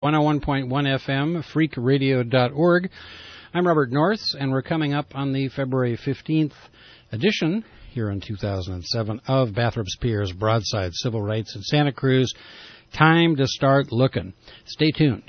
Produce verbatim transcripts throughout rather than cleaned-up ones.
one oh one point one F M, freak radio dot org. I'm Robert North, and we're coming up on the February fifteenth edition here in two thousand seven of Bathurst Piers Broadside Civil Rights in Santa Cruz. Time to start looking. Stay tuned.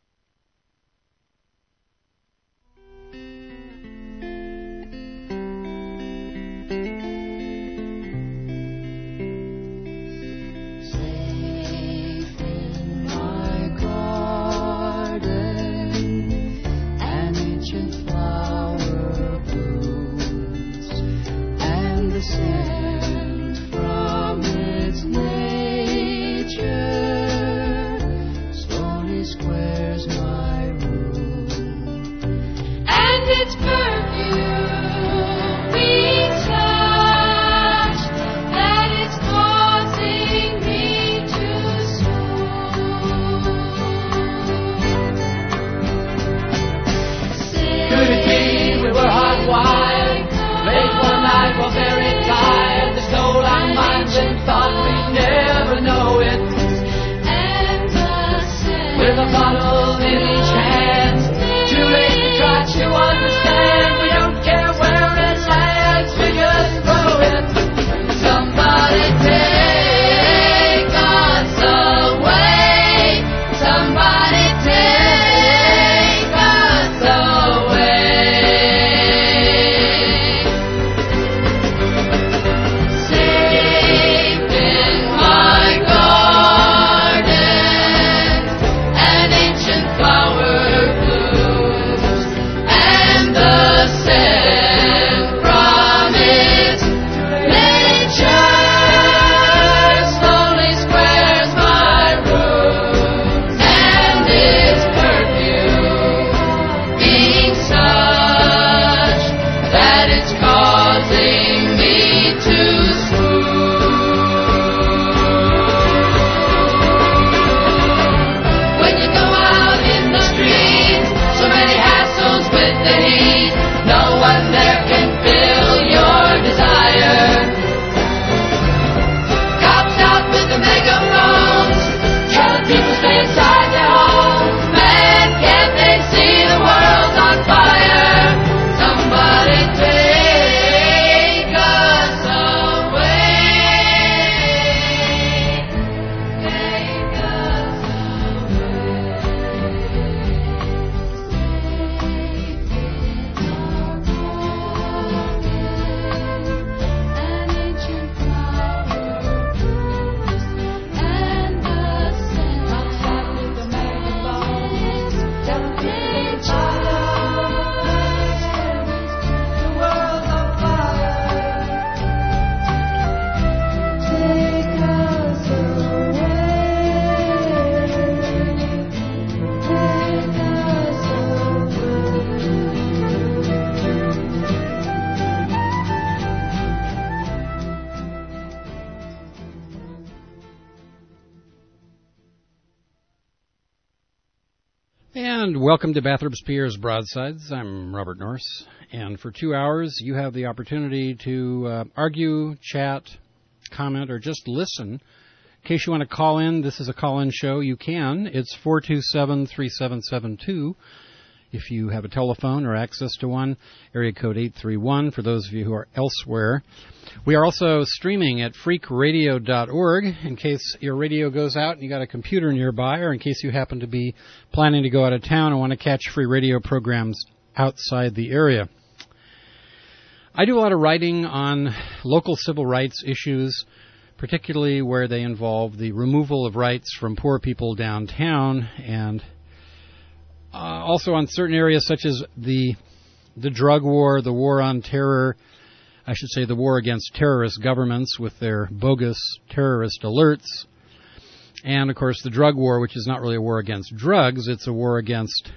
Welcome to Bathurst Piers Broadsides. I'm Robert Norse, and for two hours you have the opportunity to uh, argue, chat, comment, or just listen. In case you want to call in, this is a call-in show. You can. It's four two seven, three seven seven two. If you have a telephone or access to one, area code eight three one for those of you who are elsewhere. We are also streaming at freak radio dot org in case your radio goes out and you got a computer nearby, or in case you happen to be planning to go out of town and want to catch free radio programs outside the area. I do a lot of writing on local civil rights issues, particularly where they involve the removal of rights from poor people downtown, and uh, also on certain areas such as the the drug war, the war on terror, I should say the war against terrorist governments with their bogus terrorist alerts, and, of course, the drug war, which is not really a war against drugs, it's a war against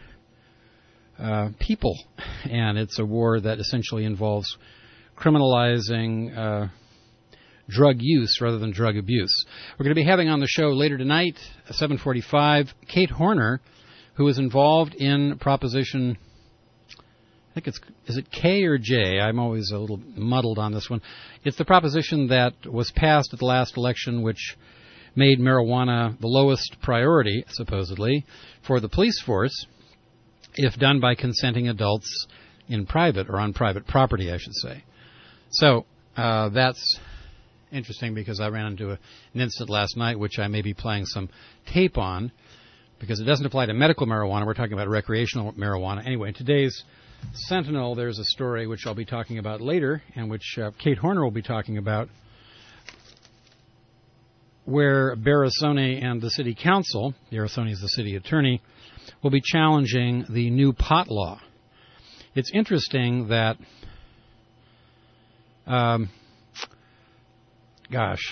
uh, people, and it's a war that essentially involves criminalizing uh, drug use rather than drug abuse. We're going to be having on the show later tonight, at seven forty-five, Kate Horner, who is involved in Proposition I think it's, is it K or J? I'm always a little muddled on this one. It's the proposition that was passed at the last election, which made marijuana the lowest priority, supposedly, for the police force, if done by consenting adults in private, or on private property, I should say. So uh, that's interesting, because I ran into a, an incident last night, which I may be playing some tape on, because it doesn't apply to medical marijuana. We're talking about recreational marijuana. Anyway, in today's Sentinel, there's a story which I'll be talking about later, and which uh, Kate Horner will be talking about, where Barrisone and the city council, Barrisone is the city attorney, will be challenging the new pot law. It's interesting that, um, gosh,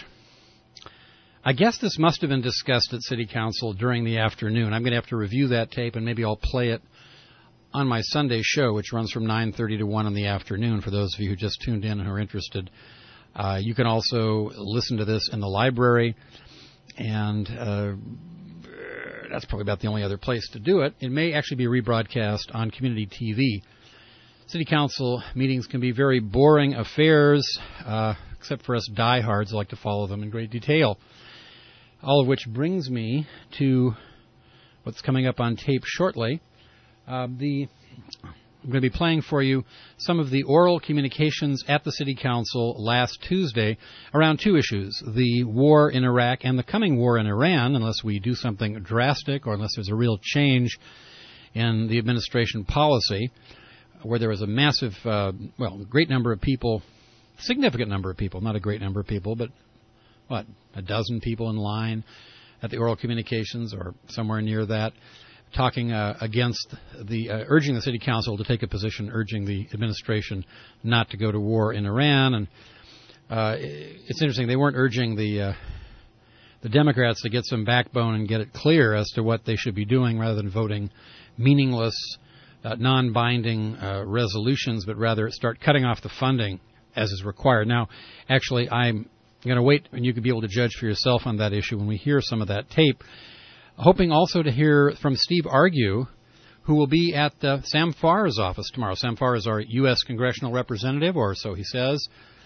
I guess this must have been discussed at city council during the afternoon. I'm going to have to review that tape, and maybe I'll play it on my Sunday show, which runs from nine thirty to one in the afternoon, for those of you who just tuned in and are interested. Uh, you can also listen to this in the library, and uh, that's probably about the only other place to do it. It may actually be rebroadcast on community T V. City council meetings can be very boring affairs, uh, except for us diehards who like to follow them in great detail. All of which brings me to what's coming up on tape shortly. Uh, the I'm going to be playing for you some of the oral communications at the City Council last Tuesday around two issues, the war in Iraq and the coming war in Iran, unless we do something drastic or unless there's a real change in the administration policy, where there was a massive, uh, well, great number of people, significant number of people, not a great number of people, but, what, a dozen people in line at the oral communications or somewhere near that, talking uh, against the, uh, urging the city council to take a position, urging the administration not to go to war in Iran. And uh, it's interesting, they weren't urging the uh, the Democrats to get some backbone and get it clear as to what they should be doing, rather than voting meaningless, uh, non-binding uh, resolutions, but rather start cutting off the funding as is required. Now, actually, I'm going to wait, and you can be able to judge for yourself on that issue when we hear some of that tape. Hoping also to hear from Steve Argue, who will be at uh, Sam Farr's office tomorrow. Sam Farr is our U S congressional representative, or so he says.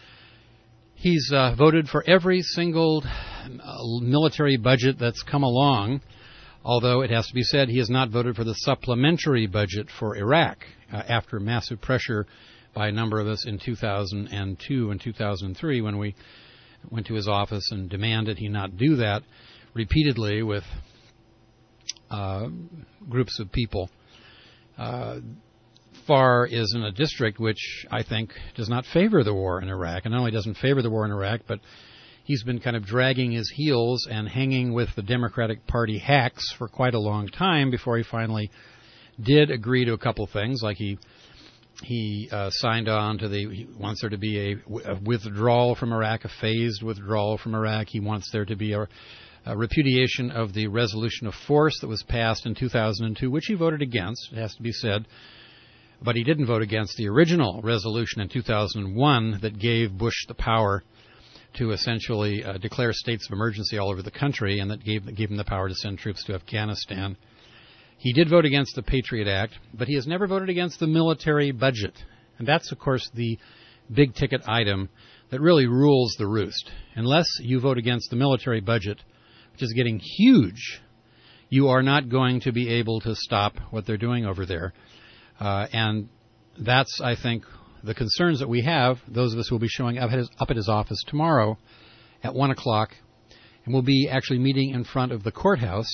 He's uh, voted for every single uh, military budget that's come along, although it has to be said he has not voted for the supplementary budget for Iraq, uh, after massive pressure by a number of us in two thousand two and two thousand three, when we went to his office and demanded he not do that repeatedly with Uh, groups of people. Uh, Farr is in a district which I think does not favor the war in Iraq, and not only doesn't favor the war in Iraq, but he's been kind of dragging his heels and hanging with the Democratic Party hacks for quite a long time before he finally did agree to a couple things, like he he uh, signed on to the, he wants there to be a, a withdrawal from Iraq, a phased withdrawal from Iraq. He wants there to be a Uh, repudiation of the resolution of force that was passed in two thousand two, which he voted against, it has to be said. But he didn't vote against the original resolution in two thousand one that gave Bush the power to essentially uh, declare states of emergency all over the country, and that gave, gave him the power to send troops to Afghanistan. He did vote against the Patriot Act, but he has never voted against the military budget. And that's, of course, the big-ticket item that really rules the roost. Unless you vote against the military budget, which is getting huge, you are not going to be able to stop what they're doing over there. Uh, and that's, I think, the concerns that we have. Those of us who will be showing up at his, up at his office tomorrow at one o'clock, and we'll be actually meeting in front of the courthouse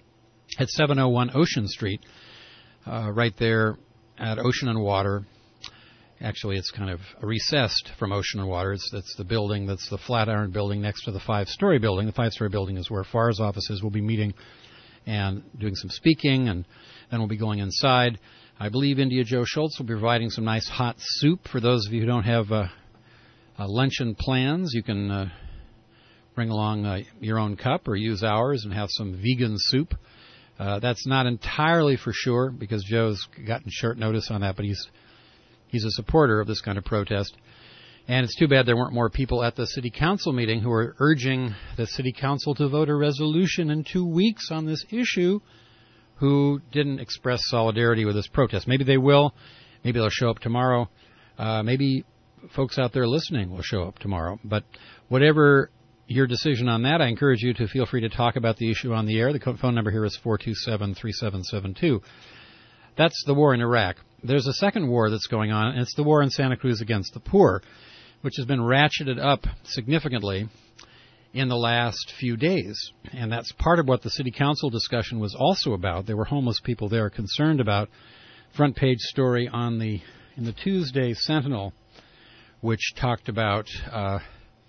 at seven oh one Ocean Street, uh, right there at Ocean and Water. Actually, it's kind of recessed from Ocean and Water. It's, it's the building that's the Flatiron building next to the five-story building. The five-story building is where Farr's office is. We'll be meeting and doing some speaking, and then we'll be going inside. I believe India Joe Schultz will be providing some nice hot soup. For those of you who don't have uh, uh, luncheon plans, you can uh, bring along uh, your own cup or use ours and have some vegan soup. Uh, that's not entirely for sure, because Joe's gotten short notice on that, but he's He's a supporter of this kind of protest. And it's too bad there weren't more people at the city council meeting who are urging the city council to vote a resolution in two weeks on this issue, who didn't express solidarity with this protest. Maybe they will. Maybe they'll show up tomorrow. Uh, maybe folks out there listening will show up tomorrow. But whatever your decision on that. I encourage you to feel free to talk about the issue on the air. The phone number here is four two seven, three seven seven two. That's the war in Iraq. There's a second war that's going on, and it's the war in Santa Cruz against the poor, which has been ratcheted up significantly in the last few days. And that's part of what the city council discussion was also about. There were homeless people there concerned about. Front page story on the in the Tuesday Sentinel, which talked about uh,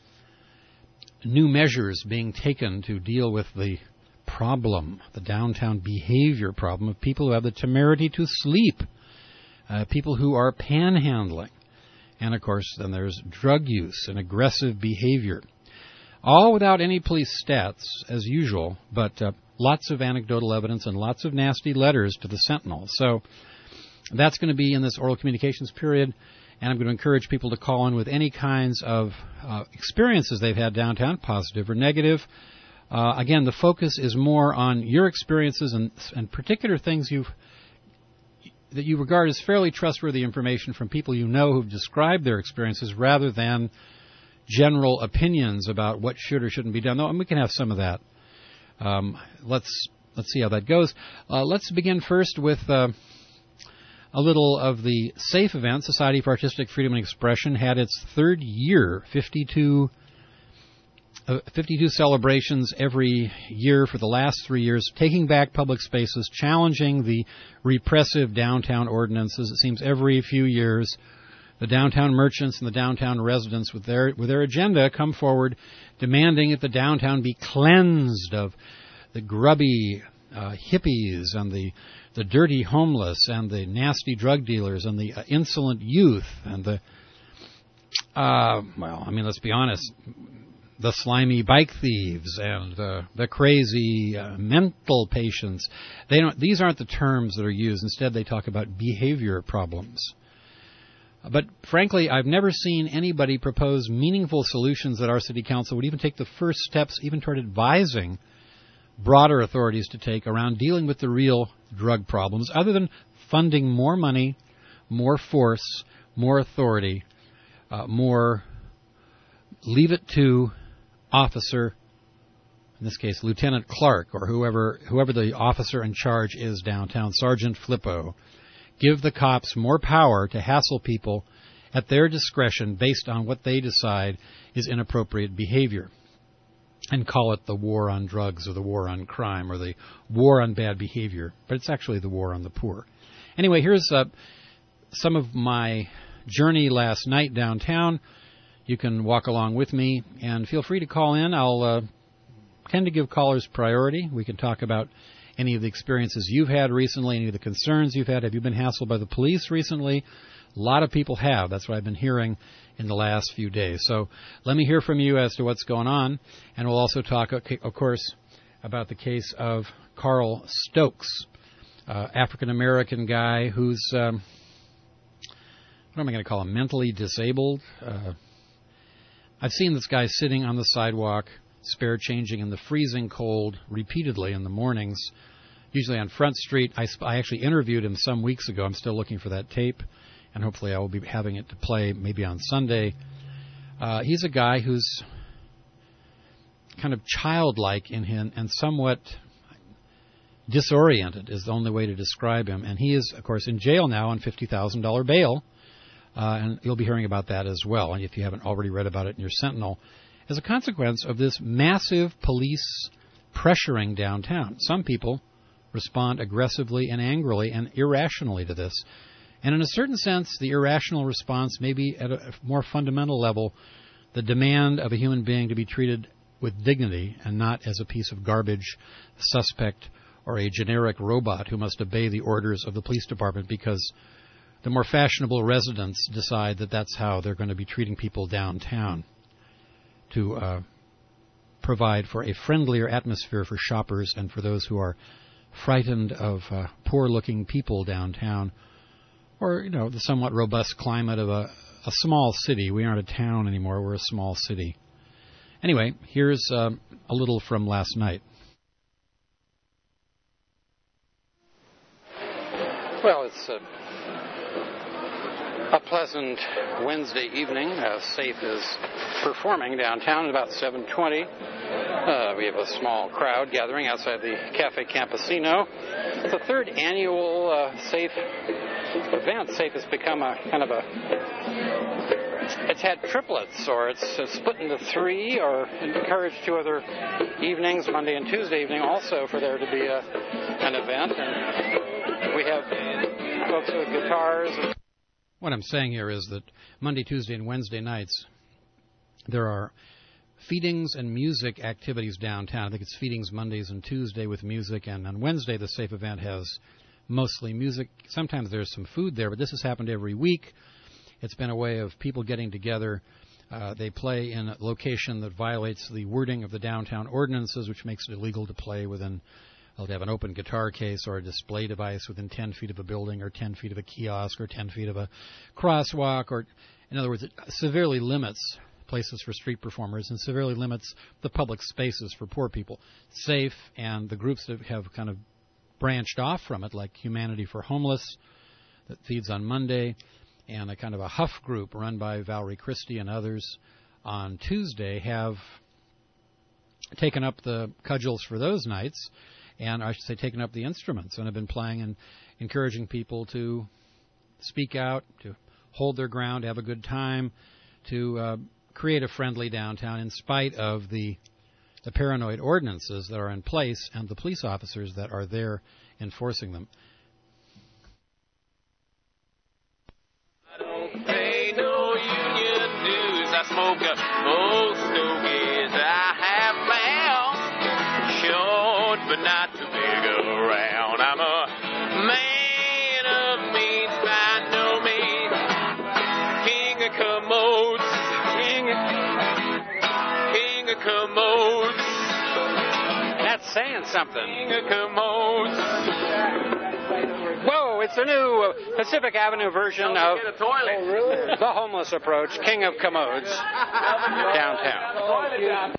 new measures being taken to deal with the problem, the downtown behavior problem of people who have the temerity to sleep, uh, people who are panhandling. And, of course, then there's drug use and aggressive behavior. All without any police stats, as usual, but uh, lots of anecdotal evidence and lots of nasty letters to the Sentinel. So that's going to be in this oral communications period, and I'm going to encourage people to call in with any kinds of uh, experiences they've had downtown, positive or negative. Uh, again, the focus is more on your experiences and, and particular things you've that you regard as fairly trustworthy information from people you know who've described their experiences, rather than general opinions about what should or shouldn't be done. And we can have some of that. Um, let's let's see how that goes. Uh, let's begin first with uh, a little of the SAFE event. Society for Artistic Freedom and Expression had its third year, fifty-two, uh, fifty-two celebrations every year for the last three years, taking back public spaces, challenging the repressive downtown ordinances. It seems every few years the downtown merchants and the downtown residents with their with their agenda come forward demanding that the downtown be cleansed of the grubby uh, hippies and the the dirty homeless and the nasty drug dealers and the uh, insolent youth and the, uh, well, I mean, let's be honest, the slimy bike thieves and uh, the crazy uh, mental patients. They don't. These aren't the terms that are used. Instead, they talk about behavior problems. But frankly, I've never seen anybody propose meaningful solutions that our city council would even take the first steps, even toward advising broader authorities to take around dealing with the real drug problems, other than funding more money, more force, more authority, uh, more leave it to officer, in this case, Lieutenant Clark, or whoever whoever the officer in charge is downtown, Sergeant Flippo. Give the cops more power to hassle people at their discretion based on what they decide is inappropriate behavior, and call it the war on drugs or the war on crime or the war on bad behavior. But it's actually the war on the poor. Anyway, here's uh, some of my journey last night downtown. You can walk along with me, and feel free to call in. I'll uh, tend to give callers priority. We can talk about any of the experiences you've had recently, any of the concerns you've had. Have you been hassled by the police recently? A lot of people have. That's what I've been hearing in the last few days. So let me hear from you as to what's going on. And we'll also talk, of course, about the case of Carl Stokes, uh, African-American guy who's, um, what am I going to call him, mentally disabled? Uh, I've seen this guy sitting on the sidewalk, spare changing in the freezing cold repeatedly in the mornings, usually on Front Street. I, I actually interviewed him some weeks ago. I'm still looking for that tape, and hopefully I will be having it to play maybe on Sunday. Uh, he's a guy who's kind of childlike in him and somewhat disoriented is the only way to describe him. And he is, of course, in jail now on fifty thousand dollars bail, uh, and you'll be hearing about that as well, and if you haven't already read about it in your Sentinel, as a consequence of this massive police pressuring downtown. Some people respond aggressively and angrily and irrationally to this. And in a certain sense, the irrational response may be at a more fundamental level the demand of a human being to be treated with dignity and not as a piece of garbage, suspect, or a generic robot who must obey the orders of the police department because the more fashionable residents decide that that's how they're going to be treating people downtown, to uh, provide for a friendlier atmosphere for shoppers and for those who are frightened of uh, poor-looking people downtown, or, you know, the somewhat robust climate of a, a small city. We aren't a town anymore. We're a small city. Anyway, here's uh, a little from last night. Well, it's uh, A pleasant Wednesday evening. Uh, SAFE is performing downtown at about seven twenty. Uh, we have a small crowd gathering outside the Cafe Campesino. It's the third annual uh, SAFE event. SAFE has become a kind of a... It's had triplets, or it's, it's split into three, or encouraged two other evenings, Monday and Tuesday evening, also for there to be a, an event. And we have folks with guitars. And what I'm saying here is that Monday, Tuesday, and Wednesday nights, there are feedings and music activities downtown. I think it's feedings Mondays and Tuesday with music, and on Wednesday the SAFE event has mostly music. Sometimes there's some food there, but this has happened every week. It's been a way of people getting together. Uh, they play in a location that violates the wording of the downtown ordinances, which makes it illegal to play within, well, to have an open guitar case or a display device within ten feet of a building or ten feet of a kiosk or ten feet of a crosswalk. Or, in other words, it severely limits places for street performers and severely limits the public spaces for poor people. SAFE and the groups that have kind of branched off from it, like Humanity for Homeless, that feeds on Monday, and a kind of a Huff group run by Valerie Christie and others on Tuesday, have taken up the cudgels for those nights, and I should say taken up the instruments, and have been playing and encouraging people to speak out, to hold their ground, have a good time, to uh, create a friendly downtown in spite of the, the paranoid ordinances that are in place and the police officers that are there enforcing them. I smoke up most stogies I have found, short but not too big around. I'm a man of means by no means, king of commodes, king, king of commodes. That's saying something. King of commodes. Whoa, it's a new uh, Pacific Avenue version of Oh, really? the homeless approach, King of Commodes, downtown.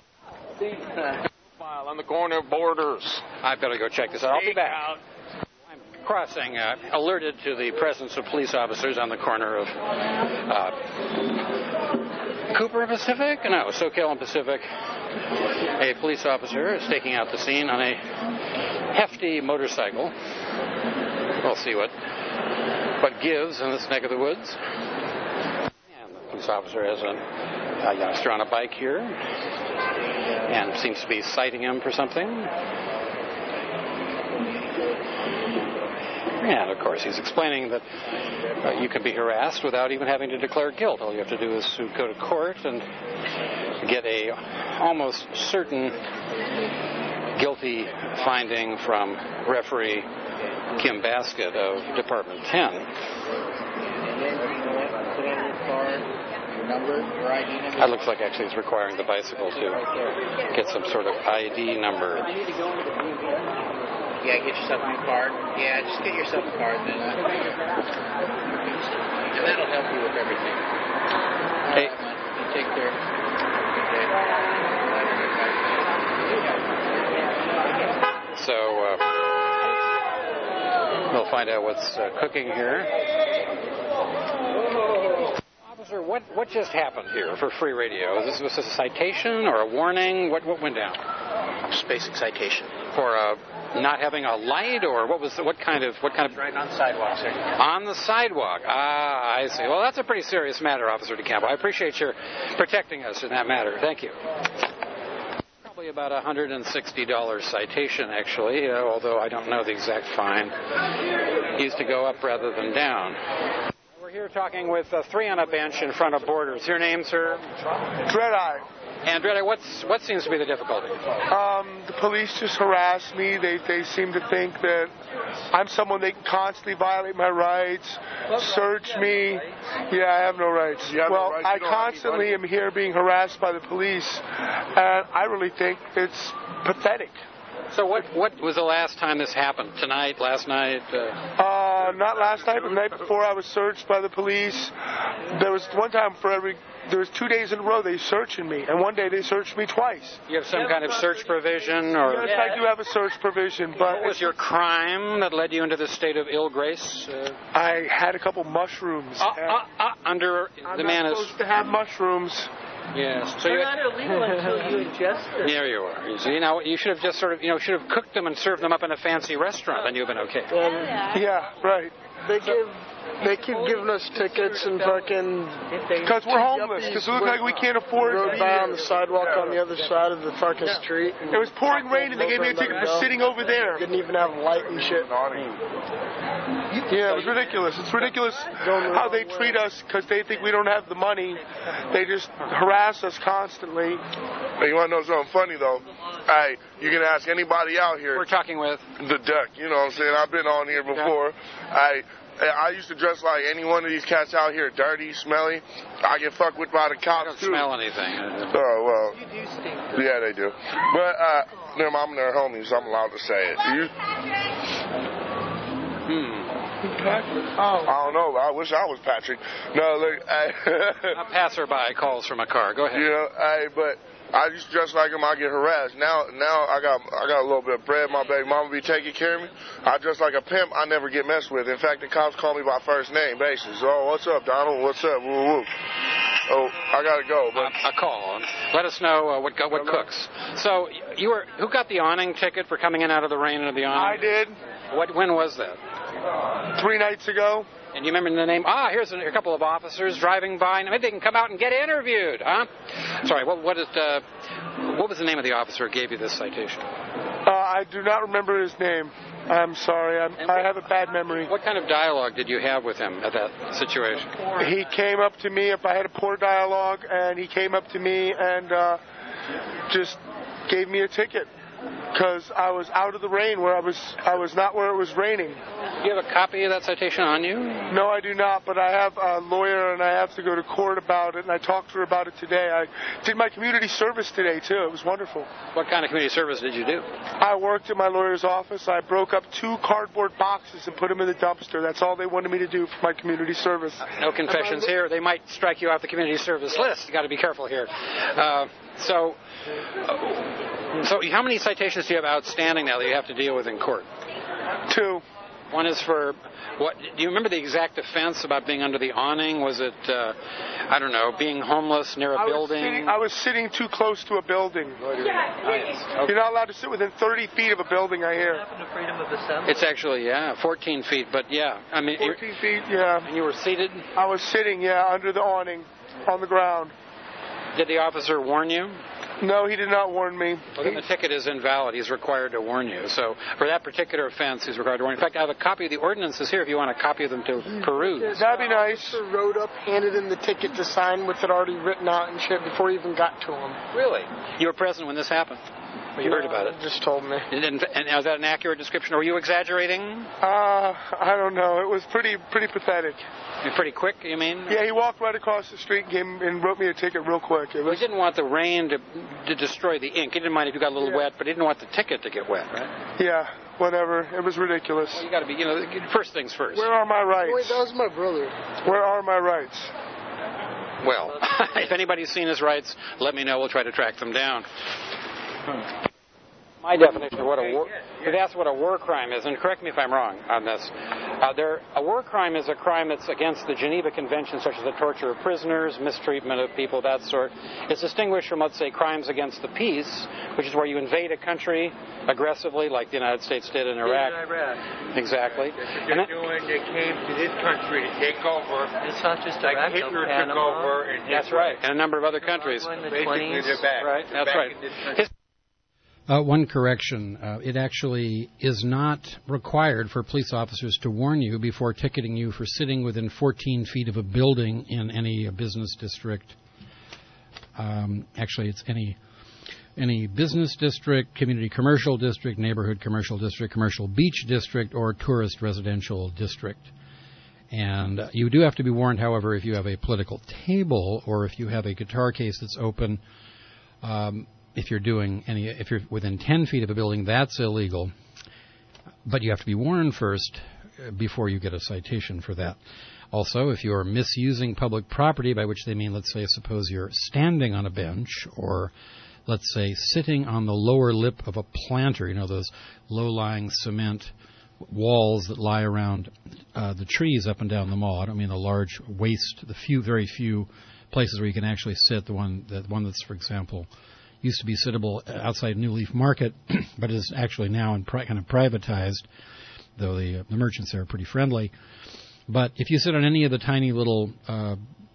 On the corner of Borders. I've got to go check this out. I'll be back. I'm crossing, uh, alerted to the presence of police officers on the corner of uh, Cooper and Pacific? No, SoCal and Pacific. A police officer is taking out the scene on a hefty motorcycle. We'll see what what gives in this neck of the woods. And the police officer has a, a youngster on a bike here and seems to be citing him for something. And, of course, he's explaining that uh, you can be harassed without even having to declare guilt. All you have to do is to go to court and get a almost certain guilty finding from referee Kim Basket of Department ten. That looks like actually it's requiring the bicycle to get some sort of I D number. Yeah, get yourself a new card. Yeah, just get yourself a card then. And that'll help you with everything. Hey. You take care. So, uh, we'll find out what's uh, cooking here. Officer, what, what just happened here for free radio? Is this, was this a citation or a warning? What, what went down? Just basic citation. For uh, not having a light, or what was the, what kind of what kind of right on the sidewalk, sir. On the sidewalk. Ah, I see. Well, that's a pretty serious matter, Officer DeCampo. I appreciate your protecting us in that matter. Thank you. Probably about a one hundred sixty dollars citation, actually, uh, although I don't know the exact fine. It used to go up rather than down. We're here talking with uh, three on a bench in front of Borders. Your name, sir? Dread-Eye. And, Dread-Eye, what's, what seems to be the difficulty? Um, the police just harass me. They they seem to think that I'm someone they can constantly violate my rights, search me. Yeah, I have no rights. have well, no rights. I You don't have constantly any am here being harassed by the police, and I really think it's pathetic. So what what was the last time this happened? Tonight, last night? Uh... Uh, Uh, not last night, but the night before I was searched by the police. There was one time for every, there was two days in a row they searching me, and one day they searched me twice. You have some kind of search provision, or Yes, I do have a search provision, but what was your crime that led you into this state of ill grace? Uh, I had a couple mushrooms. uh, uh, uh, under I'm the not man is. supposed to have mushrooms. Yes. So They're you. not illegal until you ingest them. There you are. You see, now you should have just sort of, you know, should have cooked them and served them up in a fancy restaurant, and you've been okay. Yeah, right. They give, they keep giving us tickets and fucking Because we're homeless. Because we look like we can't afford rode it. by on the sidewalk on the other side of the fucking street. It was pouring rain, and they gave me a ticket for sitting over there. Didn't even have light and shit. Yeah, it was ridiculous. It's ridiculous how they treat us because they think we don't have the money. They just harass us constantly. Hey, you want to know something funny, though? Hey, you can ask anybody out here. We're talking with The Duck, you know what I'm saying? I've been on here before. I I used to dress like any one of these cats out here, dirty, smelly. I get fucked with by the I cops, don't too. smell anything. Oh, well. You do stink. Yeah, they do. But, uh, them, I'm their homies, so I'm allowed to say it. You, Hmm. Oh. I don't know. I wish I was Patrick. No, look, I, A passerby calls from a car. Go ahead. you know, I, but I used to dress like him. I get harassed. Now, now I got, I got a little bit of bread. My baby mama be taking care of me. I dress like a pimp. I never get messed with. In fact, the cops call me by first name basis. Oh, what's up, Donald? What's up? Woo woo. Oh, I gotta go. But A, a call. Let us know uh, what what cooks. So you were who got the awning ticket for coming in out of the rain into the awning? I did What? When was that? three nights ago. And you remember the name? Ah, here's a, a couple of officers driving by. Maybe they can come out and get interviewed, huh? Sorry, what what is uh, what was the name of the officer who gave you this citation? Uh, I do not remember his name. I'm sorry. I'm, I have a bad memory. What kind of dialogue did you have with him at that situation? He came up to me if I had a poor dialogue, and he came up to me and uh, just gave me a ticket because I was out of the rain where I was. I was not where it was raining. Do you have a copy of that citation on you? No, I do not, but I have a lawyer and I have to go to court about it, and I talked to her about it today. I did my community service today, too. It was wonderful. What kind of community service did you do? I worked at my lawyer's office. I broke up two cardboard boxes and put them in the dumpster. That's all they wanted me to do for my community service. No confessions here. They might strike you off the community service list. You got to be careful here. Uh, so, uh, so how many citations do you have outstanding now that you have to deal with in court? Two. One is for what? Do you remember the exact offense about being under the awning? Was it, uh, I don't know, being homeless near a I was building? sitting- I was sitting too close to a building. Oh, yes. Okay. You're not allowed to sit within thirty feet of a building, I hear. Happen to freedom of assembly. It's actually, yeah, fourteen feet, but yeah. I mean, you're- fourteen feet, yeah. and you were seated. I was sitting, yeah, under the awning on the ground. Did the officer warn you? No, he did not warn me. Well, then the ticket is invalid. He's required to warn you. So for that particular offense, he's required to warn you. In fact, I have a copy of the ordinances here if you want a copy of them to peruse. That'd be nice. Officer rode up, handed him the ticket to sign with it already written out and shit before he even got to him. Really? You were present when this happened? Well, you heard about it. Just told me. And, and, and is that an accurate description? Or were you exaggerating? Uh, I don't know. It was pretty pretty pathetic. Pretty quick, you mean? Yeah, he walked right across the street and, came and wrote me a ticket real quick. It Well, was, he didn't want the rain to, to destroy the ink. He didn't mind if you got a little Yeah. wet, but he didn't want the ticket to get wet, right? yeah, whatever. It was ridiculous. Well, you got to be, you know, first things first. Where are my Wait, rights? that was my brother. Where are my rights? Well, if anybody's seen his rights, let me know. We'll try to track them down. My definition of what a war, if that's what a war crime is, and correct me if I'm wrong on this, uh, there, a war crime is a crime that's against the Geneva Convention, such as the torture of prisoners, mistreatment of people, that sort. It's distinguished from, let's say, crimes against the peace, which is where you invade a country aggressively, like the United States did in Iraq. Iraq. Exactly. They're And that- doing, they came to this country to take over, It's not just like Iraq, Hitler took Panama. over. And That's right. And a number of other countries. In the Basically, twenties. they're back. Right, They're that's back right. in this country. His- Uh, one correction. Uh, it actually is not required for police officers to warn you before ticketing you for sitting within fourteen feet of a building in any uh, business district. Um, actually, it's any any business district, community commercial district, neighborhood commercial district, commercial beach district, or tourist residential district. And uh, you do have to be warned, however, if you have a political table or if you have a guitar case that's open. Um, If you're doing any, if you're within ten feet of a building, that's illegal. But you have to be warned first before you get a citation for that. Also, if you're misusing public property, by which they mean, let's say, suppose you're standing on a bench, or let's say sitting on the lower lip of a planter, you know, those low-lying cement walls that lie around uh, the trees up and down the mall. I don't mean a large waste, the few, very few places where you can actually sit. The one, the one that's, for example, used to be sittable outside New Leaf Market, but is actually now in pri- kind of privatized, though the, uh, the merchants there are pretty friendly. But if you sit on any of the tiny little uh,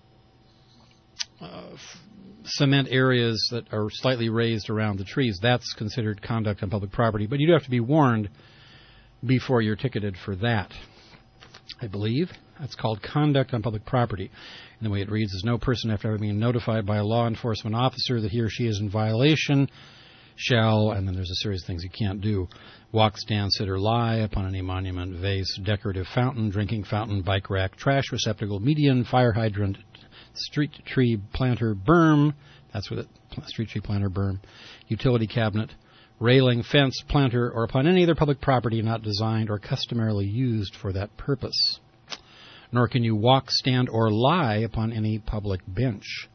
uh, f- cement areas that are slightly raised around the trees, that's considered conduct on public property. But you do have to be warned before you're ticketed for that, I believe. That's called conduct on public property. And the way it reads is, no person, after having been notified by a law enforcement officer that he or she is in violation, shall, and then there's a series of things you can't do, walk, stand, sit, or lie upon any monument, vase, decorative fountain, drinking fountain, bike rack, trash receptacle, median, fire hydrant, street tree planter, berm, that's what it, street tree planter, berm, utility cabinet, railing, fence, planter, or upon any other public property not designed or customarily used for that purpose. Nor can you walk, stand, or lie upon any public bench.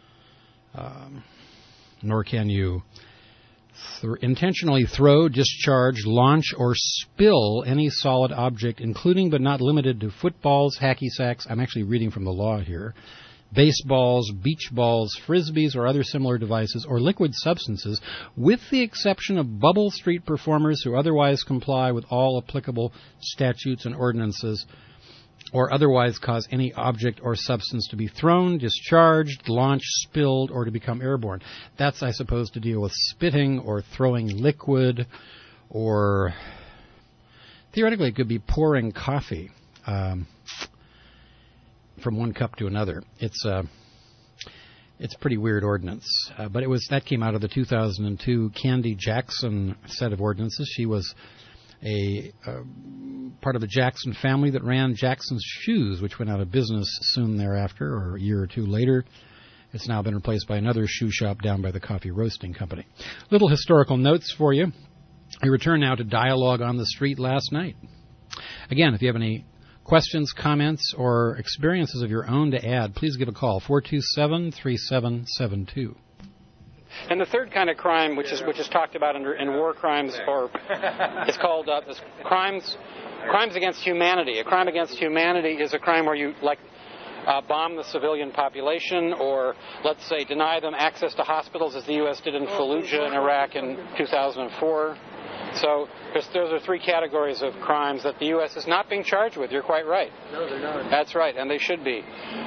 Um, nor can you th- intentionally throw, discharge, launch, or spill any solid object, including but not limited to footballs, hacky sacks. I'm actually reading from the law here. Baseballs, beach balls, frisbees, or other similar devices, or liquid substances, with the exception of bubble street performers who otherwise comply with all applicable statutes and ordinances, or otherwise cause any object or substance to be thrown, discharged, launched, spilled, or to become airborne. That's, I suppose, to deal with spitting or throwing liquid, or theoretically it could be pouring coffee um, from one cup to another. It's a it's a pretty weird ordinance, uh, but it was that came out of the two thousand two Candy Jackson set of ordinances. She was a uh, part of the Jackson family that ran Jackson's Shoes, which went out of business soon thereafter, or a year or two later. It's now been replaced by another shoe shop down by the coffee roasting company. Little historical notes for you. We return now to Dialogue on the Street last night. Again, if you have any questions, comments, or experiences of your own to add, please give a call, four two seven, three seven seven two. And the third kind of crime, which is which is talked about under, in war crimes, or it's called uh, this crimes crimes against humanity. A crime against humanity is a crime where you, like, uh, bomb the civilian population, or, let's say, deny them access to hospitals, as the U S did in Fallujah in Iraq in two thousand four. So those are three categories of crimes that the U S is not being charged with. You're quite right. No, they're not. That's right, and they should be.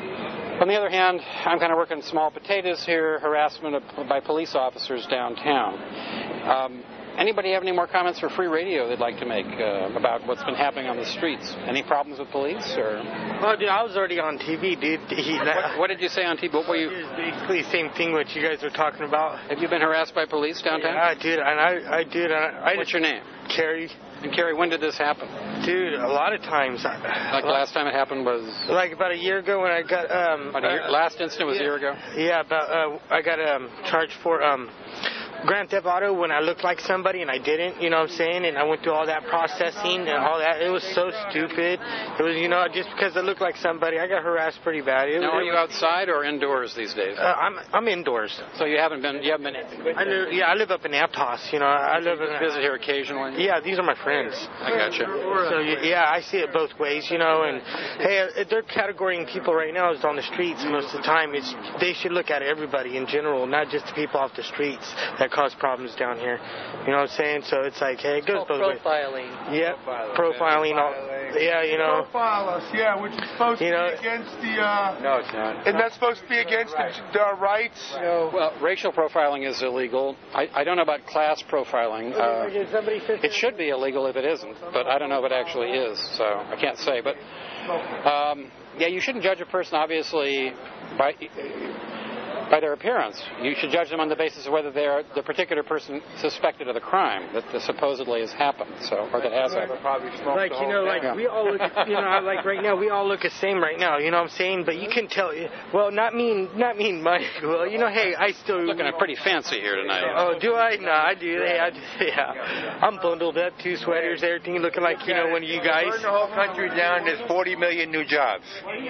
On the other hand, I'm kind of working small potatoes here, harassment of, by police officers downtown. Um, anybody have any more comments for free radio they'd like to make uh, about what's been happening on the streets? Any problems with police? Or Well, dude, I was already on T V, dude. He, what, what did you say on T V? What were you? It was basically the same thing what you guys were talking about. Have you been harassed by police downtown? Yeah, dude, and I, I did. I, I What's your name? Carrie. And Carrie, when did this happen? Dude, a lot of times. Like last time it happened was? Like about a year ago when I got um. About a year, uh, last incident was yeah, a year ago. Yeah, about uh, I got um charged for um. Grand Theft Auto when I looked like somebody and I didn't, you know what I'm saying? And I went through all that processing and all that. It was so stupid. It was, you know, just because I looked like somebody, I got harassed pretty bad. It, now, are it you was, outside or indoors these days? Uh, I'm I'm indoors. So you haven't been, you haven't been. I live, yeah, I live up in Aptos. You know, I live in. Visit here occasionally. Yeah, these are my friends. I gotcha. So yeah, I see it both ways, you know. And hey, uh, they're categorizing people right now is on the streets most of the time. It's they should look at everybody in general, not just the people off the streets that cause problems down here. You know what I'm saying? So it's like, hey, it goes both ways. Profiling. Yeah, profiling. profiling all, yeah, you know. Profile us, yeah, which is supposed You to know- be against the. Uh, No, it's not. Isn't that supposed to be against the, the rights? Well, racial profiling is illegal. I, I don't know about class profiling. Uh, it should be illegal if it isn't, but I don't know if it actually is, so I can't say. But um, yeah, you shouldn't judge a person obviously by by their appearance. You should judge them on the basis of whether they are the particular person suspected of the crime that the supposedly has happened, so or that has happened. Like, you know, like yeah. we all look, you know, like right now, we all look the same right now, you know what I'm saying? But you can tell, well, not mean, not mean Mike, well, you know, hey, I still... Looking at pretty fancy here tonight. Oh, do I? No, I do. Hey, I do. Yeah. I'm bundled up, two sweaters, everything, looking like, you know, one of you guys. Burn the whole country down, there's forty million new jobs.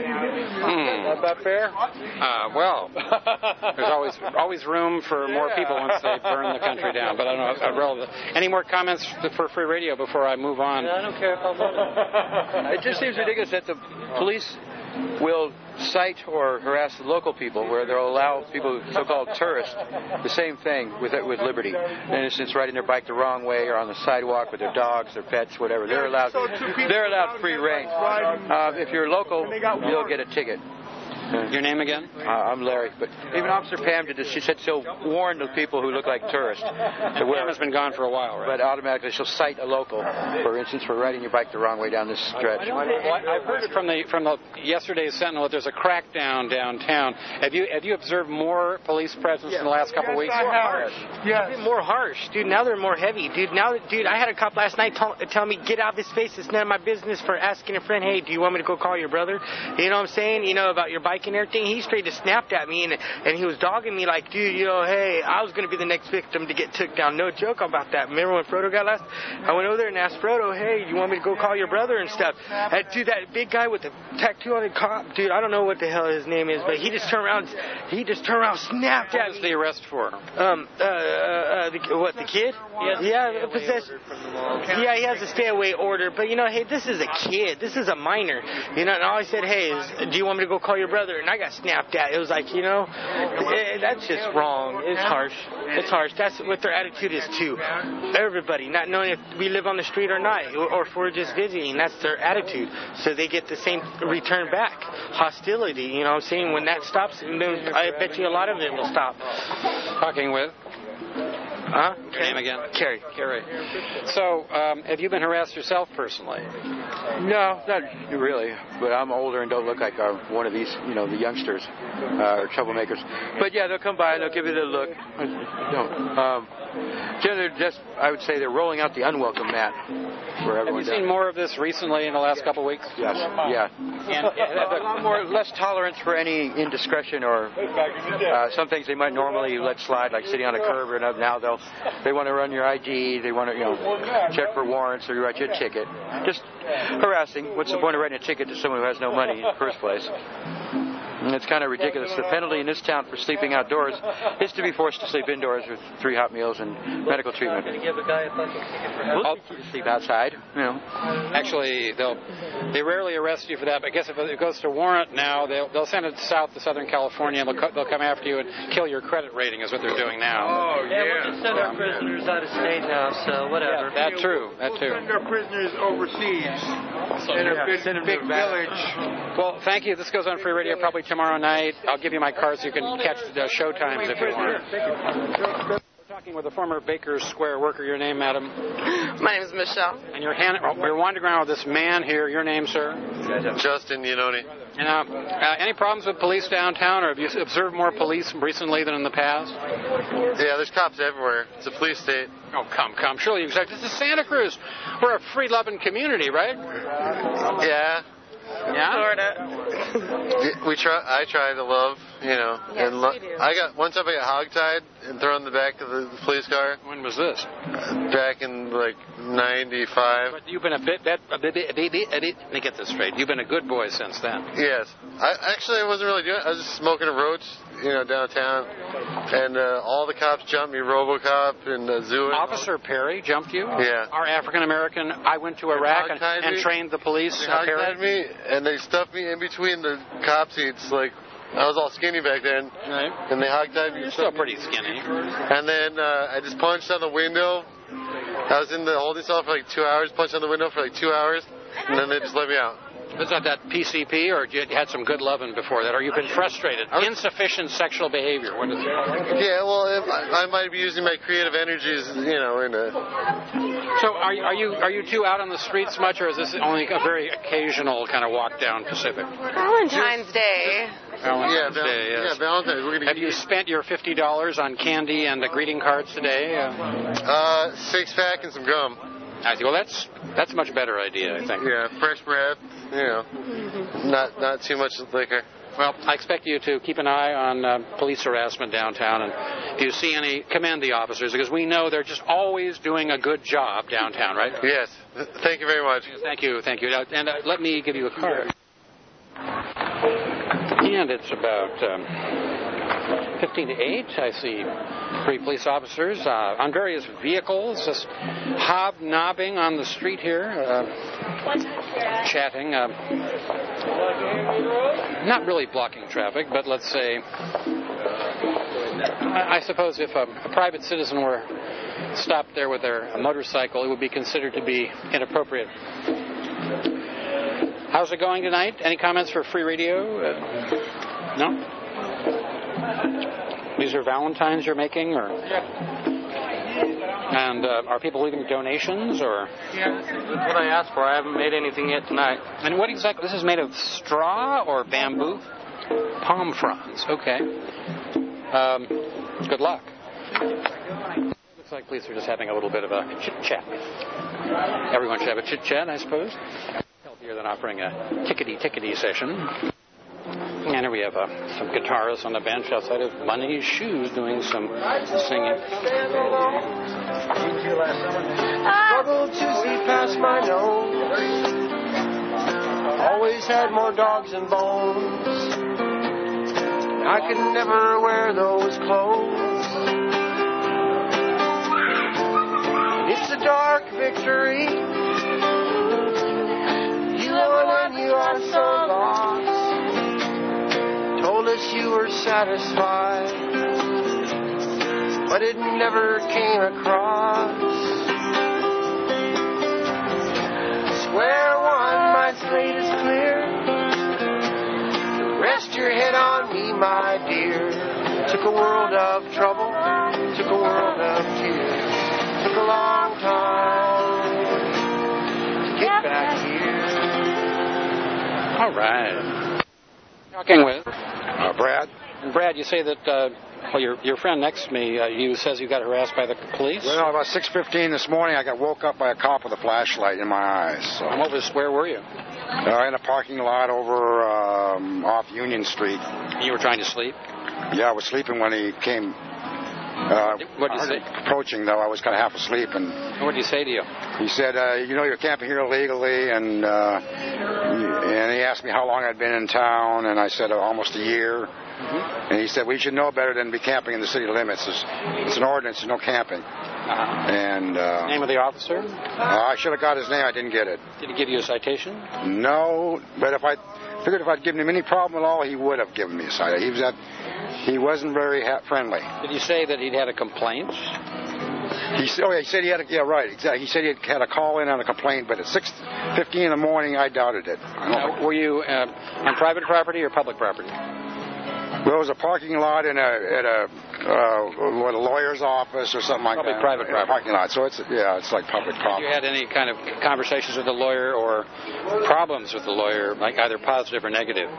Hmm. About fair? Uh, well, there's always always room for more people once they burn the country down. But I don't know. I'd rather, any more comments for Free Radio before I move on? I don't care if I'm on it. It just seems ridiculous that the police will cite or harass the local people, where they'll allow people, so-called tourists, the same thing with with Liberty. In instance, riding their bike the wrong way or on the sidewalk with their dogs, their pets, whatever. They're allowed. They're allowed free reign. Uh, if you're local, you'll get a ticket. Your name again? Uh, I'm Larry. But even Officer Pam did this. She said she'll warn the people who look like tourists. The Pam has been gone for a while, right? But automatically she'll cite a local, for instance, for riding your bike the wrong way down this stretch. Well, I've heard it from the from the yesterday's Sentinel that there's a crackdown downtown. Have you have you observed more police presence yeah. in the last couple yes, of weeks? More harsh. Yes. More harsh, dude. Now they're more heavy, dude. Now, dude, I had a cop last night tell, tell me, get out of his face. It's none of my business, for asking a friend, hey, do you want me to go call your brother? You know what I'm saying? You know, about your bike and everything. He straight just snapped at me, and and he was dogging me like, dude, you know, hey, I was going to be the next victim to get took down. No joke about that. Remember when Frodo got last? I went over there and asked Frodo, hey, you want me to go call your brother and stuff? And, dude, that big guy with the tattoo on the cop, dude, I don't know what the hell his name is, but he just turned around, he just turned around, snapped What at was me. the arrest for? Um, uh, uh, the, what, the kid? Yes. Yeah, possession. Yeah, he has a stay away order, but you know, hey, this is a kid, this is a minor, you know. And all I said, hey, is, do you want me to go call your brother? And I got snapped at. It was like, you know, it, that's just wrong. It's harsh. It's harsh. That's what their attitude is too. Everybody, not knowing if we live on the street or not, or, or if we're just visiting. That's their attitude. So they get the same return back, hostility. You know what I'm saying? When that stops, then I bet you a lot of it will stop. Talking with. Huh? Your name again? Kerry. Kerry. So, um, have you been harassed yourself personally? No, not really. But I'm older and don't look like uh, one of these, you know, the youngsters uh, or troublemakers. But yeah, they'll come by and they'll give you a look. No. Um, generally, just I would say they're rolling out the unwelcome mat for everyone. Have you seen more of this recently in the last couple of weeks? Yes. Yeah. And, a lot more, less tolerance for any indiscretion or uh, some things they might normally let slide, like sitting on a curb or now they'll they want to run your I D, they want to you know check for warrants or write you a ticket. Just harassing. What's the point of writing a ticket to someone who has no money in the first place? And it's kind of ridiculous. The penalty in this town for sleeping outdoors is to be forced to sleep indoors with three hot meals and medical treatment. Going to give a guy a fucking ticket for We'll teach you to sleep outside. You know. Actually, they'll they rarely arrest you for that. But I guess if it goes to warrant now, they'll they'll send it south to Southern California and they'll, co- they'll come after you and kill your credit rating. Is what they're doing now. Oh, Yeah, yeah. we'll just send our prisoners out of state now, so whatever. Yeah, that true. That We'll too. send our prisoners overseas in a big, big village. Well, thank you. This goes on Free Radio probably tomorrow night. I'll give you my card so you can catch the show times if you want. We're talking with a former Baker Square worker. Your name, madam? My name is Michelle. And you're hand, we're wandering around with this man here. Your name, sir? Justin Iannone. And, uh, uh, any problems with police downtown, or have you observed more police recently than in the past? Yeah, there's cops everywhere. It's a police state. Oh, come, come. Surely you expect this is Santa Cruz. We're a free-loving community, right? Yeah. Yeah? Florida. We try. I try to love, you know. Yes, and lo- we do. I got one time I got hogtied and thrown in the back of the police car. When was this? Back in like ninety-five. But you've been a bit, that, a bit, a bit, a bit, a bit, let me get this straight. You've been a good boy since then. Yes. I actually I wasn't really doing it. I was just smoking a roach, you know, downtown, and uh, all the cops jumped me. RoboCop and uh, Zoo. Officer Perry jumped you? Yeah. Our African American. I went to Iraq and, and me. trained the police. They uh, Perry. hogtied me, and they stuffed me in between the cop seats. Like I was all skinny back then, Right. and they hogtied me. You're still pretty skinny. And then uh, I just punched on the window. I was in the holding cell for like two hours. Punched on the window for like two hours. and then they just let me out. Was that that P C P, or you had some good loving before that, or you've been frustrated? Insufficient sexual behavior. What is it? Yeah, well, if I, I might be using my creative energies, you know, in a... So are you, are you are you two out on the streets much, or is this only a very occasional kind of walk down Pacific? Valentine's Day. Valentine's yeah, Day, yes. Yeah, Valentine's. We're gonna Have you spent your fifty dollars on candy and uh, greeting cards today? Uh, uh, six pack and some gum. I see. Well, that's that's a much better idea, I think. Yeah, fresh breath. You know, not not too much liquor. Well, I expect you to keep an eye on uh, police harassment downtown, and if you see any, commend the officers, because we know they're just always doing a good job downtown, right? Yes. Thank you very much. Thank you, thank you. And uh, let me give you a card. And it's about um, fifteen to eight. I see three police officers uh, on various vehicles, just hobnobbing on the street here, uh, chatting. Uh, not really blocking traffic, but let's say, I, I suppose if a, a private citizen were stopped there with their motorcycle, it would be considered to be inappropriate. How's it going tonight? Any comments for free radio? Uh, no? These are Valentines you're making, or? Yeah. And uh, are people leaving donations, or? Yeah, that's what I asked for. I haven't made anything yet tonight. And what exactly? This is made of straw or bamboo? Palm fronds. Okay. Um, good luck. Looks like police are just having a little bit of a chit chat. Everyone should have a chit chat, I suppose. Healthier than offering a tickety tickety session. And here we have uh, some guitarists on the bench outside of Money's Shoes doing some singing. Struggled to see past my nose. Always had more dogs and bones. I could never wear those clothes. It's a dark victory. You know when you are so lost. Told us you were satisfied, but it never came across. Square one, my slate is clear. Rest your head on me, my dear. Took a world of trouble, took a world of tears. Took a long time to get back here. All right. Talking with uh, Brad. And Brad, you say that uh, well, your your friend next to me, uh, you says you got harassed by the police. Well, about six fifteen this morning, I got woke up by a cop with a flashlight in my eyes. So. And what was? Where were you? Uh, in a parking lot over um, off Union Street. You were trying to sleep? Yeah, I was sleeping when he came. Uh, what did you say? Approaching, though, I was kind of half asleep. And what did he say to you? He said, uh, you know, you're camping here illegally, and uh, and he asked me how long I'd been in town, and I said uh, almost a year. Mm-hmm. And he said, well, you should know better than be camping in the city limits. It's, it's an ordinance, there's no camping. Uh-huh. And uh, name of the officer? Uh, I should have got his name. I didn't get it. Did he give you a citation? No, but if I figured if I'd given him any problem at all, he would have given me a citation. He was at, he wasn't very ha- friendly. Did you say that he'd had a complaint? He said, oh yeah, he said he had a, yeah, right, exactly. He said he had a call in on a complaint, but at six fifteen in the morning, I doubted it. I uh, were you uh, on private property or public property? Well, it was a parking lot in a at a uh, what, a lawyer's office or something like Probably that. Private property. Parking lot. So it's yeah, it's like public property. Have you had any kind of conversations with the lawyer or problems with the lawyer, like either positive or negative?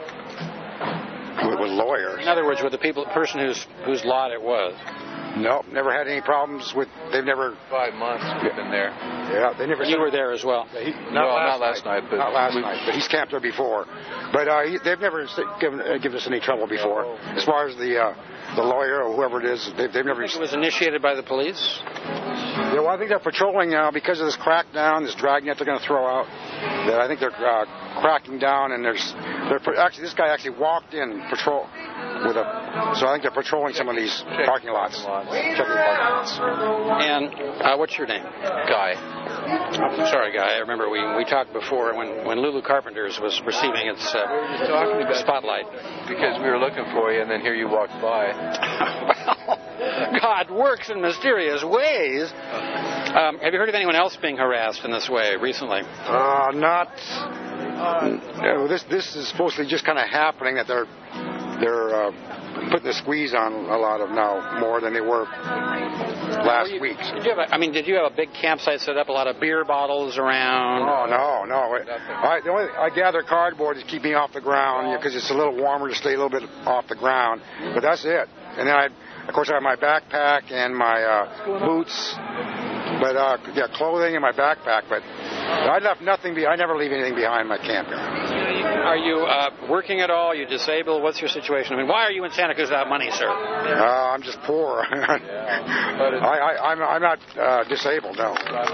With, with lawyers. In other words, with the people, person whose whose lot it was. No, never had any problems with. They've never. Five months we've been there. Yeah, they never. You were there as well. Yeah, he, not, well, last not last night, night, but not last we, night. But he's camped there before. But uh, he, they've never given uh, given us any trouble before. Oh, okay. As far as the uh, the lawyer or whoever it is, they've, they've never. You think it was initiated by the police? Yeah, well, I think they're patrolling now because of this crackdown, this dragnet they're going to throw out. That I think they're uh, cracking down, and there's they're actually this guy actually walked in patrol with a. So I think they're patrolling some of these parking lots. Checking parking lots. And uh, what's your name? Guy. I'm sorry, Guy. I remember we we talked before when, when Lulu Carpenters was receiving its uh, we were just talking about spotlight. Because we were looking for you, and then here you walked by. Well, God works in mysterious ways. Um, have you heard of anyone else being harassed in this way recently? Uh, not. Uh, this this is supposed to be just kind of happening that they're they're uh, putting the squeeze on a lot of now more than they were last well, you, week. Did you have a, I mean, did you have a big campsite set up? A lot of beer bottles around? Oh no, no. I, the only, I gather cardboard to keep me off the ground because it's a little warmer to stay a little bit off the ground. But that's it. And then I, of course, I have my backpack and my uh, boots. But uh, yeah, clothing and my backpack. But I left nothing. Be- I never leave anything behind my campground. Are you uh, working at all? Are you disabled? What's your situation? I mean, why are you in Santa Cruz without money, sir? Uh, I'm just poor. I, I, I'm, I'm not uh, disabled, no.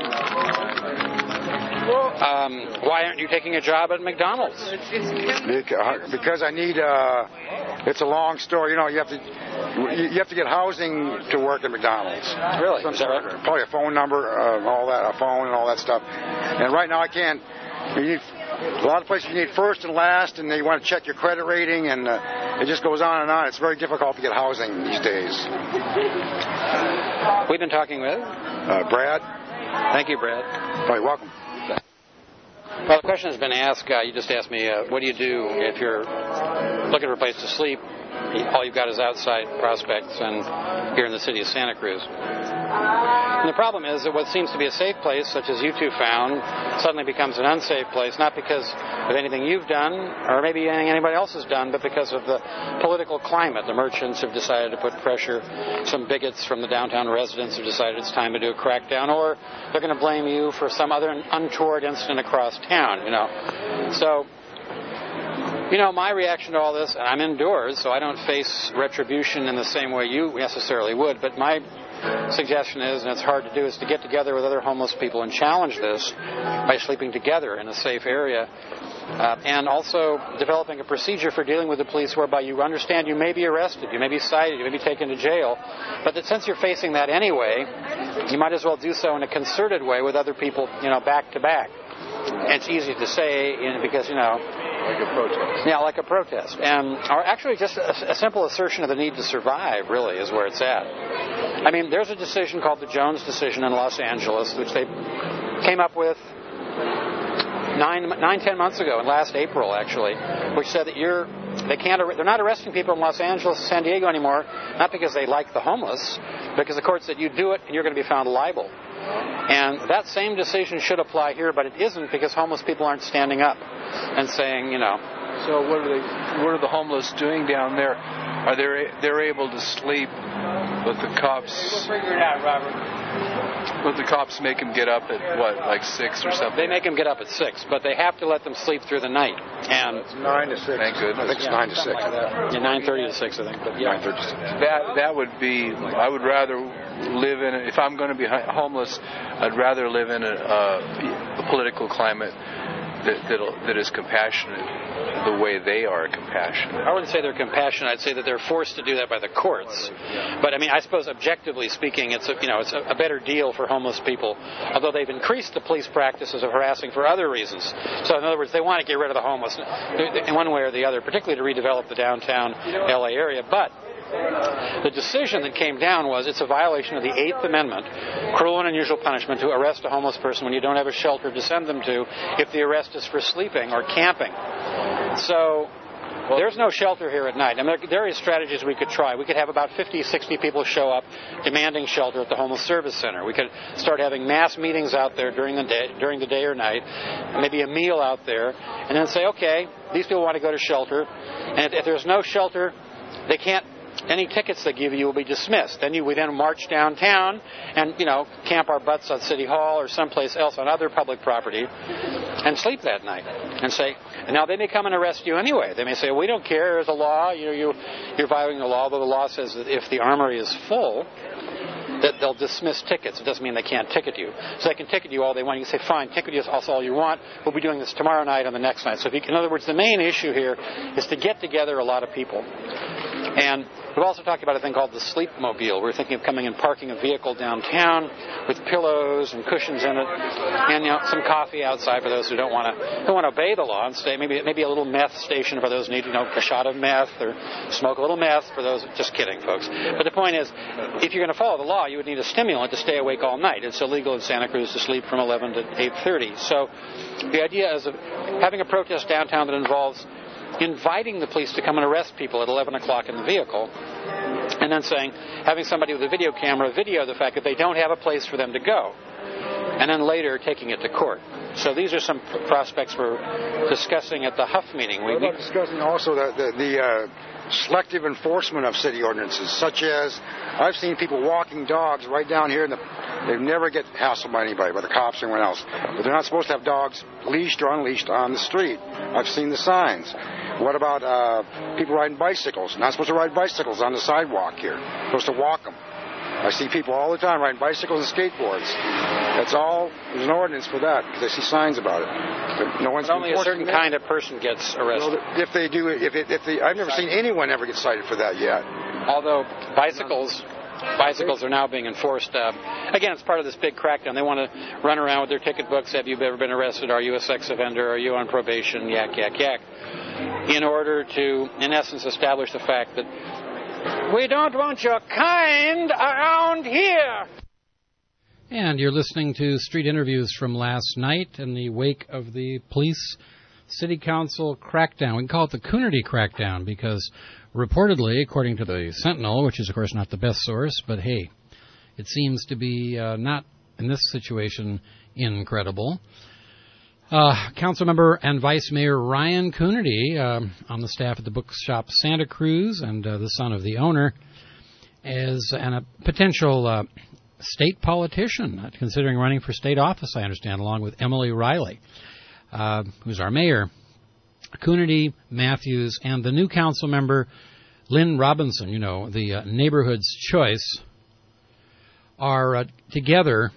Um, why aren't you taking a job at McDonald's? Because I need. Uh, it's a long story. You know, you have to. You have to get housing to work at McDonald's. Really? Is that right? Probably a phone number, uh, all that, a phone and all that stuff. And right now I can't. You need a lot of places. You need first and last, and they want to check your credit rating, and uh, it just goes on and on. It's very difficult to get housing these days. We've been talking with uh, Brad. Thank you, Brad. Oh, you're welcome. Well, the question has been asked. Uh, you just asked me, uh, what do you do if you're looking for a place to sleep? All you've got is outside prospects, and here in the city of Santa Cruz. And the problem is that what seems to be a safe place, such as you two found, suddenly becomes an unsafe place, not because of anything you've done, or maybe anything anybody else has done, but because of the political climate. The merchants have decided to put pressure. Some bigots from the downtown residents have decided it's time to do a crackdown, or they're going to blame you for some other untoward incident across town, you know. So, you know, my reaction to all this, and I'm indoors, so I don't face retribution in the same way you necessarily would, but my suggestion is, and it's hard to do, is to get together with other homeless people and challenge this by sleeping together in a safe area, uh, and also developing a procedure for dealing with the police whereby you understand you may be arrested, you may be cited, you may be taken to jail, but that since you're facing that anyway, you might as well do so in a concerted way with other people, you know, back to back. And it's easy to say, you know, because, you know, like a protest. Yeah, like a protest. And or actually just a, a simple assertion of the need to survive, really, is where it's at. I mean, there's a decision called the Jones decision in Los Angeles, which they came up with nine, nine, ten months ago, in last April, actually, which said that you're, they can't, they're not arresting people in Los Angeles, San Diego anymore, not because they like the homeless, because the court said you do it and you're going to be found liable. And that same decision should apply here, but it isn't, because homeless people aren't standing up and saying, you know. So what are they? What are the homeless doing down there? Are they they're able to sleep, but the cops? We'll figure it out, Robert. But the cops make them get up at what, like six or something? They make them get up at six, but they have to let them sleep through the night. And it's nine to six. Thank goodness. I think it's yeah, nine to six. like that. Yeah, nine thirty to six, I think. But yeah, nine thirty to six. That that would be. I would rather live in. If I'm going to be homeless, I'd rather live in a, a, a political climate that that'll, that is compassionate, the way they are compassionate. I wouldn't say they're compassionate. I'd say that they're forced to do that by the courts. But I mean, I suppose objectively speaking, it's a, you know it's a, a better deal for homeless people. Although they've increased the police practices of harassing for other reasons. So in other words, they want to get rid of the homeless in one way or the other, particularly to redevelop the downtown L A area. But the decision that came down was it's a violation of the Eighth Amendment, cruel and unusual punishment, to arrest a homeless person when you don't have a shelter to send them to if the arrest is for sleeping or camping. So there's no shelter here at night. I mean, there are strategies we could try. We could have about fifty, sixty people show up demanding shelter at the Homeless Service Center. We could start having mass meetings out there during the day, during the day or night, maybe a meal out there, and then say, okay, these people want to go to shelter, and if, if there's no shelter, they can't. Any tickets they give you will be dismissed. Then you we then march downtown and, you know, camp our butts at City Hall or someplace else on other public property and sleep that night. And say, now they may come and arrest you anyway. They may say, we don't care. There's a law. You know, you you're violating the law. Although the law says that if the armory is full, that they'll dismiss tickets. It doesn't mean they can't ticket you. So they can ticket you all they want. You can say, fine, ticket us all you want. We'll be doing this tomorrow night and the next night. So if you, in other words, the main issue here is to get together a lot of people And we've also talked about a thing called the Sleepmobile. We're thinking of coming and parking a vehicle downtown with pillows and cushions in it, and you know, some coffee outside for those who don't want to don't want to obey the law, and stay maybe maybe a little meth station for those who need, you know, a shot of meth or smoke a little meth for those. Just kidding, folks. But the point is, if you're going to follow the law, you would need a stimulant to stay awake all night. It's illegal in Santa Cruz to sleep from eleven to eight thirty. So the idea is of having a protest downtown that involves inviting the police to come and arrest people at eleven o'clock in the vehicle, and then saying, having somebody with a video camera video the fact that they don't have a place for them to go, and then later taking it to court. So these are some pr- prospects for discussing at the Huff meeting. We, what about discussing also the, the, the uh, selective enforcement of city ordinances, such as I've seen people walking dogs right down here, and the, they never get hassled by anybody, by the cops or anyone else. But they're not supposed to have dogs leashed or unleashed on the street. I've seen the signs. What about uh, people riding bicycles? Not supposed to ride bicycles on the sidewalk here. Supposed to walk them. I see people all the time riding bicycles and skateboards. That's all. There's an ordinance for that because I see signs about it. But no one's but only a certain kind of person gets arrested. Well, if they do, if it, if they, I've never seen anyone ever get cited for that yet. Although bicycles. Bicycles are now being enforced. Uh, again, it's part of this big crackdown. They want to run around with their ticket books. Have you ever been arrested? Are you a sex offender? Are you on probation? Yak, yak, yak. In order to, in essence, establish the fact that we don't want your kind around here. And you're listening to Street Interviews from last night in the wake of the police city council crackdown. We can call it the Coonerty crackdown because reportedly, according to the Sentinel, which is, of course, not the best source, but hey, it seems to be uh, not, in this situation, incredible. Uh, Councilmember and Vice Mayor Ryan Coonerty, uh, on the staff at the bookshop Santa Cruz and uh, the son of the owner, is an, a potential uh, state politician, uh, considering running for state office, I understand, along with Emily Riley, uh, who's our mayor. Coonerty, Matthews, and the new council member, Lynn Robinson, you know, the uh, neighborhood's choice, are uh, together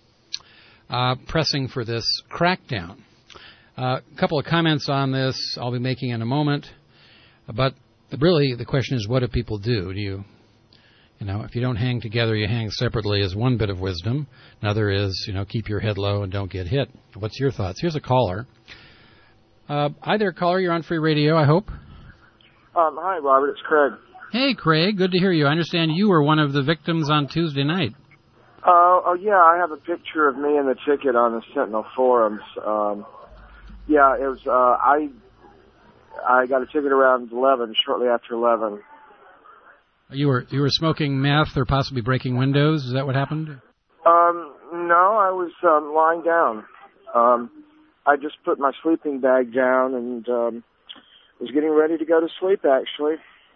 uh, pressing for this crackdown. A uh, couple of comments on this I'll be making in a moment, but really the question is, what do people do? Do you, you know, if you don't hang together, you hang separately is one bit of wisdom. Another is, you know, keep your head low and don't get hit. What's your thoughts? Here's a caller. Uh, hi there, caller. You're on Free Radio, I hope. Um, hi, Robert. It's Craig. Hey, Craig. Good to hear you. I understand you were one of the victims on Tuesday night. Uh, oh, yeah. I have a picture of me and the ticket on the Sentinel forums. Um, yeah, it was. Uh, I I got a ticket around eleven, shortly after eleven. You were you were smoking meth or possibly breaking windows. Is that what happened? Um, no, I was um, lying down. Um. I just put my sleeping bag down and um, was getting ready to go to sleep, actually.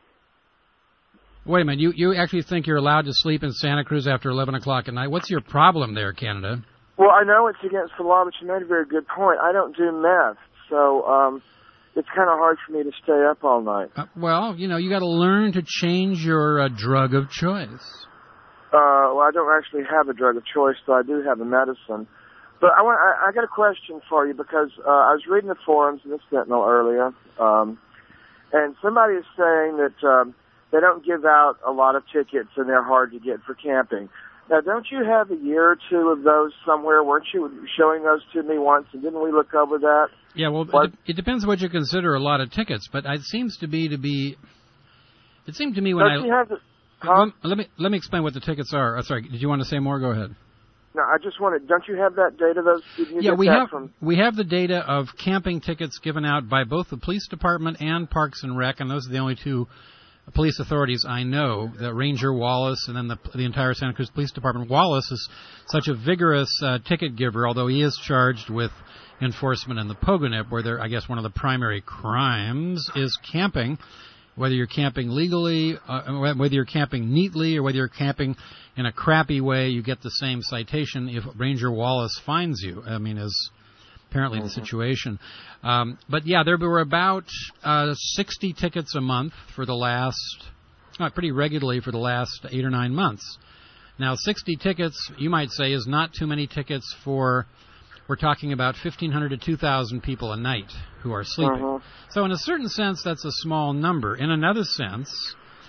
Wait a minute. You you actually think you're allowed to sleep in Santa Cruz after eleven o'clock at night? What's your problem there, Canada? Well, I know it's against the law, but you made a very good point. I don't do meth, so um, it's kind of hard for me to stay up all night. Uh, well, you know, you got to learn to change your uh, drug of choice. Uh, well, I don't actually have a drug of choice, though I do have a medicine. But I, want, I, I got a question for you because uh, I was reading the forums in the Sentinel earlier, um, and somebody is saying that um, they don't give out a lot of tickets and they're hard to get for camping. Now, don't you have a year or two of those somewhere? Weren't you showing those to me once, and didn't we look over that? Yeah, well, it, it depends what you consider a lot of tickets, but it seems to be to be. It seemed to me when don't I. You have the, huh? let, let me let me explain what the tickets are. Oh, sorry, did you want to say more? Go ahead. No, I just wanted. Don't you have that data? Those did you yeah, get we that have from? we have the data of camping tickets given out by both the police department and Parks and Rec, and those are the only two police authorities I know. The Ranger Wallace and then the the entire Santa Cruz Police Department. Wallace is such a vigorous uh, ticket giver, although he is charged with enforcement in the Pogonip, where there, I guess one of the primary crimes is camping. Whether you're camping legally, uh, whether you're camping neatly, or whether you're camping in a crappy way, you get the same citation if Ranger Wallace finds you. I mean, is apparently the situation. Um, but yeah, there were about uh, sixty tickets a month for the last, uh, pretty regularly for the last eight or nine months. Now, sixty tickets, you might say, is not too many tickets for. We're talking about fifteen hundred to two thousand people a night who are sleeping. Uh-huh. So in a certain sense, that's a small number. In another sense,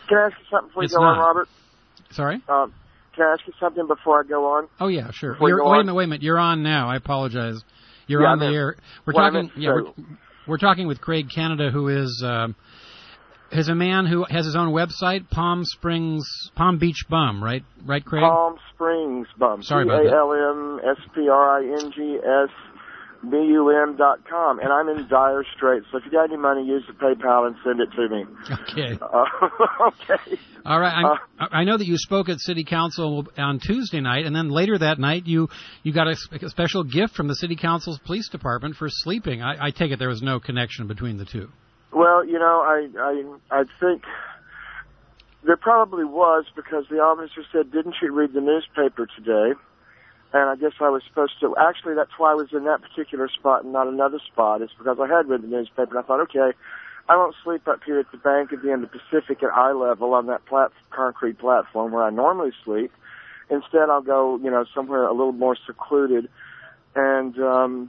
Can I ask you something before It's you go not. on, Robert? Sorry? Um, can I ask you something before I go on? Oh, yeah, sure. Before you You're, go wait a on? minute, wait a minute. You're on now. I apologize. You're Yeah, on I the meant- air. We're what I talking. meant to Yeah, we're, say- we're talking with Craig Canada, who is um, is a man who has his own website, Palm Springs, Palm Beach Bum, right? Right, Craig? Palm Springs Bum. Sorry about that. P A L M S P R I N G S B U M dot com. And I'm in dire straits, so if you got any money, use the PayPal and send it to me. Okay. Uh, okay. All right. I'm, Uh, I know that you spoke at City Council on Tuesday night, and then later that night you, you got a, a special gift from the City Council's police department for sleeping. I, I take it there was no connection between the two. Well, you know, I, I, I think there probably was, because the officer said, didn't you read the newspaper today? And I guess I was supposed to. Actually, that's why I was in that particular spot and not another spot. It's because I had read the newspaper, and I thought, okay, I won't sleep up here at the bank at the end of the Pacific at eye level on that plat- concrete platform where I normally sleep. Instead, I'll go, you know, somewhere a little more secluded. And, um,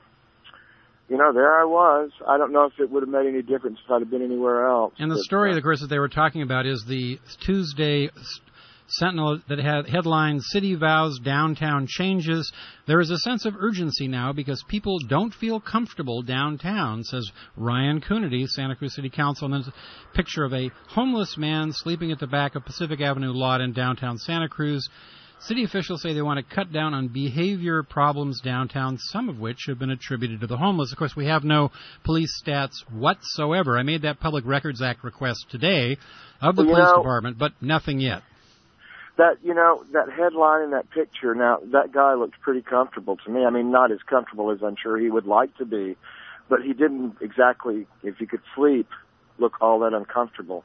you know, there I was. I don't know if it would have made any difference if I'd have been anywhere else. And the but, story, uh, of course, that they were talking about is the Tuesday Sentinel that had headlined City Vows Downtown Changes. There is a sense of urgency now because people don't feel comfortable downtown, says Ryan Coonerty, Santa Cruz City Council. And there's a picture of a homeless man sleeping at the back of Pacific Avenue lot in downtown Santa Cruz. City officials say they want to cut down on behavior problems downtown, some of which have been attributed to the homeless. Of course, we have no police stats whatsoever. I made that Public Records Act request today of the Well, you police know- department, but nothing yet. That, you know, that headline in that picture, now, that guy looked pretty comfortable to me. I mean, not as comfortable as I'm sure he would like to be, but he didn't exactly, if he could sleep, look all that uncomfortable.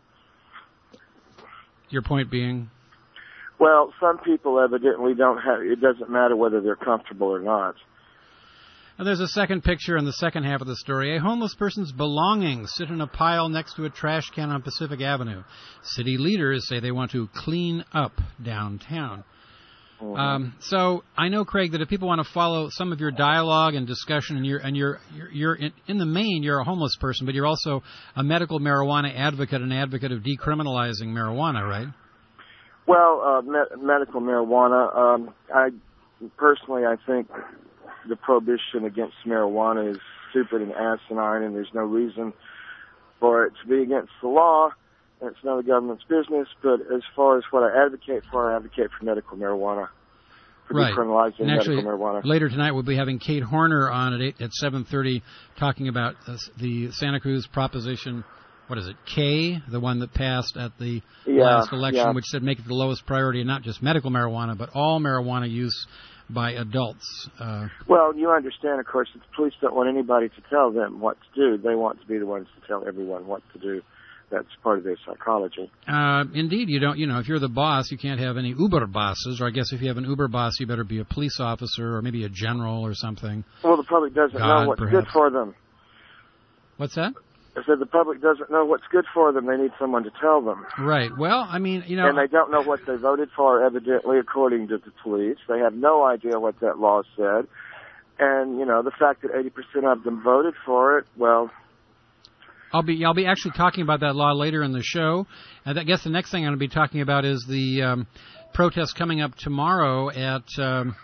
Your point being? Well, some people evidently don't have, it doesn't matter whether they're comfortable or not. And there's a second picture in the second half of the story. A homeless person's belongings sit in a pile next to a trash can on Pacific Avenue. City leaders say they want to clean up downtown. Mm-hmm. Um, so I know, Craig, that if people want to follow some of your dialogue and discussion, and you're and you're you're, you're in, in the main, you're a homeless person, but you're also a medical marijuana advocate, an advocate of decriminalizing marijuana, right? Well, uh, me- medical marijuana. Um, I personally, I think the prohibition against marijuana is stupid and asinine, and there's no reason for it to be against the law. And it's none of the government's business. But as far as what I advocate for, I advocate for medical marijuana, for right. decriminalizing and actually, medical marijuana. Later tonight, we'll be having Kate Horner on at eight, at seven thirty, talking about uh, the Santa Cruz Proposition. What is it? K, the one that passed at the yeah, last election, yeah. which said make it the lowest priority, and not just medical marijuana, but all marijuana use by adults. Uh, well, you understand, of course, that the police don't want anybody to tell them what to do. They want to be the ones to tell everyone what to do. That's part of their psychology. Uh, indeed, you don't. You know, if you're the boss, you can't have any Uber bosses. Or I guess if you have an Uber boss, you better be a police officer or maybe a general or something. Well, the public doesn't God, know what's perhaps. good for them. What's that? I said the public doesn't know what's good for them. They need someone to tell them. Right. Well, I mean, you know. And they don't know what they voted for, evidently, according to the police. They have no idea what that law said. And, you know, the fact that eighty percent of them voted for it, well... I'll be I'll be actually talking about that law later in the show. And I guess the next thing I'm going to be talking about is the um, protest coming up tomorrow at... Um,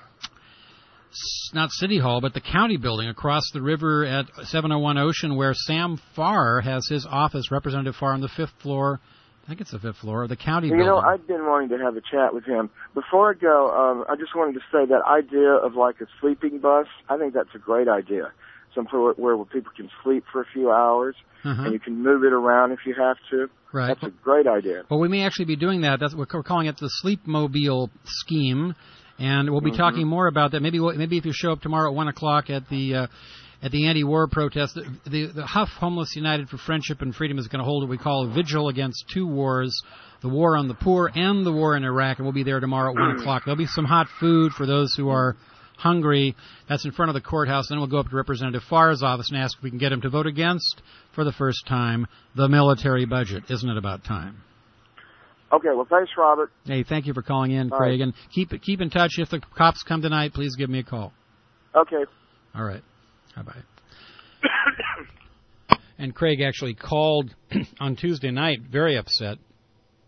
not City Hall, but the county building across the river at seven oh one Ocean, where Sam Farr has his office, Representative Farr, on the fifth floor. I think it's the fifth floor of the county you building. You know, I've been wanting to have a chat with him. Before I go, um, I just wanted to say that idea of like a sleeping bus, I think that's a great idea. Somewhere where, where people can sleep for a few hours, uh-huh. and you can move it around if you have to. Right. That's a great idea. Well, we may actually be doing that. That's, we're calling it the Sleep Mobile Scheme. And we'll be mm-hmm. talking more about that. Maybe maybe if you show up tomorrow at one o'clock at the uh, at the anti-war protest, the, the, the Huff Homeless United for Friendship and Freedom is going to hold what we call a vigil against two wars, the war on the poor and the war in Iraq. And we'll be there tomorrow at one o'clock. There'll be some hot food for those who are hungry. That's in front of the courthouse. Then we'll go up to Representative Farr's office and ask if we can get him to vote against, for the first time, the military budget. Isn't it about time? Okay, well, thanks, Robert. Hey, thank you for calling in, All Craig. right. And keep keep in touch. If the cops come tonight, please give me a call. Okay. All right. Bye-bye. And Craig actually called on Tuesday night, very upset,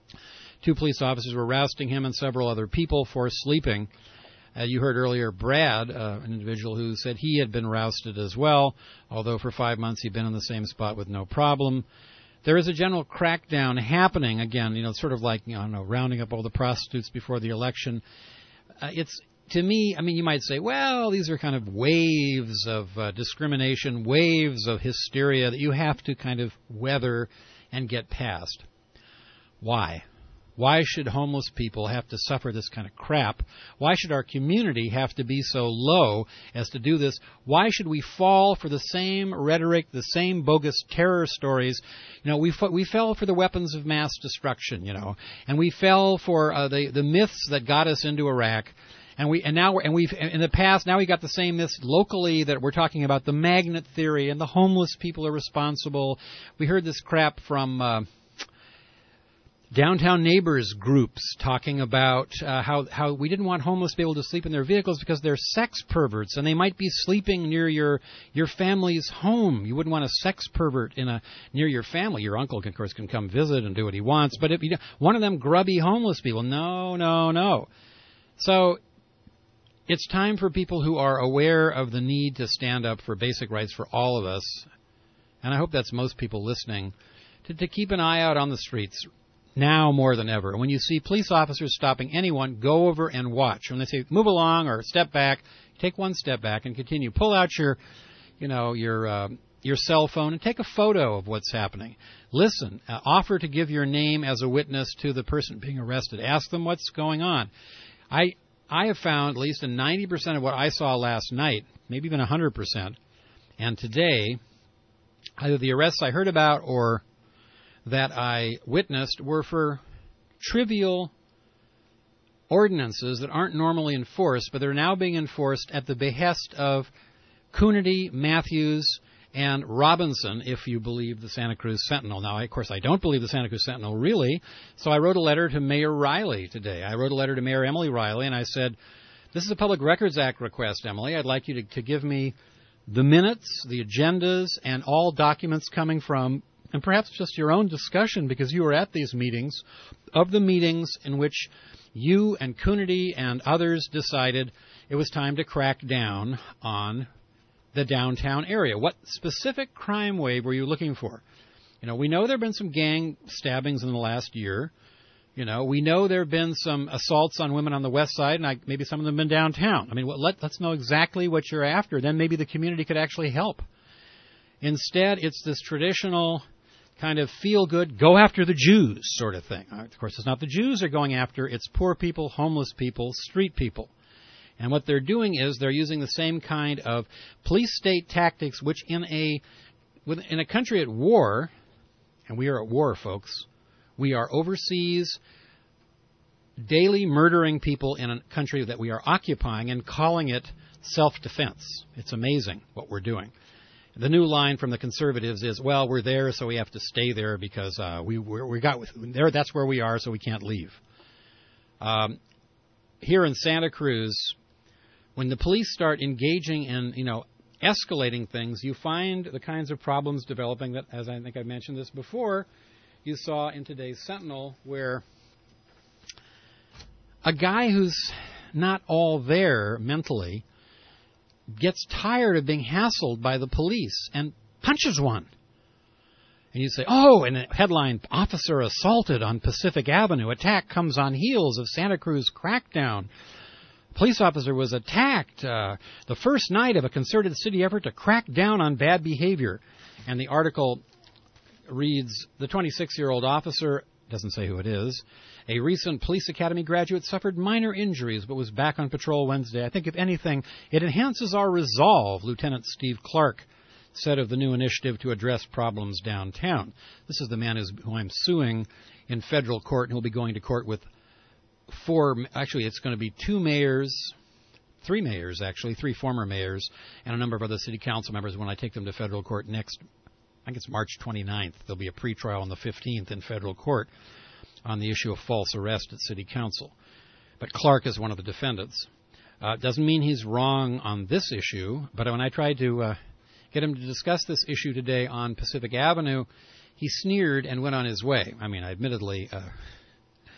Two police officers were rousting him and several other people for sleeping. Uh, you heard earlier Brad, uh, an individual who said he had been rousted as well, although for five months he'd been in the same spot with no problem. There is a general crackdown happening, again, you know, sort of like, you know, rounding up all the prostitutes before the election. Uh, it's, to me, I mean, you might say, well, these are kind of waves of uh, discrimination, waves of hysteria that you have to kind of weather and get past. Why? Why should homeless people have to suffer this kind of crap? Why should our community have to be so low as to do this? Why should we fall for the same rhetoric, the same bogus terror stories? You know, we f- we fell for the weapons of mass destruction, you know, and we fell for uh, the the myths that got us into Iraq. And we and now we're, and we've in the past now we got the same myths locally that we're talking about the magnet theory and the homeless people are responsible. We heard this crap from uh, downtown neighbors groups talking about uh, how how we didn't want homeless people to sleep in their vehicles because they're sex perverts and they might be sleeping near your your family's home. You wouldn't want a sex pervert in a near your family. Your uncle, of course, can come visit and do what he wants, but if you one of them grubby homeless people, no, no, no. So it's time for people who are aware of the need to stand up for basic rights for all of us, and I hope that's most people listening, to, to keep an eye out on the streets. Now more than ever. When you see police officers stopping anyone, go over and watch. When they say move along or step back, take one step back and continue. Pull out your, you know, your uh, your cell phone and take a photo of what's happening. Listen. Uh, offer to give your name as a witness to the person being arrested. Ask them what's going on. I I have found, at least in ninety percent of what I saw last night, maybe even one hundred percent, and today, either the arrests I heard about or that I witnessed were for trivial ordinances that aren't normally enforced, but they're now being enforced at the behest of Coonerty, Matthews, and Robinson, if you believe the Santa Cruz Sentinel. Now, of course, I don't believe the Santa Cruz Sentinel, really, so I wrote a letter to Mayor Riley today. I wrote a letter to Mayor Emily Riley, and I said, this is a Public Records Act request, Emily. I'd like you to, to give me the minutes, the agendas, and all documents coming from, and perhaps just your own discussion, because you were at these meetings, of the meetings in which you and Coonerty and others decided it was time to crack down on the downtown area. What specific crime wave were you looking for? You know, we know there have been some gang stabbings in the last year. You know, we know there have been some assaults on women on the west side, and I, maybe some of them have been downtown. I mean, what, let, let's know exactly what you're after. Then maybe the community could actually help. Instead, it's this traditional kind of feel-good, go after the Jews sort of thing. Of course, it's not the Jews they're going after. It's poor people, homeless people, street people. And what they're doing is they're using the same kind of police-state tactics, which in a in a country at war, and we are at war, folks, we are overseas, daily murdering people in a country that we are occupying and calling it self-defense. It's amazing what we're doing. The new line from the conservatives is, well, we're there, so we have to stay there because uh, we we're, we got there. That's where we are, so we can't leave. Um, here in Santa Cruz, when the police start engaging in, you know, escalating things, you find the kinds of problems developing that, as I think I mentioned this before, you saw in today's Sentinel, where a guy who's not all there mentally gets tired of being hassled by the police and punches one. And you say, oh, and a headline, officer assaulted on Pacific Avenue. Attack comes on heels of Santa Cruz crackdown. Police officer was attacked uh, the first night of a concerted city effort to crack down on bad behavior. And the article reads, the twenty-six-year-old officer, doesn't say who it is, a recent police academy graduate, suffered minor injuries but was back on patrol Wednesday. I think, if anything, it enhances our resolve, Lieutenant Steve Clark said of the new initiative to address problems downtown. This is the man who's, who I'm suing in federal court, and he'll be going to court with four, actually it's going to be two mayors, three mayors actually, three former mayors, and a number of other city council members when I take them to federal court next, I think it's March twenty-ninth. There'll be a pretrial on the fifteenth in federal court on the issue of false arrest at city council. But Clark is one of the defendants. Uh, doesn't mean he's wrong on this issue, but when I tried to uh, get him to discuss this issue today on Pacific Avenue, he sneered and went on his way. I mean, admittedly, uh,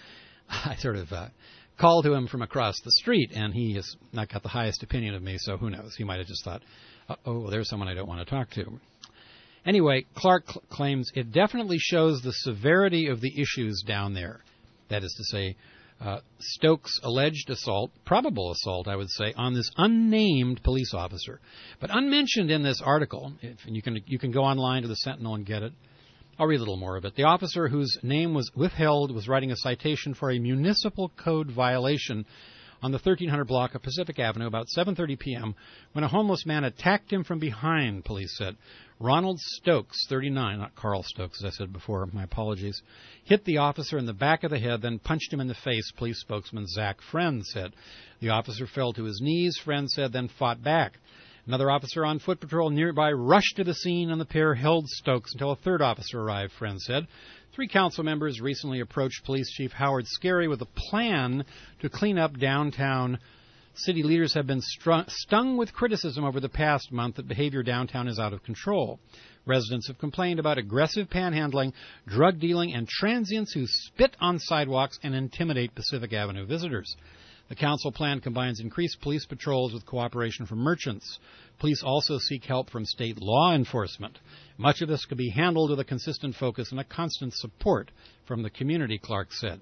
I sort of uh, called to him from across the street, and he has not got the highest opinion of me, so who knows? He might have just thought, oh, well, there's someone I don't want to talk to. Anyway, Clark cl- claims it definitely shows the severity of the issues down there. That is to say, uh, Stokes' alleged assault, probable assault, I would say, on this unnamed police officer. But unmentioned in this article, if, and you can you can go online to the Sentinel and get it. I'll read a little more of it. The officer whose name was withheld was writing a citation for a municipal code violation on the thirteen hundred block of Pacific Avenue about seven thirty p.m. when a homeless man attacked him from behind, police said. Ronald Stokes, thirty-nine, not Carl Stokes, as I said before, my apologies, hit the officer in the back of the head, then punched him in the face, police spokesman Zach Friend said. The officer fell to his knees, Friend said, then fought back. Another officer on foot patrol nearby rushed to the scene, and the pair held Stokes until a third officer arrived, Friend said. Three council members recently approached Police Chief Howard Scarry with a plan to clean up downtown. City leaders have been strung, stung with criticism over the past month that behavior downtown is out of control. Residents have complained about aggressive panhandling, drug dealing, and transients who spit on sidewalks and intimidate Pacific Avenue visitors. The council plan combines increased police patrols with cooperation from merchants. Police also seek help from state law enforcement. Much of this could be handled with a consistent focus and a constant support from the community, Clark said.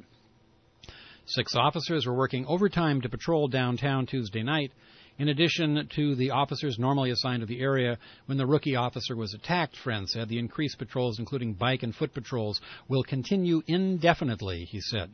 Six officers were working overtime to patrol downtown Tuesday night, in addition to the officers normally assigned to the area when the rookie officer was attacked, Friend said. The increased patrols, including bike and foot patrols, will continue indefinitely, he said.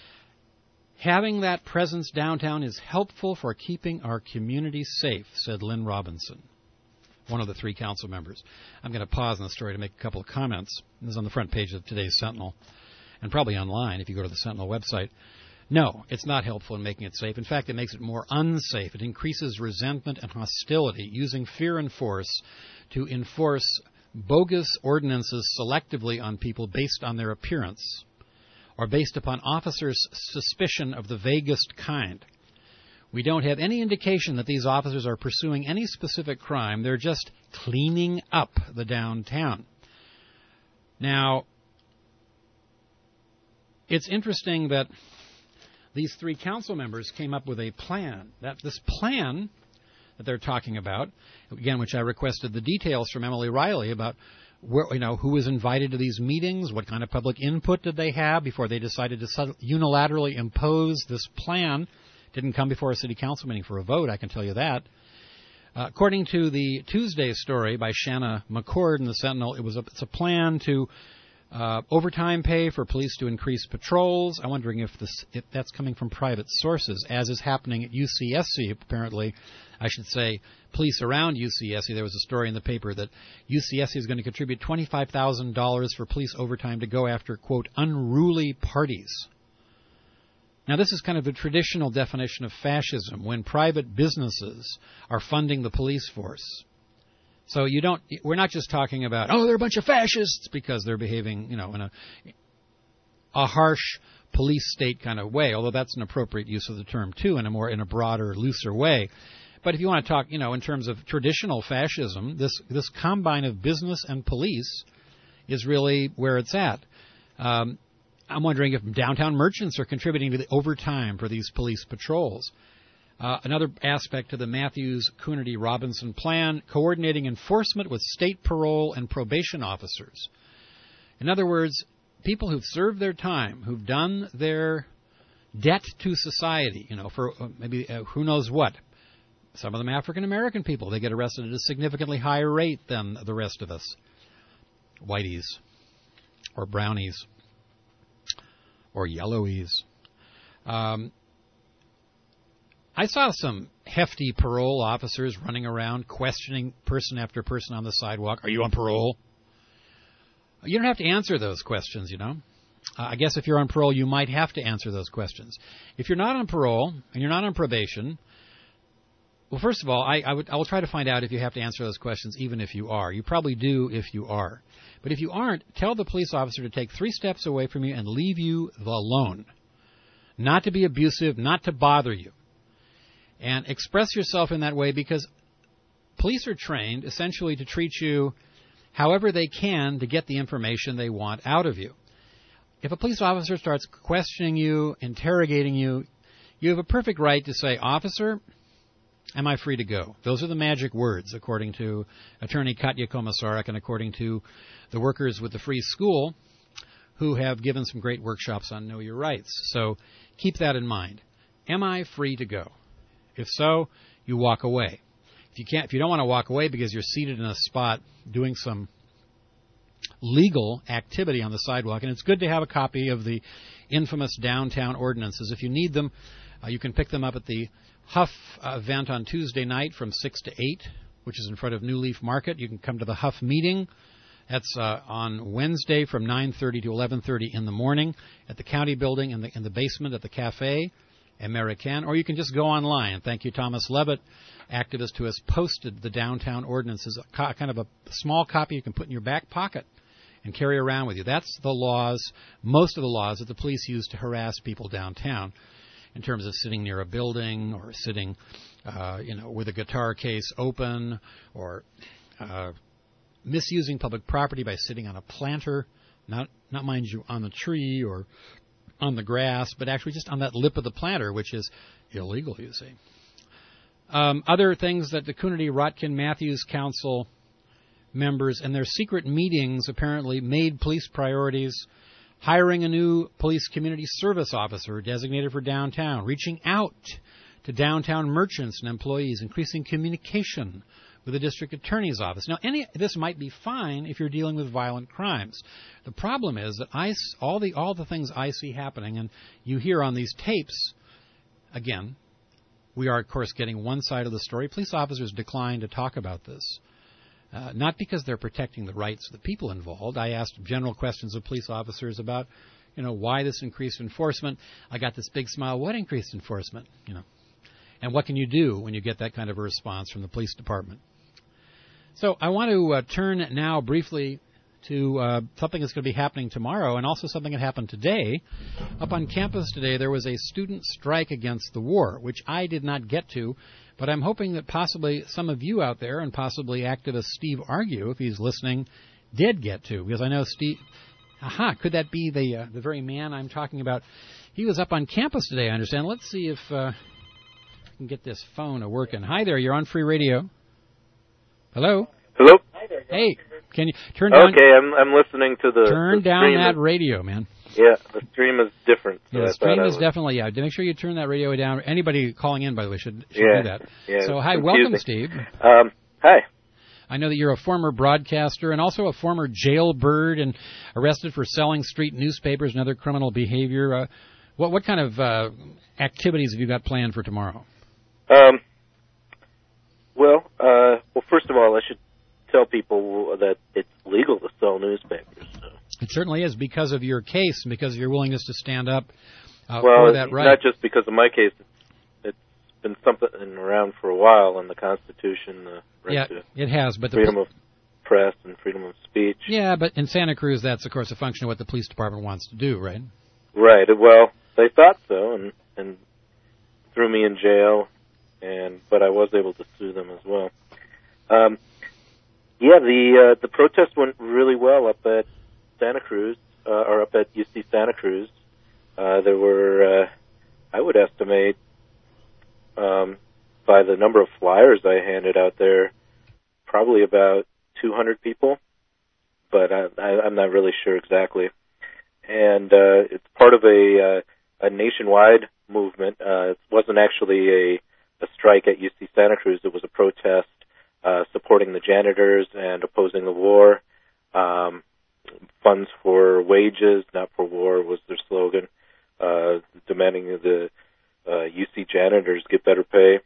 Having that presence downtown is helpful for keeping our community safe, said Lynn Robinson, one of the three council members. I'm going to pause in the story to make a couple of comments. This is on the front page of today's Sentinel, and probably online if you go to the Sentinel website. No, it's not helpful in making it safe. In fact, it makes it more unsafe. It increases resentment and hostility, using fear and force to enforce bogus ordinances selectively on people based on their appearance or based upon officers' suspicion of the vaguest kind. We don't have any indication that these officers are pursuing any specific crime. They're just cleaning up the downtown. Now, it's interesting that these three council members came up with a plan. That this plan that they're talking about, again, which I requested the details from Emily Riley about where, you know, who was invited to these meetings, what kind of public input did they have before they decided to unilaterally impose this plan. Didn't come before a city council meeting for a vote, I can tell you that. Uh, according to the Tuesday story by Shanna McCord in the Sentinel, it was a, it's a plan to Uh, overtime pay for police to increase patrols. I'm wondering if this if that's coming from private sources, as is happening at U C S C, apparently. I should say police around U C S C. There was a story in the paper that U C S C is going to contribute twenty-five thousand dollars for police overtime to go after, quote, unruly parties. Now, this is kind of a traditional definition of fascism, when private businesses are funding the police force. So you don't, we're not just talking about, oh, they're a bunch of fascists because they're behaving, you know, in a, a harsh police state kind of way, although that's an appropriate use of the term, too, in a more, in a broader, looser way. But if you want to talk, you know, in terms of traditional fascism, this, this combine of business and police is really where it's at. Um, I'm wondering if downtown merchants are contributing to the overtime for these police patrols. Uh, another aspect of the Matthews-Coonerty-Robinson plan, coordinating enforcement with state parole and probation officers. In other words, people who've served their time, who've done their debt to society, you know, for uh, maybe uh, who knows what. Some of them African-American people, they get arrested at a significantly higher rate than the rest of us. Whiteys or brownies or yellowies. Um, I saw some hefty parole officers running around questioning person after person on the sidewalk. Are you on parole? You don't have to answer those questions, you know. Uh, I guess if you're on parole, you might have to answer those questions. If you're not on parole and you're not on probation, well, first of all, I, I, would, I will try to find out if you have to answer those questions, even if you are. You probably do if you are. But if you aren't, tell the police officer to take three steps away from you and leave you alone. Not to be abusive, not to bother you. And express yourself in that way, because police are trained essentially to treat you however they can to get the information they want out of you. if a police officer starts questioning you, interrogating you, you have a perfect right to say, "Officer, am I free to go?" Those are the magic words, according to Attorney Katya Komisarek and according to the workers with the Free School, who have given some great workshops on Know Your Rights. So keep that in mind. Am I free to go? If so, you walk away. If you can't, if you don't want to walk away because you're seated in a spot doing some legal activity on the sidewalk, and it's good to have a copy of the infamous downtown ordinances. If you need them, uh, you can pick them up at the Huff uh, event on Tuesday night from six to eight, which is in front of New Leaf Market. You can come to the Huff meeting. That's uh, on Wednesday from nine thirty to eleven thirty in the morning at the county building in the, in the basement at the Cafe American. Or you can just go online. Thank you, Thomas Levitt, activist who has posted the downtown ordinances, a co- kind of a small copy you can put in your back pocket and carry around with you. That's the laws, most of the laws that the police use to harass people downtown in terms of sitting near a building or sitting, uh, you know, with a guitar case open, or uh, misusing public property by sitting on a planter, not, not mind you, on the tree or on the grass, but actually just on that lip of the planter, which is illegal, you see. Um, other things that the Coonerty-Rotkin-Matthews Council members and their secret meetings apparently made police priorities: hiring a new police community service officer designated for downtown, reaching out to downtown merchants and employees, increasing communication with the district attorney's office. Now, any this might be fine if you're dealing with violent crimes. The problem is that I, all the all the things I see happening, and you hear on these tapes, again, we are, of course, getting one side of the story. Police officers decline to talk about this. Uh, not because they're protecting the rights of the people involved. I asked general questions of police officers about, you know, why this increased enforcement. I got this big smile. What increased enforcement? You know, and what can you do when you get that kind of a response from the police department? So I want to uh, turn now briefly to uh, something that's going to be happening tomorrow, and also something that happened today. Up on campus today, there was a student strike against the war, which I did not get to. But I'm hoping that possibly some of you out there, and possibly activist Steve Argue, if he's listening, did get to. Because I know Steve, aha, could that be the uh, the very man I'm talking about? He was up on campus today, I understand. Let's see if uh, I can get this phone a working. Hi there, you're on Free Radio. Hello? Hello? Hey, can you turn down... Okay, I'm I'm listening to the... Turn the down that is, radio, man. Yeah, the stream is different. So yeah, the stream is was... definitely, yeah. Make sure you turn that radio down. Anybody calling in, by the way, should, should yeah, do that. Yeah, so, hi, confusing. welcome, Steve. Um, hi. I know that you're a former broadcaster and also a former jailbird and arrested for selling street newspapers and other criminal behavior. Uh, what what kind of uh, activities have you got planned for tomorrow? Um. Well, uh, well, first of all, I should tell people that it's legal to sell newspapers. So. It certainly is, because of your case and because of your willingness to stand up uh, well, for that right. Not just because of my case. It's been something around for a while in the Constitution. The right yeah, to it has. But the freedom of press and freedom of speech. Yeah, but in Santa Cruz, that's, of course, a function of what the police department wants to do, right? Right. Well, they thought so, and, and threw me in jail, and but I was able to sue them as well. Um, yeah, the uh, the protest went really well up at Santa Cruz, uh, or up at U C Santa Cruz. Uh, there were, uh, I would estimate, um, by the number of flyers I handed out there, probably about two hundred people, but I, I, I'm not really sure exactly. And uh, it's part of a, uh, a nationwide movement. Uh, it wasn't actually a, a strike at U C Santa Cruz. It was a protest uh, supporting the janitors and opposing the war. Um, funds for wages, not for war, was their slogan, uh, demanding the uh, U C janitors get better pay.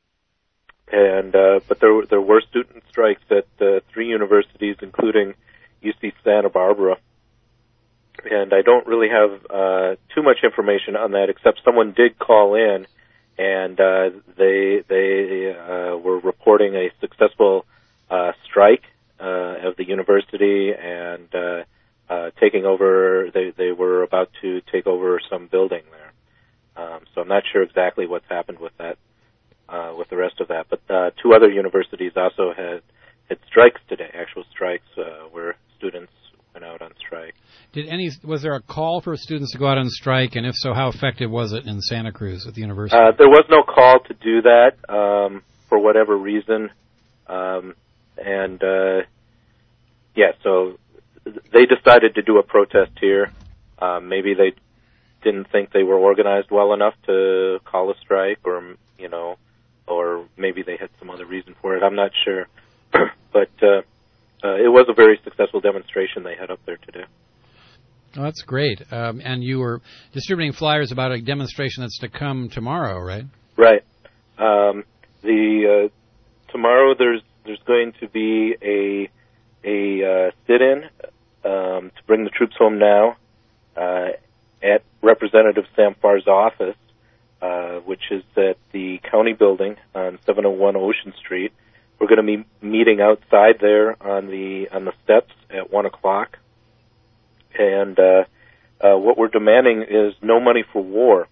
And uh, but there there were student strikes at uh, three universities, including U C Santa Barbara. And I don't really have uh, too much information on that, except someone did call in, and uh, they they uh, were reporting a successful uh, strike uh, of the university and uh, uh, taking over. They they were about to take over some building there. Um, so I'm not sure exactly what's happened with that, uh, with the rest of that. But uh, two other universities also had had strikes today, actual strikes uh, where students went out on strike. Did any was there a call for students to go out on strike, and if so, how effective was it in Santa Cruz at the university? Uh, there was no call to do that um, for whatever reason, um, and uh, yeah, so they decided to do a protest here. Um, maybe they didn't think they were organized well enough to call a strike, or you know, or maybe they had some other reason for it. I'm not sure, but uh, uh, it was a very successful demonstration they had up there today. Oh, that's great. Um, and you were distributing flyers about a demonstration that's to come tomorrow, right? Right. Um, the uh, tomorrow there's there's going to be a a uh, sit-in um, to bring the troops home now uh, at Representative Sam Farr's office, uh, which is at the county building on seven oh one Ocean Street. We're going to be meeting outside there on the on the steps at one o'clock. And uh, uh, what we're demanding is no money for war.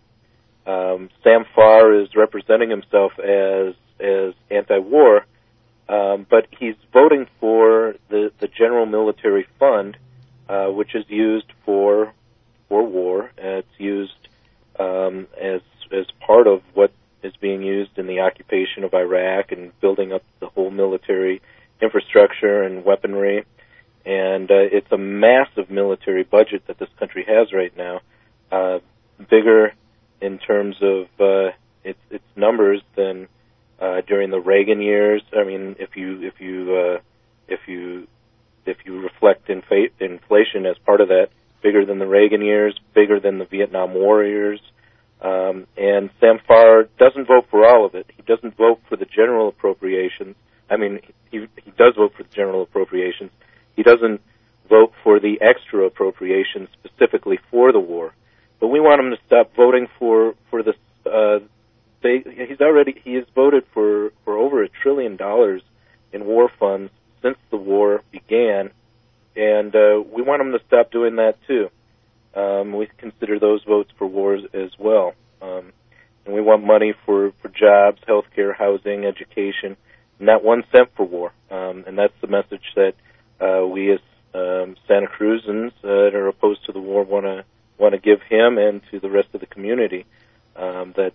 Um, Sam Farr is representing himself as as anti-war, um, but he's voting for the, the General Military Fund, uh, which is used for for war. And it's used um, as as part of what is being used in the occupation of Iraq and building up the whole military infrastructure and weaponry. And uh, it's a massive military budget that this country has right now, uh, bigger in terms of uh, its, its numbers than uh, during the Reagan years. I mean, if you if you uh, if you if you reflect infa- inflation as part of that, bigger than the Reagan years, bigger than the Vietnam War years. Um, and Sam Farr doesn't vote for all of it. He doesn't vote for the general appropriations. I mean, he he does vote for the general appropriations. He doesn't vote for the extra appropriations specifically for the war. But we want him to stop voting for for this. Uh, they, he's already he has voted for, for over a trillion dollars in war funds since the war began, and uh, we want him to stop doing that too. Um, we consider those votes for wars as well, um, and we want money for, for jobs, health care, housing, education, not one cent for war. Um, and that's the message that uh, we as um, Santa Cruzans uh, that are opposed to the war want to want to give him and to the rest of the community. Um, that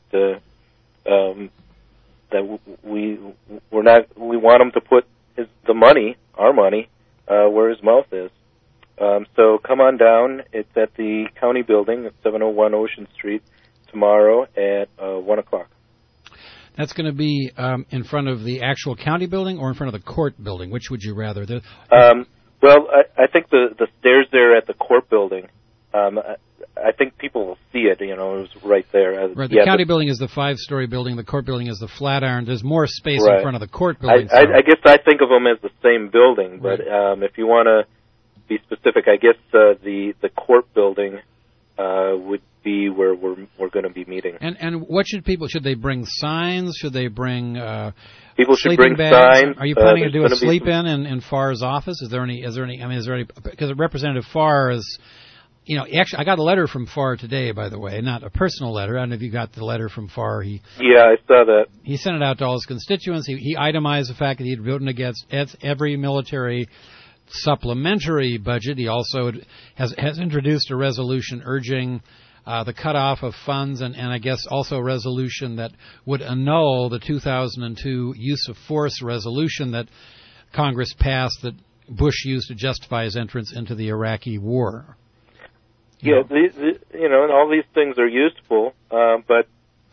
uh, um, that we we're not we want him to put his, the money, our money, uh, where his mouth is. Um, so come on down. It's at the county building at seven oh one Ocean Street tomorrow at uh, one o'clock. That's going to be um, in front of the actual county building or in front of the court building? Which would you rather? The, um, well, I, I think the, the stairs there at the court building, um, I, I think people will see it. You know, it was right there. Right, the yeah, county but, building is the five-story building. The court building is the Flatiron. There's more space right. in front of the court building. I, I, I guess I think of them as the same building, but right. um, if you want to be specific, I guess uh, the the court building uh, would be where we're we're going to be meeting. And and what should people should they bring signs? Should they bring uh, people should sleeping bring bags? signs? Are you planning uh, to do a sleep some... in, in in Farr's office? Is there any? Is there any? I mean, is there any? Because Representative Farr is, you know, actually, I got a letter from Farr today, by the way, not a personal letter. I don't know if you got the letter from Farr. He yeah, I saw that. He sent it out to all his constituents. He, he itemized the fact that he'd voted against every military supplementary budget. He also has has introduced a resolution urging uh, the cutoff of funds, and, and I guess also a resolution that would annul the two thousand two use of force resolution that Congress passed that Bush used to justify his entrance into the Iraqi war. You yeah, know. The, the, you know, and all these things are useful, uh, but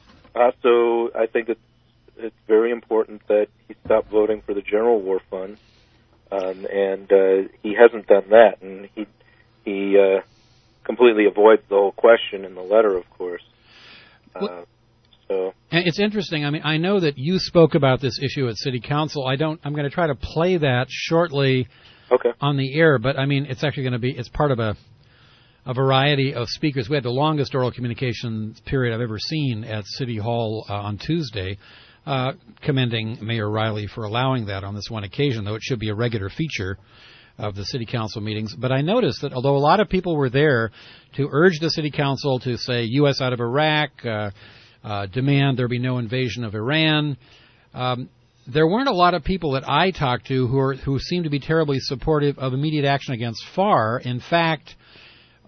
also I think it's it's very important that he stop voting for the General War Fund. Um, and uh, he hasn't done that, and he he uh, completely avoids the whole question in the letter, of course. Uh, well, so and it's interesting. I mean, I know that you spoke about this issue at City Council. I don't. I'm going to try to play that shortly okay. on the air, but I mean, it's actually going to be. It's part of a a variety of speakers. We had the longest oral communication period I've ever seen at City Hall uh, on Tuesday. Uh, commending Mayor Riley for allowing that on this one occasion, though it should be a regular feature of the City Council meetings. But I noticed that although a lot of people were there to urge the City Council to say U S out of Iraq, uh, uh, demand there be no invasion of Iran, um, there weren't a lot of people that I talked to who are, who seemed to be terribly supportive of immediate action against Farr. In fact,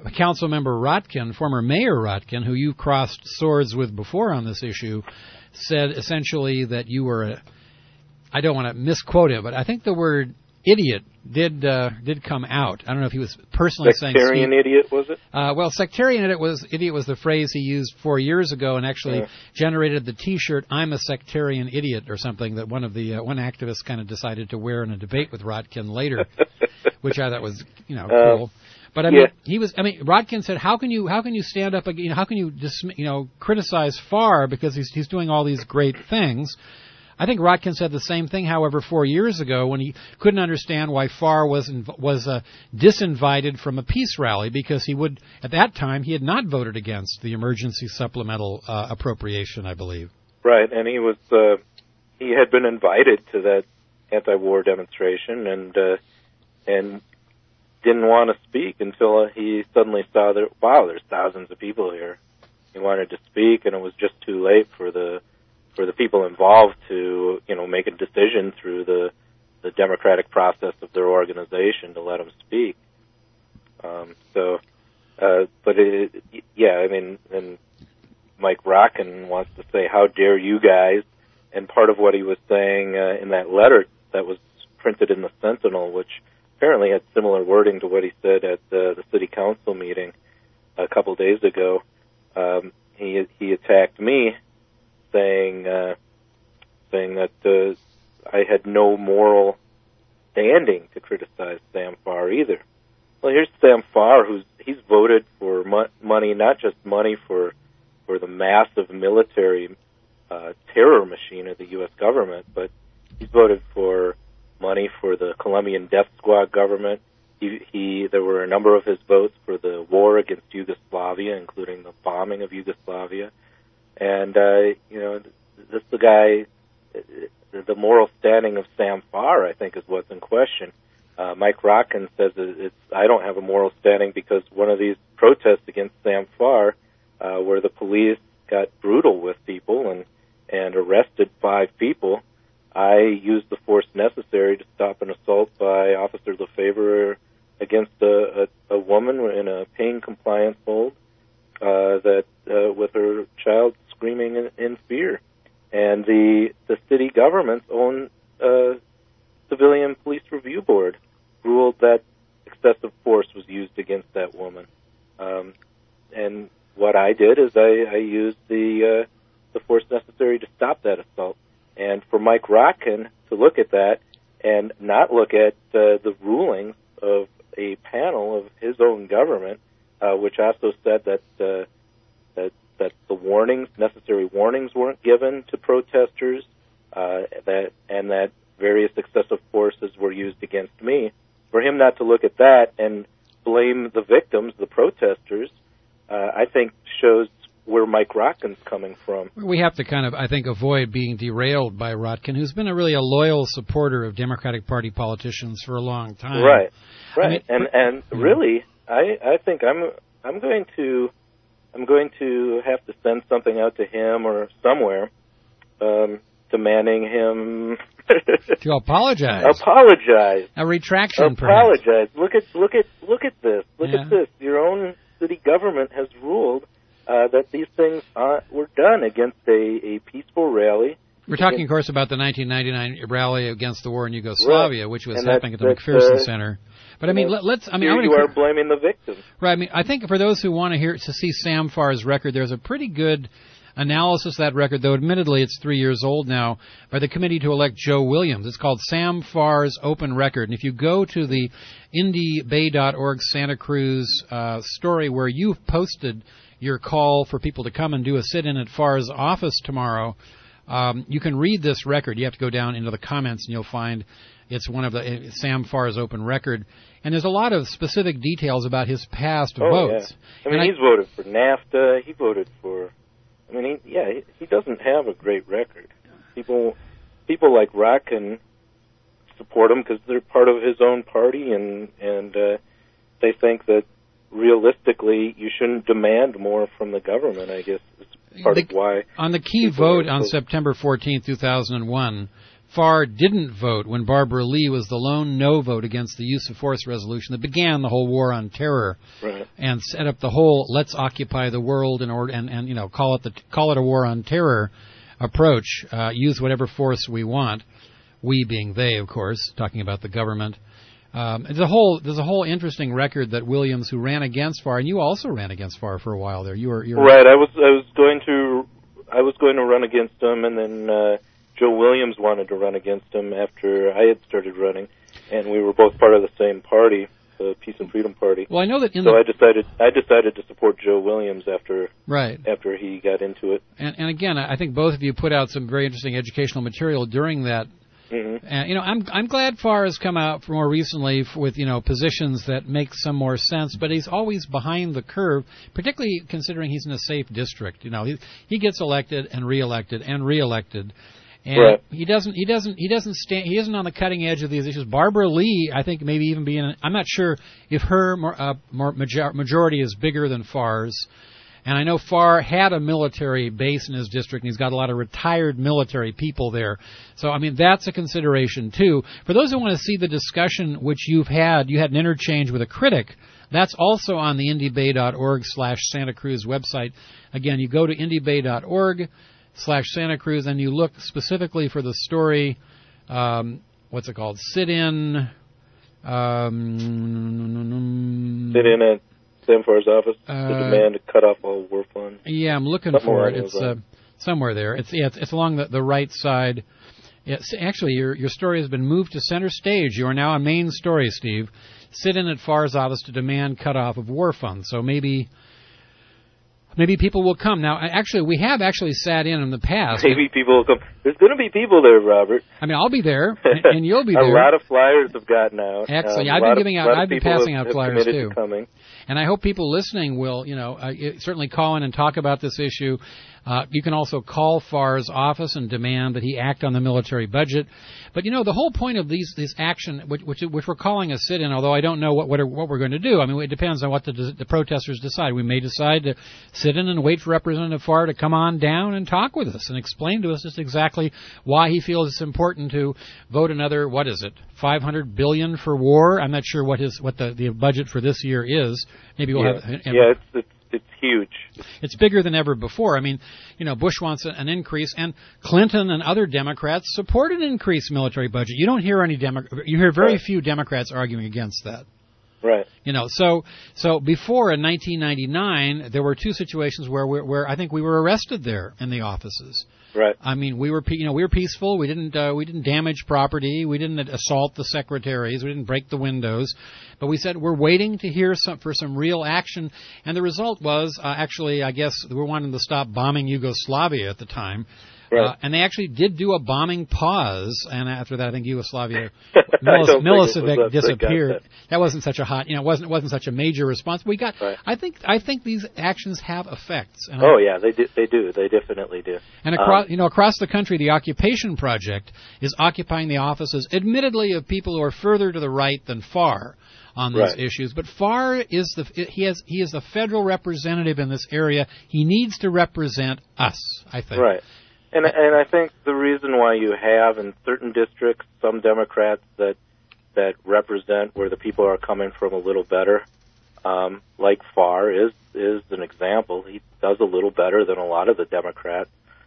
council member Rotkin, former Mayor Rotkin, who you crossed swords with before on this issue, said essentially that you were a, I don't want to misquote it, but I think the word idiot did uh, did come out. I don't know if he was personally saying... Sectarian idiot, was it? Uh, well, sectarian idiot was, idiot was the phrase he used four years ago and actually yeah. generated the T-shirt, I'm a sectarian idiot, or something that one of the uh, one activist kind of decided to wear in a debate with Rotkin later, which I thought was, you know, uh, cool. But I mean, yeah. he was. I mean, Rotkin said, "How can you? How can you stand up? You know, how can you, dis, you know, criticize Farr because he's he's doing all these great things?" I think Rotkin said the same thing, however, four years ago when he couldn't understand why Farr was inv- was uh, disinvited from a peace rally because he would, at that time, he had not voted against the emergency supplemental uh, appropriation, I believe. Right, and he was uh, he had been invited to that anti-war demonstration and uh, and didn't want to speak until he suddenly saw that, wow, there's thousands of people here. He wanted to speak, and it was just too late for the for the people involved to, you know, make a decision through the the democratic process of their organization to let him speak. Um, so, uh, but it, yeah, I mean, and Mike Rotkin wants to say, how dare you guys? And part of what he was saying uh, in that letter that was printed in the Sentinel, which apparently had similar wording to what he said at the, the city council meeting a couple days ago, um, he he attacked me, saying uh, saying that uh, I had no moral standing to criticize Sam Farr either. Well, here's Sam Farr, who's he's voted for mo- money, not just money for for the massive military uh, terror machine of the U S government, but he's voted for money for the Colombian Death Squad government. He, he there were a number of his votes for the war against Yugoslavia, including the bombing of Yugoslavia. And, uh, you know, this the guy, the moral standing of Sam Farr, I think, is what's in question. Uh, Mike Rotkin says that it's, I don't have a moral standing because one of these protests against Sam Farr, uh, where the police got brutal with people and, and arrested five people, I used the force necessary to stop an assault by Officer Lefebvre against a, a, a woman in a pain compliance hold, uh, that, uh, with her child screaming in, in fear. And the, the city government's own, uh, civilian police review board ruled that excessive force was used against that woman. Um, and what I did is I, I used the, uh, the force necessary to stop that assault. And for Mike Rotkin to look at that and not look at uh, the rulings of a panel of his own government, uh, which also said that uh, that that the warnings, necessary warnings, weren't given to protesters, uh, that and that various excessive forces were used against me. For him not to look at that and blame the victims, the protesters, uh, I think shows where Mike Rotkin's coming from. We have to kind of, I think, avoid being derailed by Rotkin, who's been a really a loyal supporter of Democratic Party politicians for a long time. Right, right, I mean, and and yeah. really, I I think I'm I'm going to I'm going to have to send something out to him or somewhere, um, demanding him to apologize. Apologize. A retraction. Apologize. Perhaps. Look at look at look at this. Look yeah. at this. Your own city government has ruled Uh, that these things uh, were done against a, a peaceful rally. We're talking, of course, about the nineteen ninety-nine rally against the war in Yugoslavia, right. which was and happening at the that, McPherson uh, Center. But I mean, let, let's. I mean, here I you are blaming the victim. Right. I mean, I think for those who want to hear to see Sam Farr's record, there's a pretty good analysis of that record, though admittedly it's three years old now, by the committee to elect Joe Williams. It's called Sam Farr's Open Record. And if you go to the Indy Bay dot org Santa Cruz uh, story where you've posted your call for people to come and do a sit-in at Farr's office tomorrow, um, you can read this record. You have to go down into the comments and you'll find it's one of the uh, Sam Farr's Open Record. And there's a lot of specific details about his past oh, votes. Yeah. I mean, and he's I, voted for NAFTA. He voted for... I mean, he, yeah, he, he doesn't have a great record. People people like Rotkin support him because they're part of his own party, and, and uh, they think that realistically, you shouldn't demand more from the government, I guess, is part the, of why. On the key vote on September fourteenth, two thousand one, Farr didn't vote when Barbara Lee was the lone no vote against the use of force resolution that began the whole war on terror, right. and set up the whole "let's occupy the world" in order and, and you know call it the call it a war on terror approach. Uh, use whatever force we want. We being they, of course, talking about the government. Um, there's a whole there's a whole interesting record that Williams, who ran against Farr, and you also ran against Farr for a while there. You were you were right. I was I was going to I was going to run against him, and then uh, Joe Williams wanted to run against him after I had started running, and we were both part of the same party, the Peace and Freedom Party. Well, I know that in so the I decided I decided to support Joe Williams after right after he got into it. And, and again, I think both of you put out some very interesting educational material during that. Mm-hmm. And you know, I'm I'm glad Farr has come out more recently with you know positions that make some more sense, but he's always behind the curve, particularly considering he's in a safe district. You know, he he gets elected and reelected and reelected, and right. he doesn't he doesn't he doesn't stand he isn't on the cutting edge of these issues. Barbara Lee, I think, maybe even being I'm not sure if her uh, more major, majority is bigger than Farr's. And I know Farr had a military base in his district, and he's got a lot of retired military people there. So, I mean, that's a consideration, too. For those who want to see the discussion which you've had, you had an interchange with a critic, that's also on the indiebay.org slash Santa Cruz website. Again, you go to indiebay.org slash Santa Cruz, and you look specifically for the story, um, what's it called, Sit-In... Um, Sit-In at Sam Farr's office uh, to demand to cut off all war funds. Yeah, I'm looking somewhere for it. It's uh, somewhere there. It's yeah, it's, it's along the, the right side. It's, actually, your your story has been moved to center stage. You are now a main story, Steve. Sit in at Farr's office to demand cutoff of war funds. So maybe maybe people will come. Now, actually, we have actually sat in in the past. Maybe people will come. There's going to be people there, Robert. I mean, I'll be there, and, and you'll be there. A lot of flyers have gotten out. Excellent. Um, I've been giving out. I've been passing have, out flyers too. To coming. And I hope people listening will, you know, uh, certainly call in and talk about this issue. Uh, you can also call Farr's office and demand that he act on the military budget. But, you know, the whole point of these this action, which, which, which we're calling a sit-in, although I don't know what what, are, what we're going to do. I mean, it depends on what the, the protesters decide. We may decide to sit in and wait for Representative Farr to come on down and talk with us and explain to us just exactly why he feels it's important to vote another, what is it, five hundred billion dollars for war? I'm not sure what his what the, the budget for this year is. Maybe we'll yeah. have... have yeah, it's, it's It's huge. It's bigger than ever before. I mean, you know, Bush wants an increase, and Clinton and other Democrats support an increased military budget. You don't hear any Demo- you hear very right. few Democrats arguing against that. Right. You know, so so before in nineteen ninety-nine, there were two situations where we, where I think we were arrested there in the offices. Right. I mean, we were you know we were peaceful. We didn't uh, we didn't damage property. We didn't assault the secretaries. We didn't break the windows. But we said we're waiting to hear some for some real action. And the result was uh, actually, I guess, we were wanting to stop bombing Yugoslavia at the time. Right. Uh, and they actually did do a bombing pause, and after that, I think Yugoslavia, Milos- Milosevic disappeared. That. that wasn't such a hot, you know, it wasn't wasn't such a major response. We got, right. I think, I think these actions have effects. And oh I, yeah, they do, they do, they definitely do. And across, um, you know, across the country, the Occupation Project is occupying the offices, admittedly, of people who are further to the right than Farr on these right. issues. But Farr is the he has he is the federal representative in this area. He needs to represent us, I think. Right. And and I think the reason why you have in certain districts some Democrats that that represent where the people are coming from a little better, um, like Farr is is an example. He does a little better than a lot of the Democrats,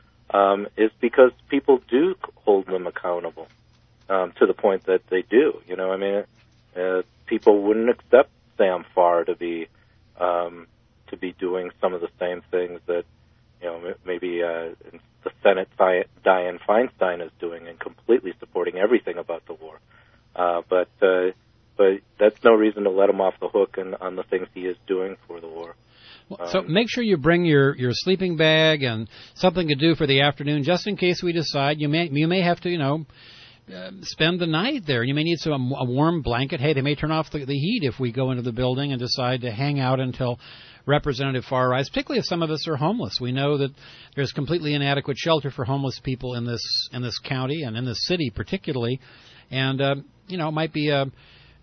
um, is because people do hold them accountable um, to the point that they do. You know, I mean, uh, people wouldn't accept Sam Farr to be um, to be doing some of the same things that you know maybe. Uh, the Senate Dianne Feinstein is doing and completely supporting everything about the war. Uh, but uh, but that's no reason to let him off the hook and, on the things he is doing for the war. Um, so make sure you bring your, your sleeping bag and something to do for the afternoon, just in case we decide you may you may have to, you know, uh, spend the night there. You may need some a warm blanket. Hey, they may turn off the, the heat if we go into the building and decide to hang out until Representative Farr arrives, particularly if some of us are homeless. We know that there's completely inadequate shelter for homeless people in this in this county and in this city particularly, and uh, you know it might be a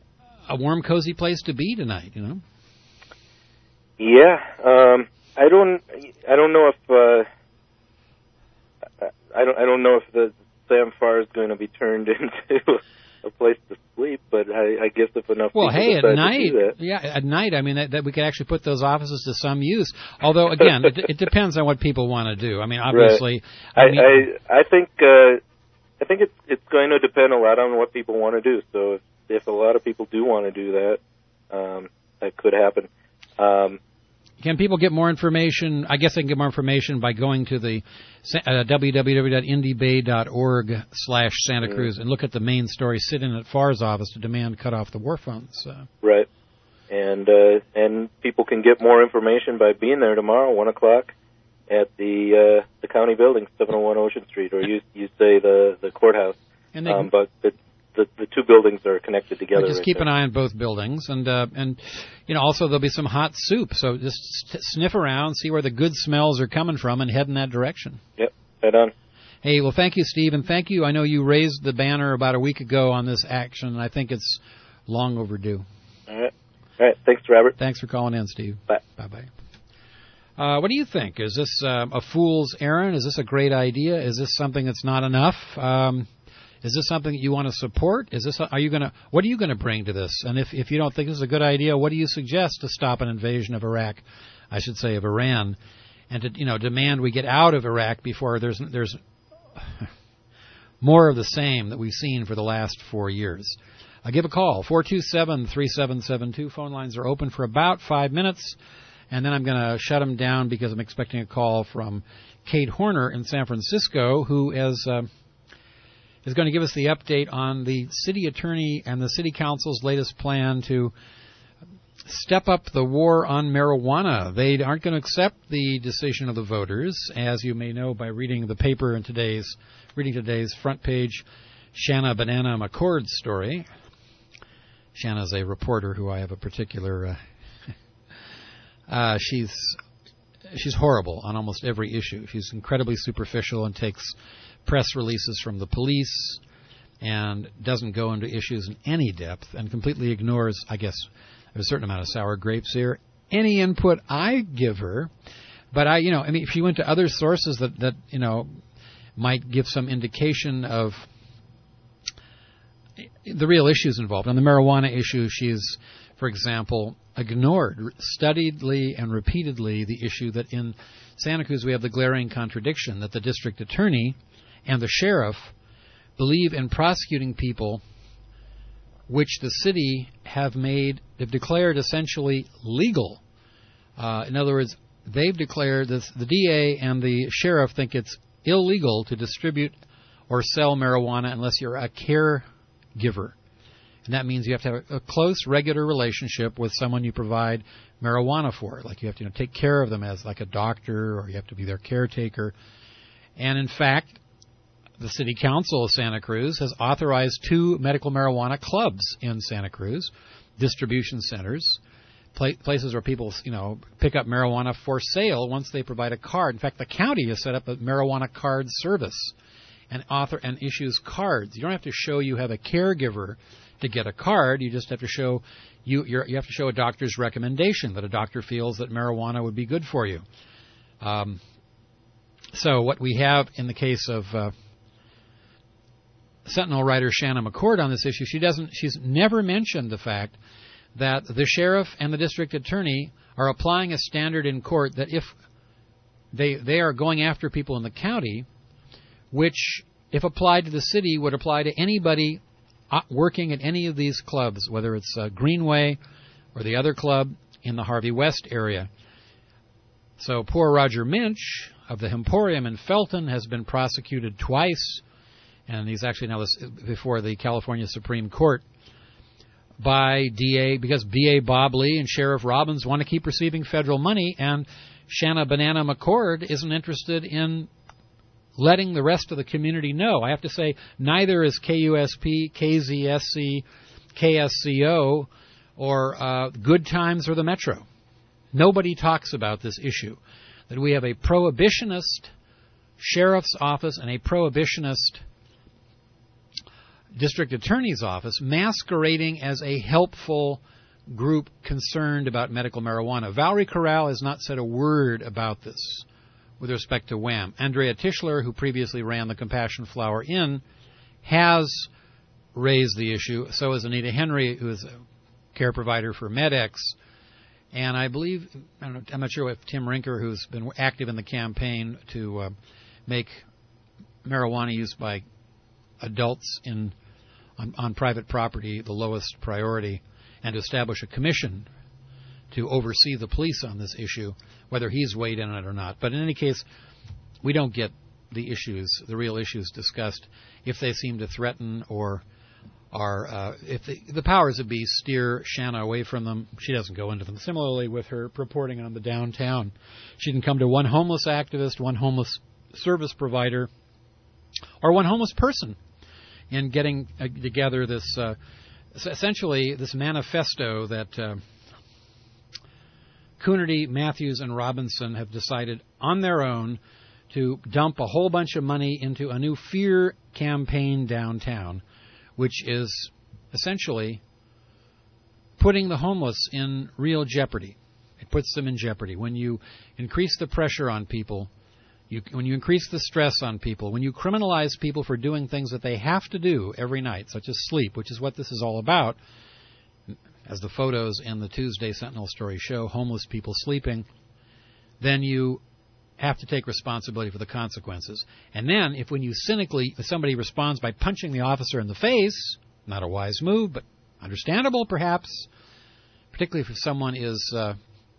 a warm, cozy place to be tonight. You know. Yeah, um, I don't I don't know if uh, I don't I don't know if the Sam Farr is going to be turned into a place to sleep, but I, I guess if enough well, people hey, at decide night, to do that. yeah, at night. I mean, that, that we could actually put those offices to some use. Although, again, it, it depends on what people want to do. I mean, obviously, right. I, mean, I, I I think uh, I think it's it's going to depend a lot on what people want to do. So if, if a lot of people do want to do that, um, that could happen. Um, Can people get more information? I guess they can get more information by going to the uh, w w w dot indy bay dot org slash Santa Cruz and look at the main story, sit in at Farr's office to demand cut off the war funds. Uh, right. And uh, and people can get more information by being there tomorrow, one o'clock, at the uh, the county building, seven oh one Ocean Street, or you you say the, the courthouse. And they um, can, but it's The, the two buildings are connected together. Just right keep there. an eye on both buildings, and uh, and you know also there'll be some hot soup. So just sniff around, see where the good smells are coming from, and head in that direction. Yep, head on. Hey, well, thank you, Steve, and thank you. I know you raised the banner about a week ago on this action, and I think it's long overdue. All right, all right. Thanks, Robert. Thanks for calling in, Steve. Bye. Bye. Bye. Uh, what do you think? Is this uh, a fool's errand? Is this a great idea? Is this something that's not enough? Um, Is this something that you want to support? Is this are you going to what are you going to bring to this? And if if you don't think this is a good idea, what do you suggest to stop an invasion of Iraq? I should say of Iran, and to you know demand we get out of Iraq before there's there's more of the same that we've seen for the last four years. Uh, give a call four two seven, three seven seven two. Phone lines are open for about five minutes, and then I'm going to shut them down because I'm expecting a call from Kate Horner in San Francisco, who is. Uh, is going to give us the update on the city attorney and the city council's latest plan to step up the war on marijuana. They aren't going to accept the decision of the voters, as you may know by reading the paper in today's reading today's front page Shanna Banana McCord story. Shanna's a reporter who I have a particular uh, uh, she's she's horrible on almost every issue. She's incredibly superficial and takes press releases from the police and doesn't go into issues in any depth and completely ignores, I guess, there's a certain amount of sour grapes here, any input I give her. But I, you know, I mean, if she went to other sources that, that you know, might give some indication of the real issues involved. On the marijuana issue, she's, for example, ignored studiedly and repeatedly the issue that in Santa Cruz we have the glaring contradiction that the district attorney and the sheriff believe in prosecuting people which the city have made, have declared essentially legal. Uh, in other words, they've declared this, the D A and the sheriff think it's illegal to distribute or sell marijuana unless you're a caregiver. And that means you have to have a close, regular relationship with someone you provide marijuana for. Like you have to you know, take care of them as like a doctor, or you have to be their caretaker. And in fact, the City Council of Santa Cruz has authorized two medical marijuana clubs in Santa Cruz, distribution centers, pla- places where people, you know, pick up marijuana for sale once they provide a card. In fact, the county has set up a marijuana card service and author and issues cards. You don't have to show you have a caregiver to get a card. You just have to show you you're, you have to show a doctor's recommendation that a doctor feels that marijuana would be good for you. Um, so what we have in the case of uh, Sentinel writer Shanna McCord on this issue, she doesn't. She's never mentioned the fact that the sheriff and the district attorney are applying a standard in court that if they they are going after people in the county, which if applied to the city would apply to anybody working at any of these clubs, whether it's uh, Greenway or the other club in the Harvey West area. So poor Roger Minch of the Emporium in Felton has been prosecuted twice, and he's actually now this, before the California Supreme Court by D A because D A Bob Lee and Sheriff Robbins want to keep receiving federal money, and Shanna Banana McCord isn't interested in letting the rest of the community know. I have to say, neither is K U S P, K Z S C, K S C O, or uh, Good Times or the Metro. Nobody talks about this issue, that we have a prohibitionist sheriff's office and a prohibitionist district attorney's office masquerading as a helpful group concerned about medical marijuana. Valerie Corral has not said a word about this with respect to Wham. Andrea Tischler, who previously ran the Compassion Flower Inn, has raised the issue. So has Anita Henry, who is a care provider for MedX. And I believe, I'm not sure if Tim Rinker, who's been active in the campaign to uh, make marijuana use by adults in on, on private property the lowest priority, and to establish a commission to oversee the police on this issue, whether he's weighed in on it or not. But in any case, we don't get the issues, the real issues discussed, if they seem to threaten or are, uh, if the, the powers that be steer Shanna away from them, she doesn't go into them. Similarly with her purporting on the downtown. She didn't come to one homeless activist, one homeless service provider, or one homeless person in getting uh, together this, uh, essentially this manifesto that uh, Coonerty, Matthews, and Robinson have decided on their own to dump a whole bunch of money into a new fear campaign downtown, which is essentially putting the homeless in real jeopardy. It puts them in jeopardy. When you increase the pressure on people, you, when you increase the stress on people, when you criminalize people for doing things that they have to do every night, such as sleep, which is what this is all about, as the photos in the Tuesday Sentinel story show, homeless people sleeping, then you have to take responsibility for the consequences. And then, if when you cynically, if somebody responds by punching the officer in the face, not a wise move, but understandable perhaps, particularly if someone is uh,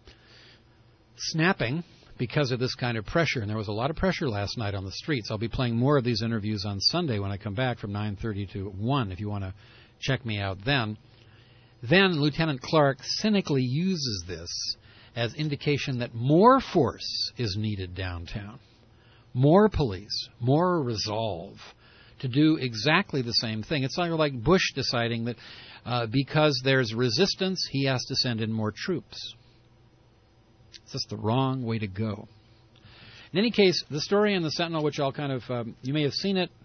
snapping because of this kind of pressure. And there was a lot of pressure last night on the streets. I'll be playing more of these interviews on Sunday when I come back from nine thirty to one, if you want to check me out then. Then Lieutenant Clark cynically uses this as indication that more force is needed downtown, more police, more resolve to do exactly the same thing. It's like Bush deciding that uh, because there's resistance, he has to send in more troops. It's just the wrong way to go. In any case, the story in the Sentinel, which I'll kind of, um, you may have seen it,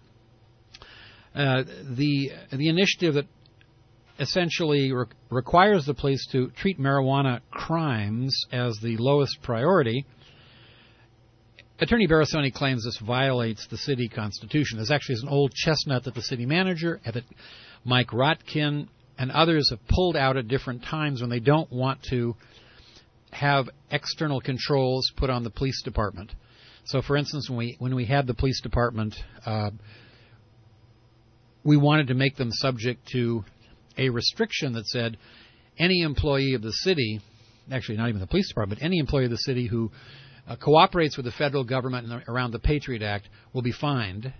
uh, the the initiative that essentially re- requires the police to treat marijuana crimes as the lowest priority. Attorney Barasoni claims this violates the city constitution. There's actually an old chestnut that the city manager, that Mike Rotkin, and others have pulled out at different times when they don't want to have external controls put on the police department. So, for instance, when we when we had the police department, uh, we wanted to make them subject to a restriction that said any employee of the city, actually not even the police department, any employee of the city who uh, cooperates with the federal government in the, around the Patriot Act will be fined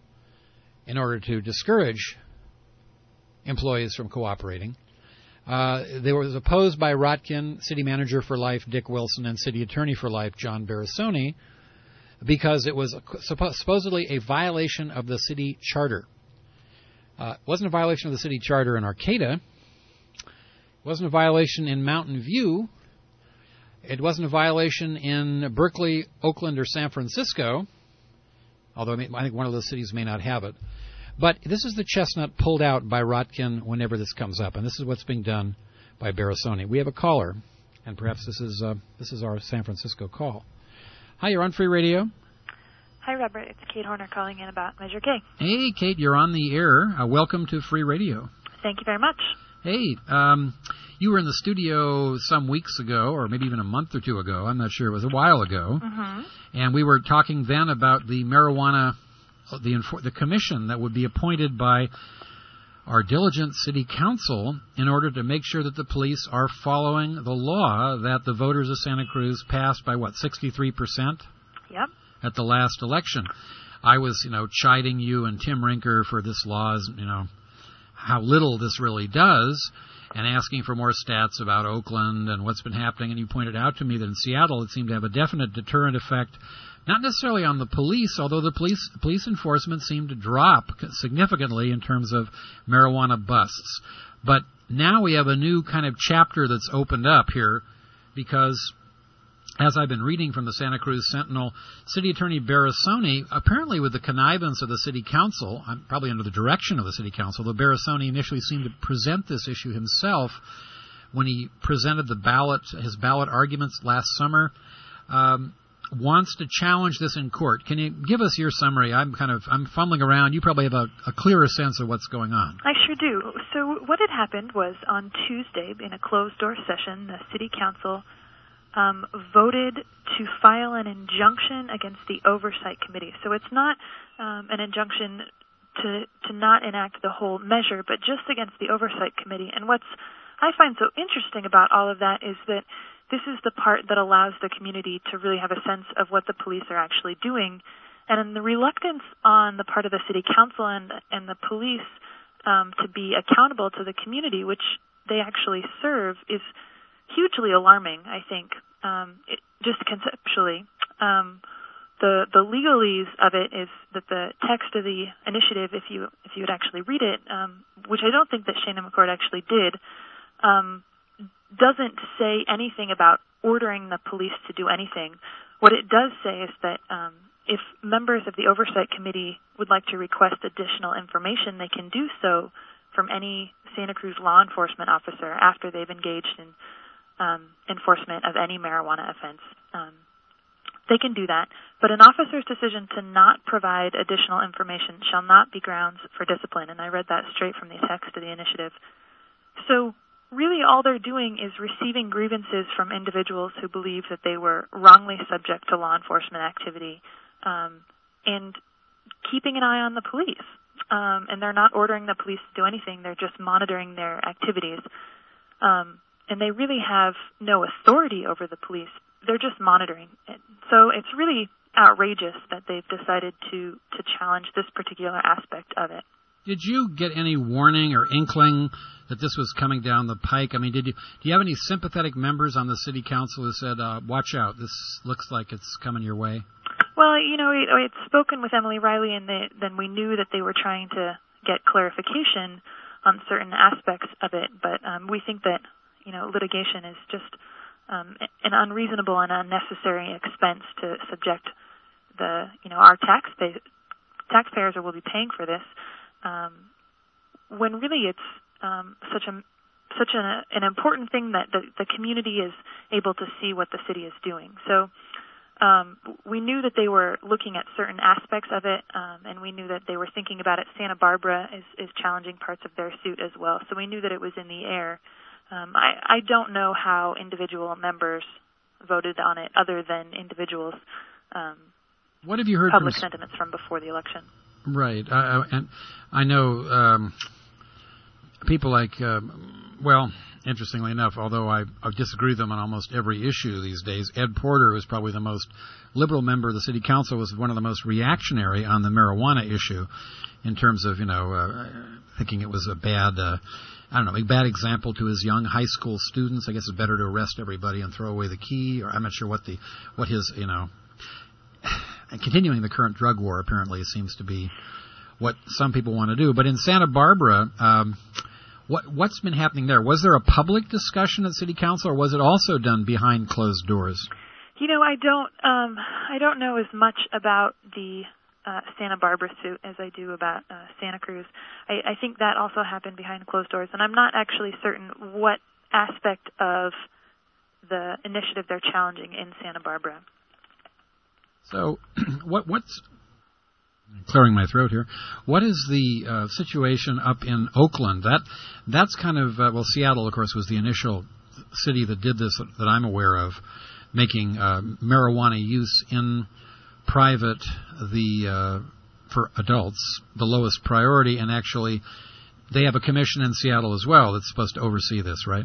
in order to discourage employees from cooperating. Uh, they were opposed by Rotkin, city manager for life Dick Wilson, and city attorney for life John Barasoni, because it was a, supposedly a violation of the city charter. Uh, it wasn't a violation of the city charter in Arcata. It wasn't a violation in Mountain View. It wasn't a violation in Berkeley, Oakland, or San Francisco, although I, mean, I think one of those cities may not have it. But this is the chestnut pulled out by Rotkin whenever this comes up, and this is what's being done by Barasoni. We have a caller, and perhaps this is uh, this is our San Francisco call. Hi, you're on Free Radio. Hi, Robert. It's Kate Horner calling in about Measure K. Hey, Kate, you're on the air. Uh, welcome to Free Radio. Thank you very much. Hey, um, you were in the studio some weeks ago, or maybe even a month or two ago. I'm not sure. It was a while ago. Mm-hmm. And we were talking then about the marijuana, the, infor- the commission that would be appointed by our diligent city council in order to make sure that the police are following the law that the voters of Santa Cruz passed by, what, sixty-three percent? Yep. At the last election. I was, you know, chiding you and Tim Rinker for this law, you know, how little this really does, and asking for more stats about Oakland and what's been happening. And you pointed out to me that in Seattle it seemed to have a definite deterrent effect, not necessarily on the police, although the police police enforcement seemed to drop significantly in terms of marijuana busts. But now we have a new kind of chapter that's opened up here, because as I've been reading from the Santa Cruz Sentinel, City Attorney Barasoni, apparently with the connivance of the City Council, probably under the direction of the City Council, though Barasoni initially seemed to present this issue himself when he presented the ballot, his ballot arguments last summer. Um, wants to challenge this in court. Can you give us your summary? I'm kind of I'm fumbling around. You probably have a, a clearer sense of what's going on. I sure do. So what had happened was on Tuesday, in a closed-door session, the City Council um, voted to file an injunction against the Oversight Committee. So it's not um, an injunction to to not enact the whole measure, but just against the Oversight Committee. And what's I find so interesting about all of that is that this is the part that allows the community to really have a sense of what the police are actually doing. And the reluctance on the part of the City Council and, and the police um, to be accountable to the community, which they actually serve, is hugely alarming, I think, um, it, just conceptually. Um, the the legalese of it is that the text of the initiative, if you if you would actually read it, um, which I don't think that Shana McCord actually did, um, doesn't say anything about ordering the police to do anything. What it does say is that um, if members of the Oversight Committee would like to request additional information, they can do so from any Santa Cruz law enforcement officer after they've engaged in um, enforcement of any marijuana offense. Um, they can do that, but an officer's decision to not provide additional information shall not be grounds for discipline, and I read that straight from the text of the initiative. So really all they're doing is receiving grievances from individuals who believe that they were wrongly subject to law enforcement activity um, and keeping an eye on the police. Um, and they're not ordering the police to do anything. They're just monitoring their activities. Um, and they really have no authority over the police. They're just monitoring it. So it's really outrageous that they've decided to, to challenge this particular aspect of it. Did you get any warning or inkling that this was coming down the pike? I mean, did you do you have any sympathetic members on the city council who said, uh, watch out, this looks like it's coming your way? Well, you know, we had spoken with Emily Riley, and they, then we knew that they were trying to get clarification on certain aspects of it. But um, we think that, you know, litigation is just um, an unreasonable and unnecessary expense to subject the, you know, our taxpay- taxpayers will be paying for this. Um, when really it's um, such a such an, an important thing that the, the community is able to see what the city is doing. So um, we knew that they were looking at certain aspects of it, um, and we knew that they were thinking about it. Santa Barbara is, is challenging parts of their suit as well, so we knew that it was in the air. Um, I, I don't know how individual members voted on it, other than individuals' um, what have you heard public from sentiments from before the election. Right, uh, and I know um, people like, uh, well, interestingly enough, although I, I disagree with them on almost every issue these days, Ed Porter, who's probably the most liberal member of the city council, was one of the most reactionary on the marijuana issue in terms of, you know, uh, thinking it was a bad, uh, I don't know, a bad example to his young high school students. I guess it's better to arrest everybody and throw away the key, or I'm not sure what the, what his, you know... And continuing the current drug war apparently seems to be what some people want to do. But in Santa Barbara, um, what, what's been happening there? Was there a public discussion at City Council, or was it also done behind closed doors? You know, I don't, um, I don't know as much about the uh, Santa Barbara suit as I do about uh, Santa Cruz. I, I think that also happened behind closed doors, and I'm not actually certain what aspect of the initiative they're challenging in Santa Barbara. So, what what's clearing my throat here? What is the uh, situation up in Oakland? That that's kind of uh, well, Seattle, of course, was the initial city that did this that I'm aware of, making uh, marijuana use in private the uh, for adults the lowest priority, and actually they have a commission in Seattle as well that's supposed to oversee this, right?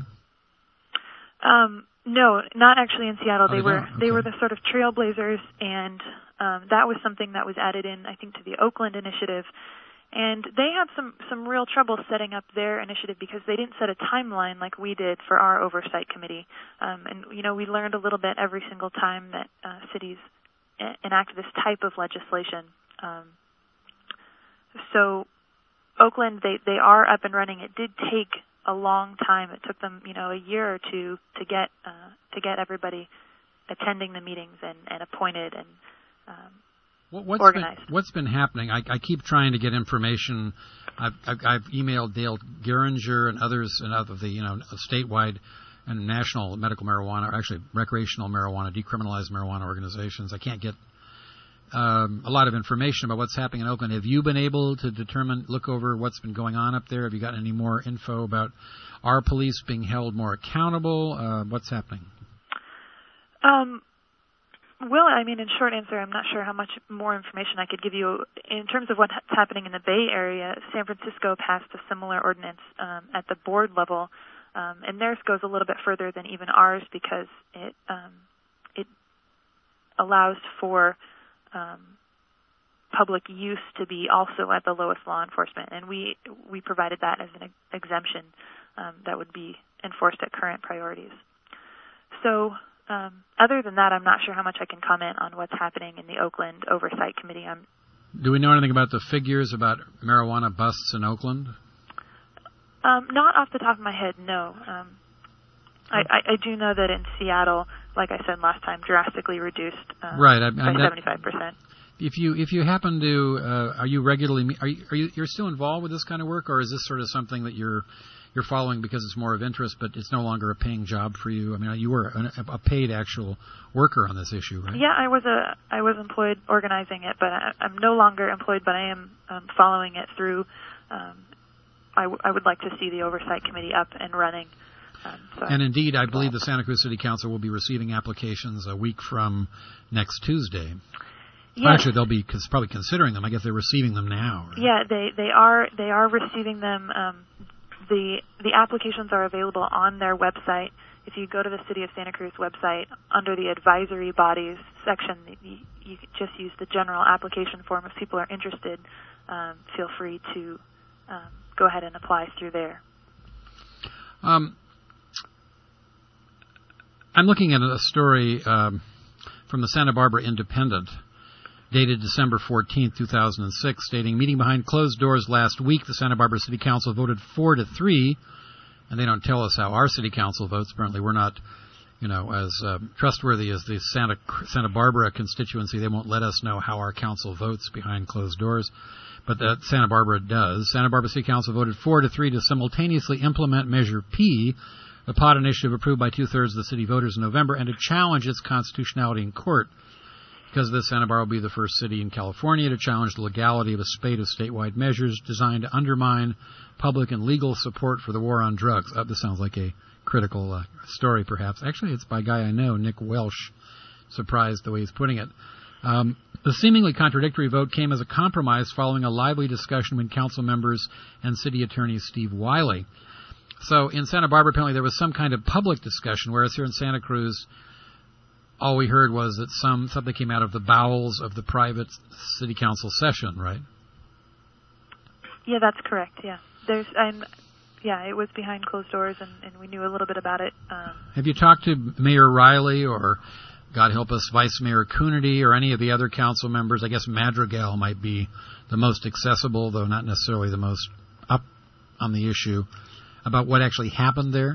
Um. No, not actually in Seattle. Oh, they they were don't? they Okay. were the sort of trailblazers, and um, that was something that was added in, I think, to the Oakland initiative. And they had some some real trouble setting up their initiative because they didn't set a timeline like we did for our oversight committee. Um, and you know, we learned a little bit every single time that uh, cities e- enact this type of legislation. Um, so Oakland, they they are up and running. It did take a long time. It took them, you know, a year or two to get uh, to get everybody attending the meetings and, and appointed and um, what, what's organized. Been, what's been happening? I, I keep trying to get information. I've, I've, I've emailed Dale Geringer and others and other the you know statewide and national medical marijuana, or actually recreational marijuana, decriminalized marijuana organizations. I can't get um, a lot of information about what's happening in Oakland. Have you been able to determine, look over what's been going on up there? Have you gotten any more info about our police being held more accountable? Uh, what's happening? Um, well, I mean, in short answer, I'm not sure how much more information I could give you. In terms of what's happening in the Bay Area, San Francisco passed a similar ordinance um, at the board level, um, and theirs goes a little bit further than even ours because it um, it allows for um, public use to be also at the lowest law enforcement, and we we provided that as an exemption um, that would be enforced at current priorities. So. Um, other than that, I'm not sure how much I can comment on what's happening in the Oakland Oversight Committee. I'm, Do we know anything about the figures about marijuana busts in Oakland? Um, not off the top of my head, no. Um, I, I, I do know that in Seattle, like I said last time, drastically reduced um, right, I, by I, seventy-five percent. If you if you happen to, uh, are you regularly, are you, are you you're still involved with this kind of work, or is this sort of something that you're you're following because it's more of interest, but it's no longer a paying job for you? I mean, you were a, a paid actual worker on this issue, right? Yeah, I was a I was employed organizing it, but I, I'm no longer employed, but I am um, following it through. Um, I, w- I would like to see the Oversight Committee up and running. Um, so and indeed, I believe the Santa Cruz City Council will be receiving applications a week from next Tuesday. Yes. Well, actually, they'll be cons- probably considering them. I guess they're receiving them now. Right? Yeah, they, they are they are receiving them. Um, the the applications are available on their website. If you go to the City of Santa Cruz website, under the advisory bodies section, you, you can just use the general application form. If people are interested, um, feel free to um, go ahead and apply through there. Um, I'm looking at a story um, from the Santa Barbara Independent, dated December fourteenth, two thousand six, stating, meeting behind closed doors last week, the Santa Barbara City Council voted four to three, and they don't tell us how our city council votes. Apparently we're not, you know, as uh, trustworthy as the Santa Santa Barbara constituency. They won't let us know how our council votes behind closed doors, but that Santa Barbara does. Santa Barbara City Council voted four to three to simultaneously implement Measure P, the P O T initiative approved by two-thirds of the city voters in November, and to challenge its constitutionality in court. Because of this, Santa Barbara will be the first city in California to challenge the legality of a spate of statewide measures designed to undermine public and legal support for the war on drugs. Oh, this sounds like a critical uh, story, perhaps. Actually, it's by a guy I know, Nick Welsh. Surprised the way he's putting it. Um, the seemingly contradictory vote came as a compromise following a lively discussion between council members and city attorney Steve Wiley. So in Santa Barbara, apparently there was some kind of public discussion, whereas here in Santa Cruz, all we heard was that some something came out of the bowels of the private city council session, right? Yeah, that's correct. Yeah, there's, I'm, yeah, it was behind closed doors, and, and we knew a little bit about it. Um, Have you talked to Mayor Riley or, God help us, Vice Mayor Coonerty or any of the other council members? I guess Madrigal might be the most accessible, though not necessarily the most up on the issue, about what actually happened there.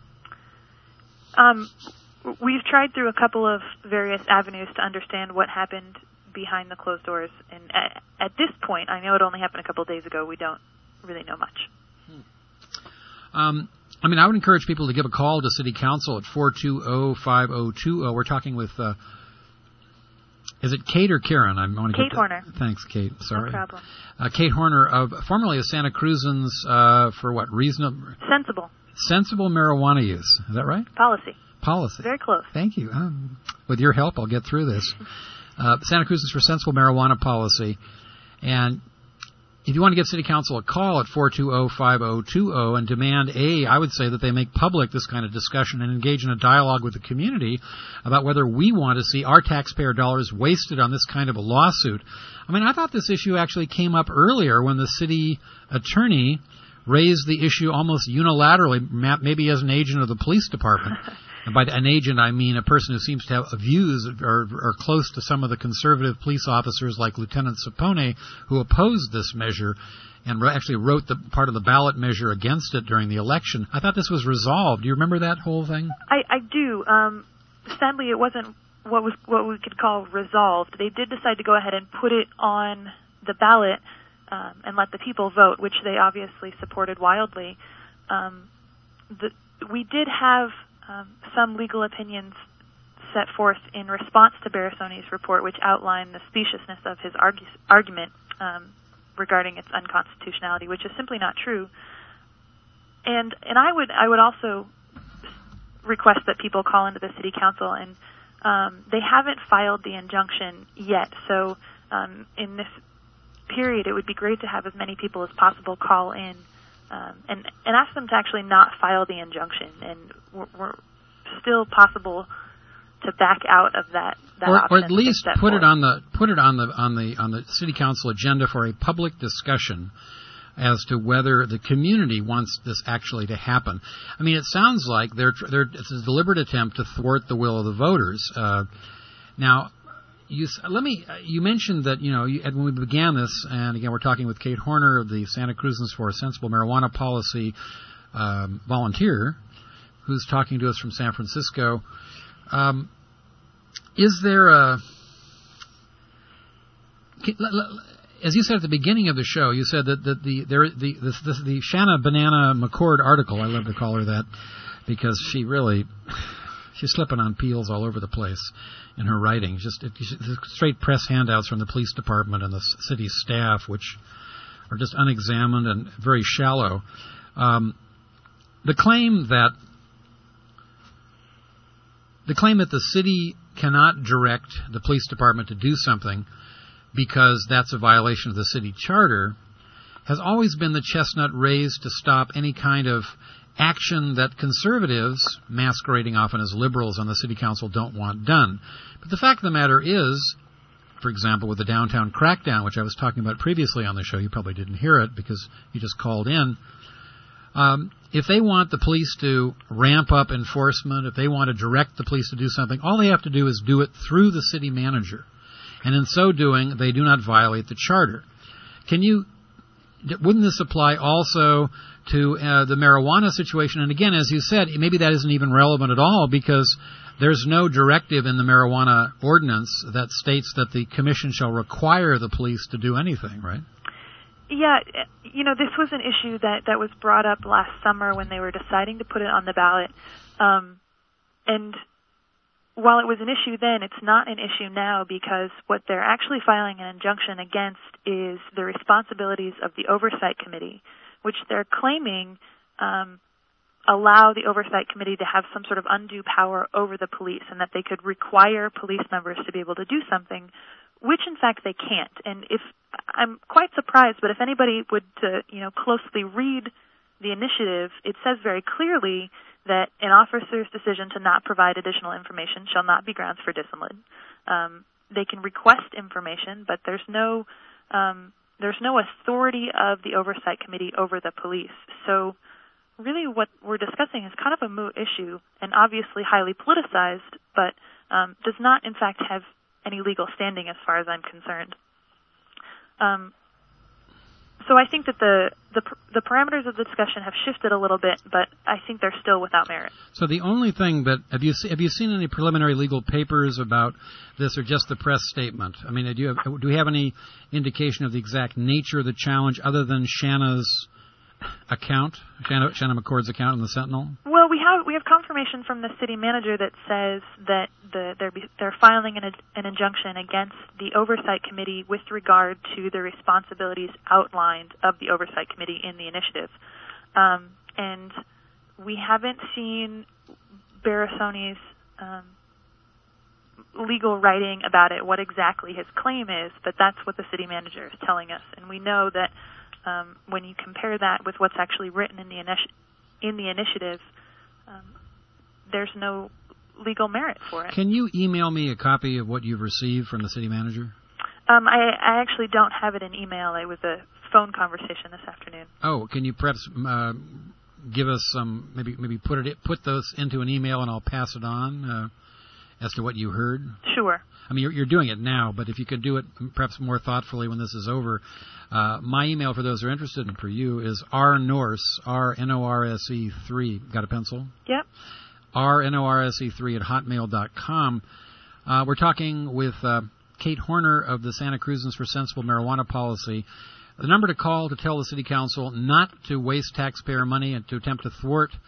Um. We've tried through a couple of various avenues to understand what happened behind the closed doors, and at, at this point, I know it only happened a couple of days ago, we don't really know much. Hmm. Um, I mean, I would encourage people to give a call to City Council at four two zero, five zero two zero. We're talking with, uh, is it Kate or Karen? I want to Kate get Horner. To, thanks, Kate. Sorry. No problem. Uh, Kate Horner, of formerly of Santa Cruzans, uh, for what, reasonable? Sensible. Sensible marijuana use. Is that right? Policy. Policy. Very close. Thank you. Um, with your help, I'll get through this. Uh, Santa Cruz is for sensible marijuana policy. And if you want to give City Council a call at four two zero, five zero two zero and demand, A, I would say that they make public this kind of discussion and engage in a dialogue with the community about whether we want to see our taxpayer dollars wasted on this kind of a lawsuit. I mean, I thought this issue actually came up earlier when the city attorney raised the issue almost unilaterally, maybe as an agent of the police department. And by an agent, I mean a person who seems to have views or, or close to some of the conservative police officers like Lieutenant Sapone, who opposed this measure and actually wrote the part of the ballot measure against it during the election. I thought this was resolved. Do you remember that whole thing? I, I do. Um, sadly, it wasn't what was what we could call resolved. They did decide to go ahead and put it on the ballot um, and let the people vote, which they obviously supported wildly. Um, the, we did have um, some legal opinions set forth in response to Barassoni's report, which outline the speciousness of his argu- argument um, regarding its unconstitutionality, which is simply not true. And and I would I would also request that people call into the city council, and um, they haven't filed the injunction yet. So um, in this period, it would be great to have as many people as possible call in um, and and ask them to actually not file the injunction, and we're, we're still possible to back out of that. that or, option or at least put forward. it on the put it on the on the on the city council agenda for a public discussion as to whether the community wants this actually to happen. I mean, it sounds like they're, they're, it's a deliberate attempt to thwart the will of the voters. Uh, now, you let me. You mentioned that you know you, when we began this, and again we're talking with Kate Horner of the Santa Cruzans for a Sensible Marijuana Policy um, volunteer, who's talking to us from San Francisco. Um, is there a as you said at the beginning of the show, you said that, that the there the the, the the Shanna Banana McCord article, I love to call her that because she really she's slipping on peels all over the place in her writing. Just it, straight press handouts from the police department and the city staff, which are just unexamined and very shallow. Um, the claim that the claim that the city cannot direct the police department to do something because that's a violation of the city charter has always been the chestnut raised to stop any kind of action that conservatives, masquerading often as liberals on the city council, don't want done. But the fact of the matter is, for example, with the downtown crackdown, which I was talking about previously on the show, you probably didn't hear it because you just called in, um, if they want the police to ramp up enforcement, if they want to direct the police to do something, all they have to do is do it through the city manager. And in so doing, they do not violate the charter. Can you, wouldn't this apply also to uh, the marijuana situation? And again, as you said, maybe that isn't even relevant at all because there's no directive in the marijuana ordinance that states that the commission shall require the police to do anything, right? Yeah, you know, this was an issue that, that was brought up last summer when they were deciding to put it on the ballot. Um, and while it was an issue then, it's not an issue now because what they're actually filing an injunction against is the responsibilities of the Oversight Committee, which they're claiming um, allow the Oversight Committee to have some sort of undue power over the police and that they could require police members to be able to do something, which in fact they can't. And if I'm quite surprised, but if anybody would to, you know, closely read the initiative, it says very clearly that an officer's decision to not provide additional information shall not be grounds for discipline. Um, they can request information, but there's no um, there's no authority of the Oversight Committee over the police. So really what we're discussing is kind of a moot issue and obviously highly politicized, but um, does not in fact have any legal standing as far as I'm concerned. Um, so I think that the, the the parameters of the discussion have shifted a little bit, but I think they're still without merit. So the only thing that have you have you seen any preliminary legal papers about this, or just the press statement? I mean, do you have, do we have any indication of the exact nature of the challenge other than Shanna's account, Shanna, Shanna McCord's account in the Sentinel? Well, we have we have confirmation from the city manager that says that the they're they're filing an an injunction against the Oversight Committee with regard to the responsibilities outlined of the Oversight Committee in the initiative, um, and we haven't seen Barassoni's um, legal writing about it, what exactly his claim is, but that's what the city manager is telling us, and we know that. Um, when you compare that with what's actually written in the initi- in the initiative, um, there's no legal merit for it. Can you email me a copy of what you've received from the city manager? Um, I, I actually don't have it in email. It was a phone conversation this afternoon. Oh, can you perhaps uh, give us some, maybe maybe put it put those into an email and I'll pass it on uh, as to what you heard? Sure. I mean, you're, you're doing it now, but if you could do it perhaps more thoughtfully when this is over. Uh, my email for those who are interested and for you is rnorse, R N O R S E three. Got a pencil? Yep. R N O R S E three at hotmail dot com. Uh, we're talking with uh, Kate Horner of the Santa Cruzans for Sensible Marijuana Policy. The number to call to tell the City Council not to waste taxpayer money and to attempt to thwart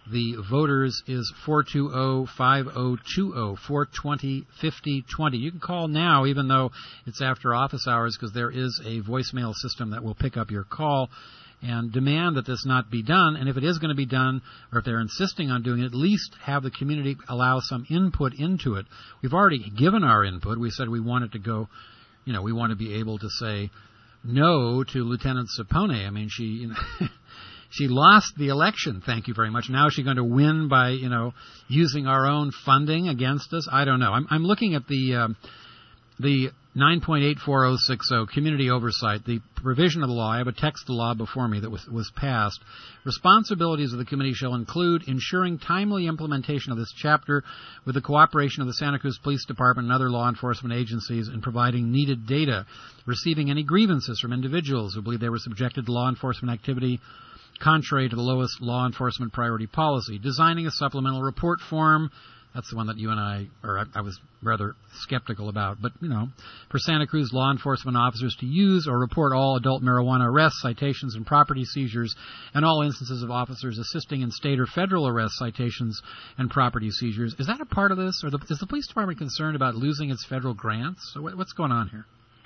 The voters is four two zero, five zero two zero, four two zero, five zero two zero. You can call now, even though it's after office hours, because there is a voicemail system that will pick up your call and demand that this not be done. And if it is going to be done, or if they're insisting on doing it, at least have the community allow some input into it. We've already given our input. We said we wanted to go, you know, we want to be able to say no to Lieutenant Sapone. I mean, she... You know, she lost the election, thank you very much. Now is she going to win by, you know, using our own funding against us? I don't know. I'm, I'm looking at the um, the nine point eight four zero six zero, Community Oversight, the provision of the law. I have a text of the law before me that was, was passed. Responsibilities of the committee shall include ensuring timely implementation of this chapter with the cooperation of the Santa Cruz Police Department and other law enforcement agencies in providing needed data, receiving any grievances from individuals who believe they were subjected to law enforcement activity contrary to the lowest law enforcement priority policy, designing a supplemental report form. That's the one that you and I, or I, I was rather skeptical about. But, you know, for Santa Cruz law enforcement officers to use or report all adult marijuana arrests, citations, and property seizures, and all instances of officers assisting in state or federal arrests, citations, and property seizures. Is that a part of this? Or the, is the police department concerned about losing its federal grants? So what, what's going on here?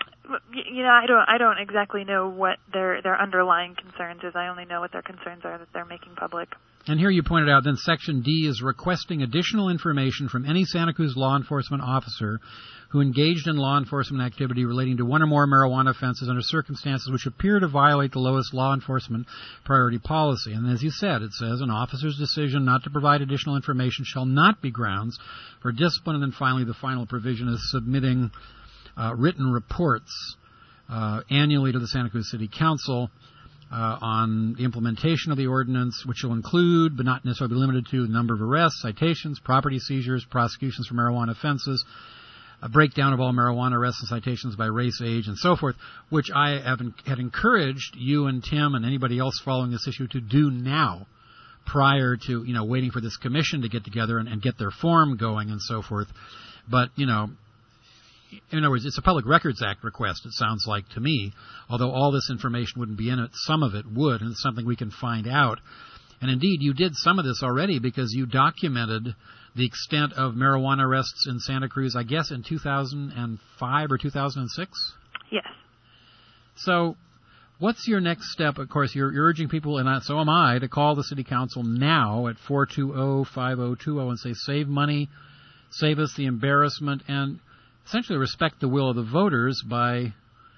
You know, I don't. I don't exactly know what their their underlying concerns is. I only know what their concerns are that they're making public. And here you pointed out, then Section D is requesting additional information from any Santa Cruz law enforcement officer who engaged in law enforcement activity relating to one or more marijuana offenses under circumstances which appear to violate the lowest law enforcement priority policy. And as you said, it says an officer's decision not to provide additional information shall not be grounds for discipline. And then finally, the final provision is submitting Uh, written reports uh, annually to the Santa Cruz City Council uh, on the implementation of the ordinance, which will include, but not necessarily be limited to, the number of arrests, citations, property seizures, prosecutions for marijuana offenses, a breakdown of all marijuana arrests and citations by race, age, and so forth, which I have had encouraged you and Tim and anybody else following this issue to do now, prior to, you know, waiting for this commission to get together and, and get their form going and so forth. But, you know, in other words, it's a Public Records Act request, it sounds like to me, although all this information wouldn't be in it. Some of it would, and it's something we can find out. And indeed, you did some of this already because you documented the extent of marijuana arrests in Santa Cruz, I guess, in two thousand five or two thousand six? Yes. So what's your next step? Of course, you're, you're urging people, and so am I, to call the City Council now at four two zero, five zero two zero and say, save money, save us the embarrassment, and essentially respect the will of the voters by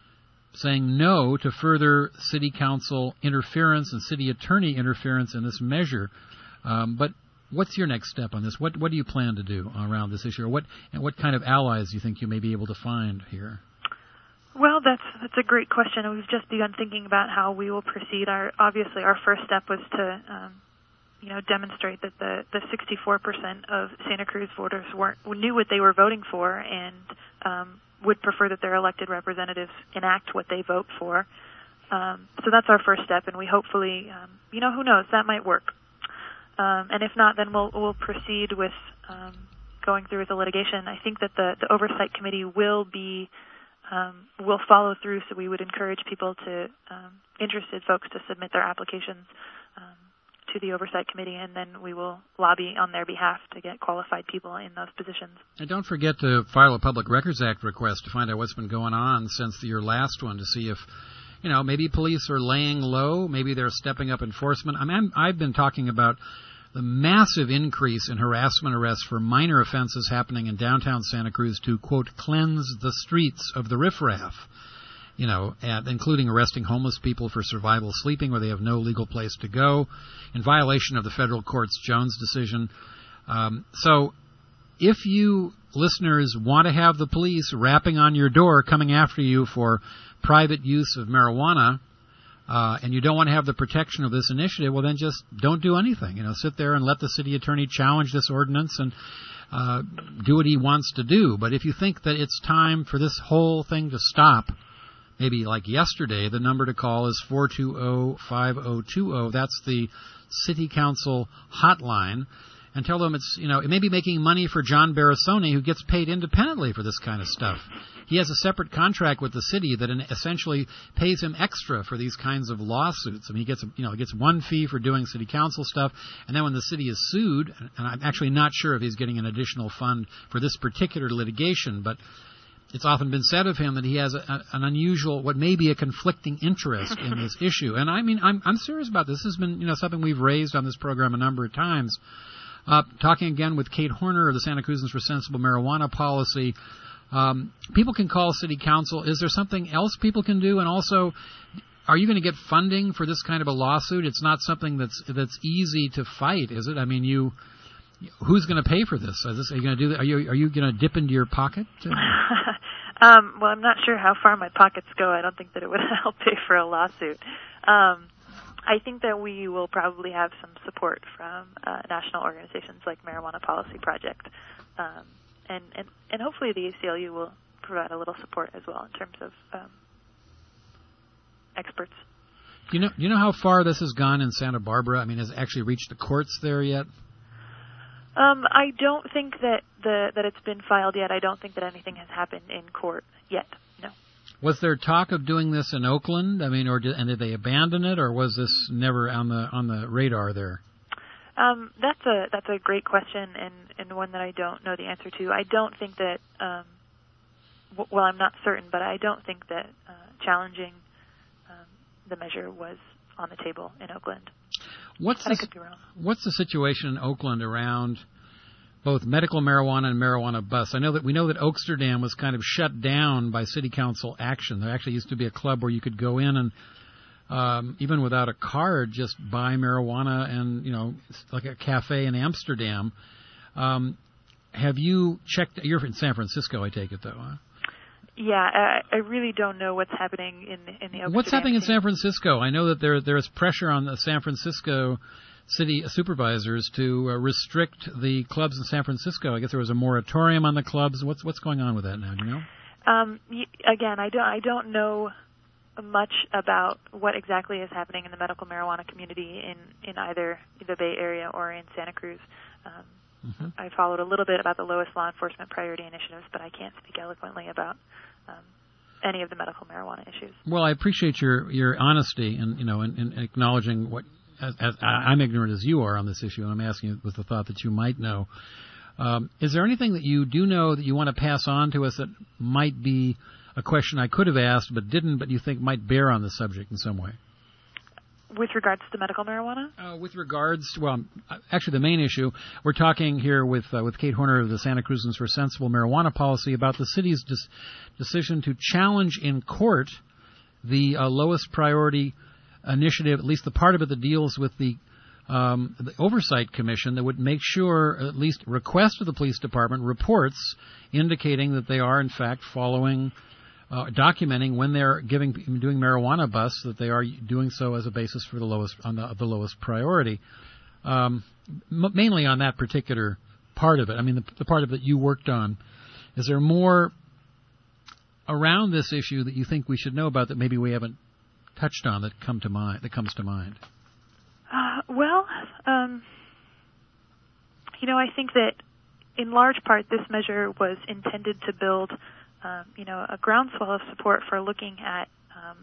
saying no to further city council interference and city attorney interference in this measure. Um, but what's your next step on this? What what do you plan to do around this issue? Or what and what kind of allies do you think you may be able to find here? Well, that's that's a great question. We've just begun thinking about how we will proceed. Our obviously our first step was to um, you know, demonstrate that the, the sixty-four percent of Santa Cruz voters weren't, knew what they were voting for and um, would prefer that their elected representatives enact what they vote for. Um, so that's our first step, and we hopefully, um, you know, who knows, that might work. Um, and if not, then we'll we'll proceed with um, going through with the litigation. I think that the, the Oversight Committee will be um, will follow through, so we would encourage people to, um, interested folks to submit their applications um, to the Oversight Committee, and then we will lobby on their behalf to get qualified people in those positions. And don't forget to file a Public Records Act request to find out what's been going on since your last one, to see if, you know, maybe police are laying low, maybe they're stepping up enforcement. I mean, I've been talking about the massive increase in harassment arrests for minor offenses happening in downtown Santa Cruz to, quote, cleanse the streets of the riffraff. You know, and including arresting homeless people for survival sleeping where they have no legal place to go, in violation of the federal court's Jones decision. Um, so if you listeners want to have the police rapping on your door coming after you for private use of marijuana, uh, and you don't want to have the protection of this initiative, well, then just don't do anything. You know, sit there and let the city attorney challenge this ordinance and uh, do what he wants to do. But if you think that it's time for this whole thing to stop, maybe like yesterday, the number to call is four two zero, five zero two zero. That's the City Council hotline. and tell them it's, you know, it may be making money for John Barasoni, who gets paid independently for this kind of stuff. He has a separate contract with the city that essentially pays him extra for these kinds of lawsuits. I mean, he gets, you know, he gets one fee for doing city council stuff, and then when the city is sued, and I'm actually not sure if he's getting an additional fund for this particular litigation, but it's often been said of him that he has a, a, an unusual, what may be a conflicting interest in this issue. And I mean, I'm, I'm serious about this. This has been, you know, something we've raised on this program a number of times. Uh, talking again with Kate Horner of the Santa Cruzans for Sensible Marijuana Policy. Um, people can call city council. Is there something else people can do? And also, are you going to get funding for this kind of a lawsuit? It's not something that's that's easy to fight, is it? I mean, you. Who's going to pay for this? Is this are you going to do that? Are you are you going to dip into your pocket? um, well, I'm not sure how far my pockets go. I don't think that it would help pay for a lawsuit. Um, I think that we will probably have some support from uh, national organizations like Marijuana Policy Project, um, and, and and hopefully the A C L U will provide a little support as well in terms of um, experts. Do you know do you know how far this has gone in Santa Barbara? I mean, has it actually reached the courts there yet? Um, I don't think that the that it's been filed yet. I don't think that anything has happened in court yet. No. Was there talk of doing this in Oakland? I mean, or did, and did they abandon it, or was this never on the on the radar there? Um, that's a that's a great question, and, and one that I don't know the answer to. I don't think that. Um, w- well, I'm not certain, but I don't think that uh, challenging um, the measure was on the table in Oakland. What's the, what's the situation in Oakland around both medical marijuana and marijuana busts? I know that we know that Oaksterdam was kind of shut down by city council action. There actually used to be a club where you could go in and um, even without a card, just buy marijuana, and you know, like a cafe in Amsterdam. Um, have you checked? You're in San Francisco, I take it, though. Huh? Yeah, I, I really don't know what's happening in in the Oaksterdam What's happening in scene. San Francisco? I know that there there is pressure on the San Francisco city supervisors to uh, restrict the clubs in San Francisco. I guess there was a moratorium on the clubs. What's what's going on with that now? Do you know? Um, y- again, I don't I don't know much about what exactly is happening in the medical marijuana community in in either the Bay Area or in Santa Cruz. Um, Mm-hmm. I followed a little bit about the lowest law enforcement priority initiatives, but I can't speak eloquently about um, any of the medical marijuana issues. Well, I appreciate your, your honesty and you know in, in acknowledging what as, as I'm ignorant as you are on this issue, and I'm asking you with the thought that you might know. Um, is there anything that you do know that you want to pass on to us that might be a question I could have asked but didn't, but you think might bear on the subject in some way? With regards to medical marijuana? Uh, with regards to, well, actually the main issue, we're talking here with uh, with Kate Horner of the Santa Cruzans for Sensible Marijuana Policy about the city's dis- decision to challenge in court the uh, lowest priority initiative, at least the part of it that deals with the, um, the Oversight Commission that would make sure, at least request of the police department, reports indicating that they are in fact following Uh, documenting when they're giving doing marijuana busts, that they are doing so as a basis for the lowest on the, the lowest priority, um, m- mainly on that particular part of it. I mean, the, the part of it you worked on. Is there more around this issue that you think we should know about that maybe we haven't touched on that come to mind that comes to mind? Uh, well, um, you know, I think that in large part this measure was intended to build Um, you know, a groundswell of support for looking at um,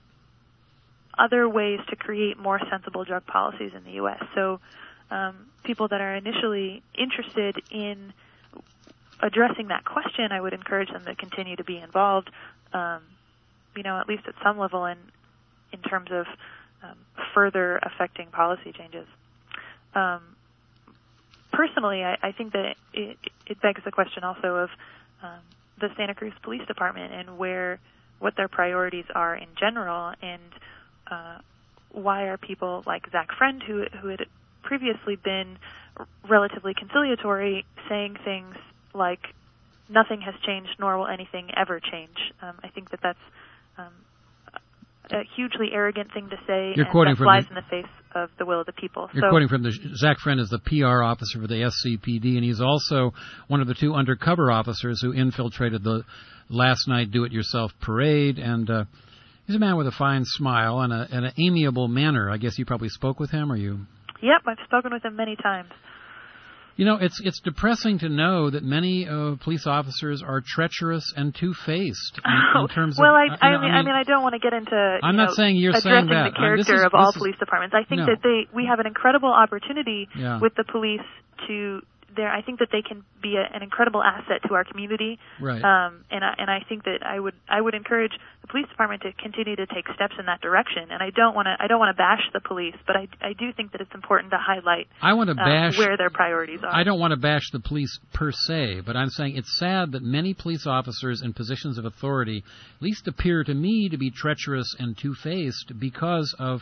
other ways to create more sensible drug policies in the U S. So um, people that are initially interested in addressing that question, I would encourage them to continue to be involved, um, you know, at least at some level in, in terms of um, further affecting policy changes. Um, personally, I, I think that it, it begs the question also of um, the Santa Cruz Police Department and where, what their priorities are in general, and uh, why are people like Zach Friend, who who had previously been relatively conciliatory, saying things like nothing has changed, nor will anything ever change. Um, I think that that's um, a hugely arrogant thing to say, You're and quoting that from flies the, in the face of the will of the people. You're so, quoting from the Zach Friend is the P R officer for the S C P D, and he's also one of the two undercover officers who infiltrated the last night do-it-yourself parade. And uh, he's a man with a fine smile and, a, and an amiable manner. I guess you probably spoke with him, or you? Yep, I've spoken with him many times. You know, it's it's depressing to know that many uh, police officers are treacherous and two-faced in, oh, in terms well, of. I, you know, I, mean, I mean, I don't want to get into. I'm you not know, saying you're addressing saying that. the character uh, this is, of all this police departments. I think no. that they we have an incredible opportunity yeah. with the police to. There, I think that they can be a, an incredible asset to our community, right. um, and I, and I think that I would I would encourage the police department to continue to take steps in that direction. And I don't want to I don't want to bash the police, but I, I do think that it's important to highlight I want to bash uh, where their priorities are. I don't want to bash the police per se, but I'm saying it's sad that many police officers in positions of authority at least appear to me to be treacherous and two-faced because of.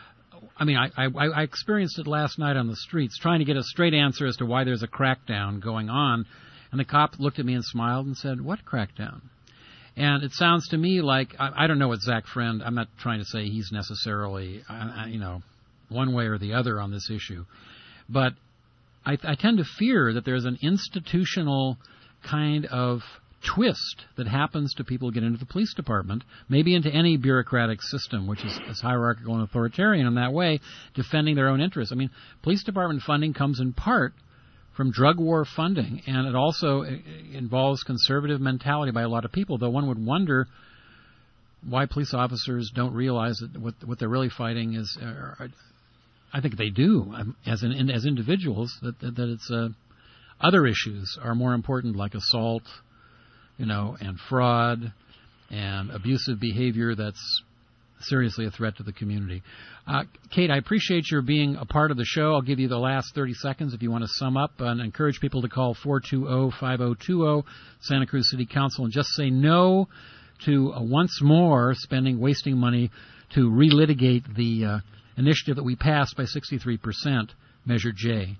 I mean, I, I, I experienced it last night on the streets, trying to get a straight answer as to why there's a crackdown going on. And the cop looked at me and smiled and said, "What crackdown?" And it sounds to me like, I, I don't know what Zach Friend, I'm not trying to say he's necessarily, uh, you know, one way or the other on this issue. But I, I tend to fear that there's an institutional kind of twist that happens to people who get into the police department, maybe into any bureaucratic system, which is, is hierarchical and authoritarian in that way, defending their own interests. I mean, police department funding comes in part from drug war funding, and it also involves conservative mentality by a lot of people, though one would wonder why police officers don't realize that what, what they're really fighting is, uh, I think they do, um, as in, as individuals, that, that, that it's uh, other issues are more important, like assault, you know, and fraud and abusive behavior that's seriously a threat to the community. Uh, Kate, I appreciate your being a part of the show. I'll give you the last thirty seconds if you want to sum up and encourage people to call four two zero, five zero two zero, Santa Cruz City Council, and just say no to uh, once more spending, wasting money to relitigate the uh, initiative that we passed by sixty-three percent, Measure J.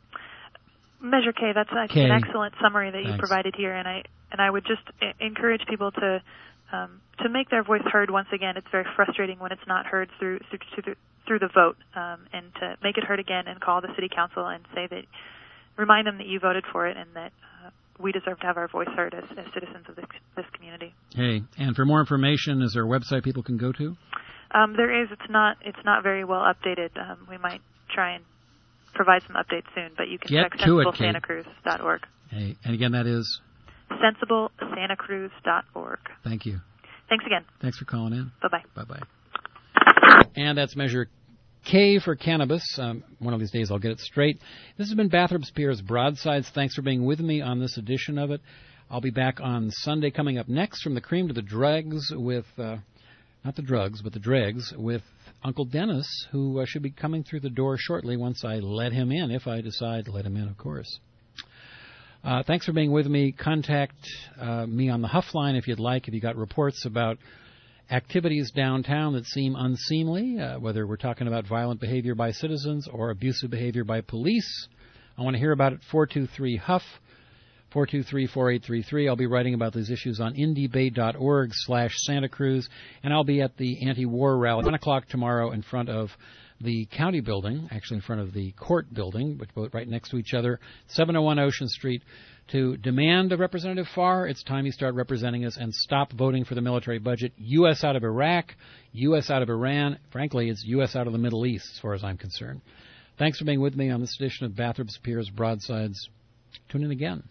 Measure K, that's uh, K. an excellent summary that you Thanks. provided here, and I and I would just I- encourage people to um, to make their voice heard. Once again, it's very frustrating when it's not heard through through, through, the, through the vote, um, and to make it heard again and call the city council and say that, remind them that you voted for it and that uh, we deserve to have our voice heard as, as citizens of this, this community. Hey, and for more information, is there a website people can go to? Um, there is. It's not. It's not very well updated. Um, we might try and provide some updates soon, but you can Get check to sensible it, Kate. santa cruz dot org. Hey, and again, that is? sensible santa cruz dot org. Thank you. Thanks again. Thanks for calling in. Bye-bye. Bye-bye. And that's Measure K for cannabis. Um, one of these days I'll get it straight. This has been Bathurst Piers Broadsides. Thanks for being with me on this edition of it. I'll be back on Sunday, coming up next from the cream to the dregs with, uh, not the drugs, but the dregs, with Uncle Dennis, who uh, should be coming through the door shortly once I let him in, if I decide to let him in, of course. Uh, thanks for being with me. Contact uh, me on the Huff line if you'd like, if you got reports about activities downtown that seem unseemly, uh, whether we're talking about violent behavior by citizens or abusive behavior by police. I want to hear about it. four two three Huff, four two three, four eight three three. I'll be writing about these issues on indiebay.org slash Santa Cruz, and I'll be at the anti-war rally, one o'clock tomorrow in front of the county building, actually in front of the court building, which both right next to each other, seven oh one Ocean Street, to demand of Representative Farr, it's time he start representing us and stop voting for the military budget. U S out of Iraq, U S out of Iran. Frankly, it's U S out of the Middle East, as far as I'm concerned. Thanks for being with me on this edition of Bathurst Piers Broadsides. Tune in again.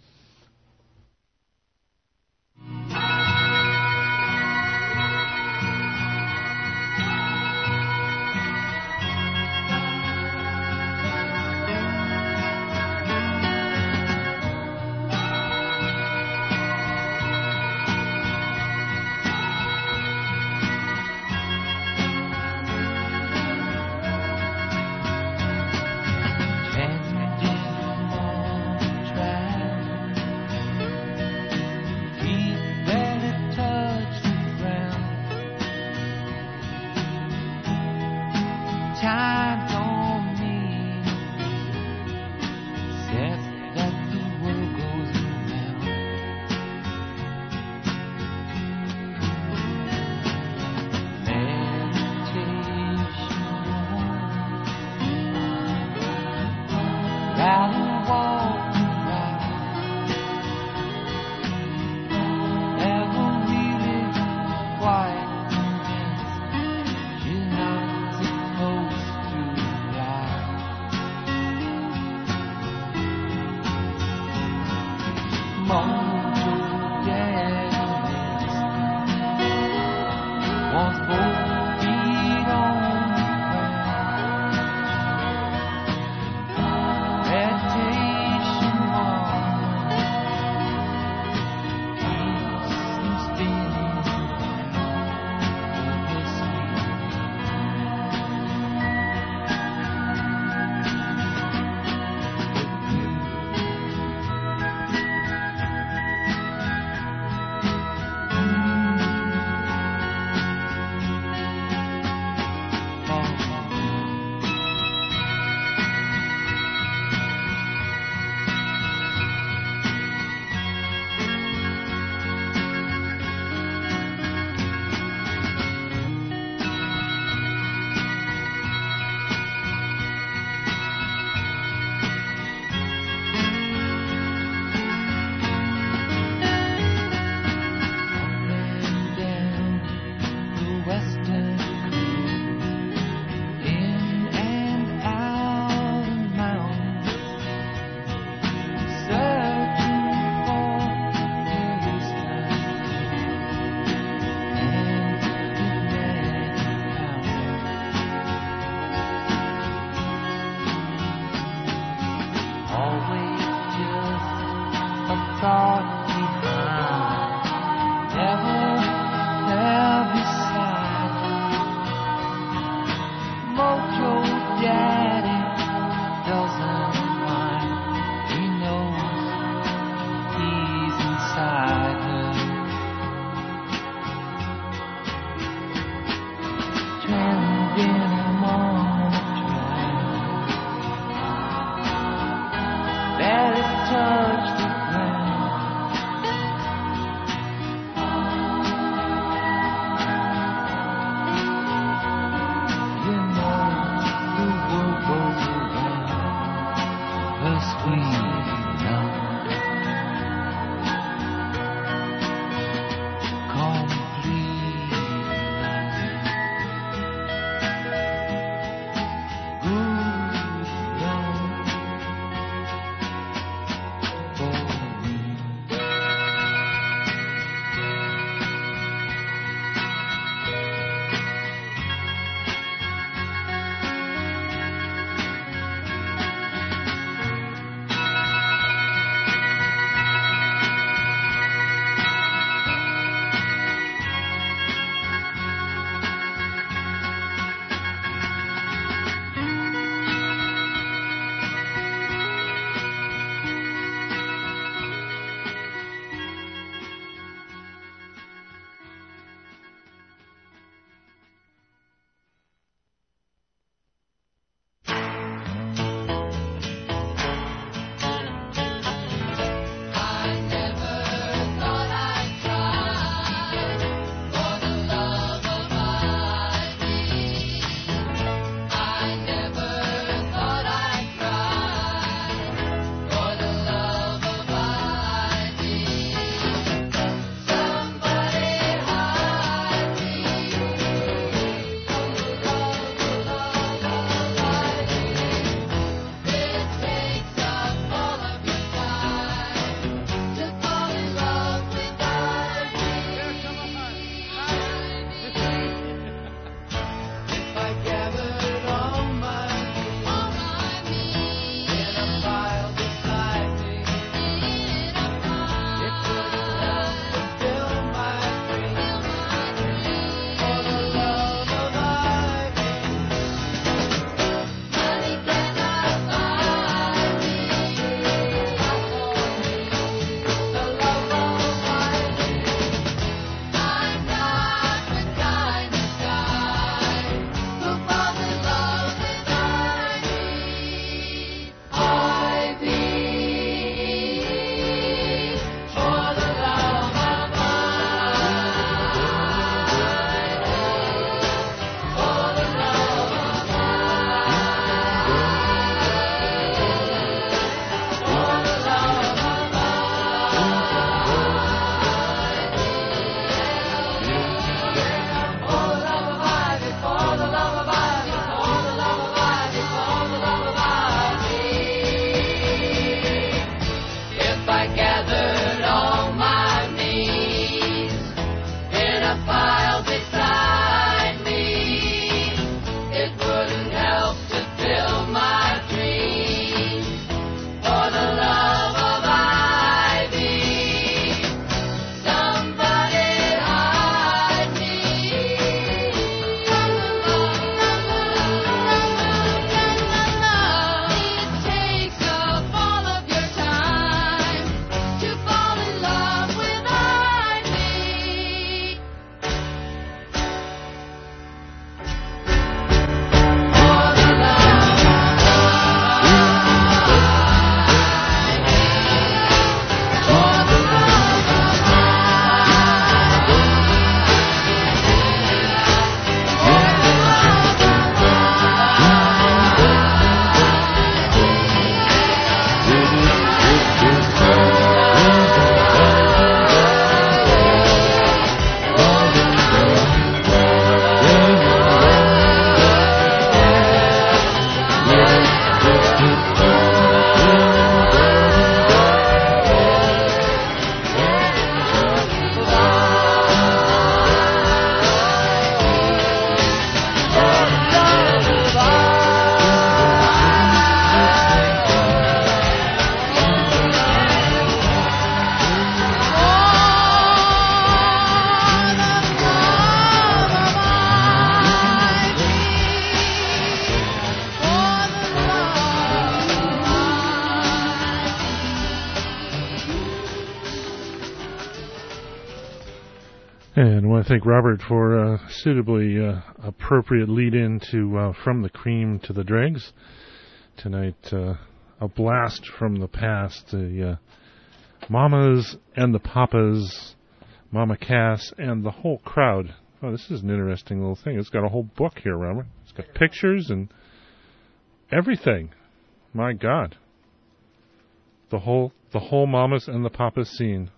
And I want to thank Robert for a suitably uh, appropriate lead-in to uh, From the Cream to the Dregs. Tonight, uh, a blast from the past, the uh, Mamas and the Papas, Mama Cass, and the whole crowd. Oh, this is an interesting little thing. It's got a whole book here, Robert. It's got pictures and everything. My God. The whole, the whole Mamas and the Papas scene.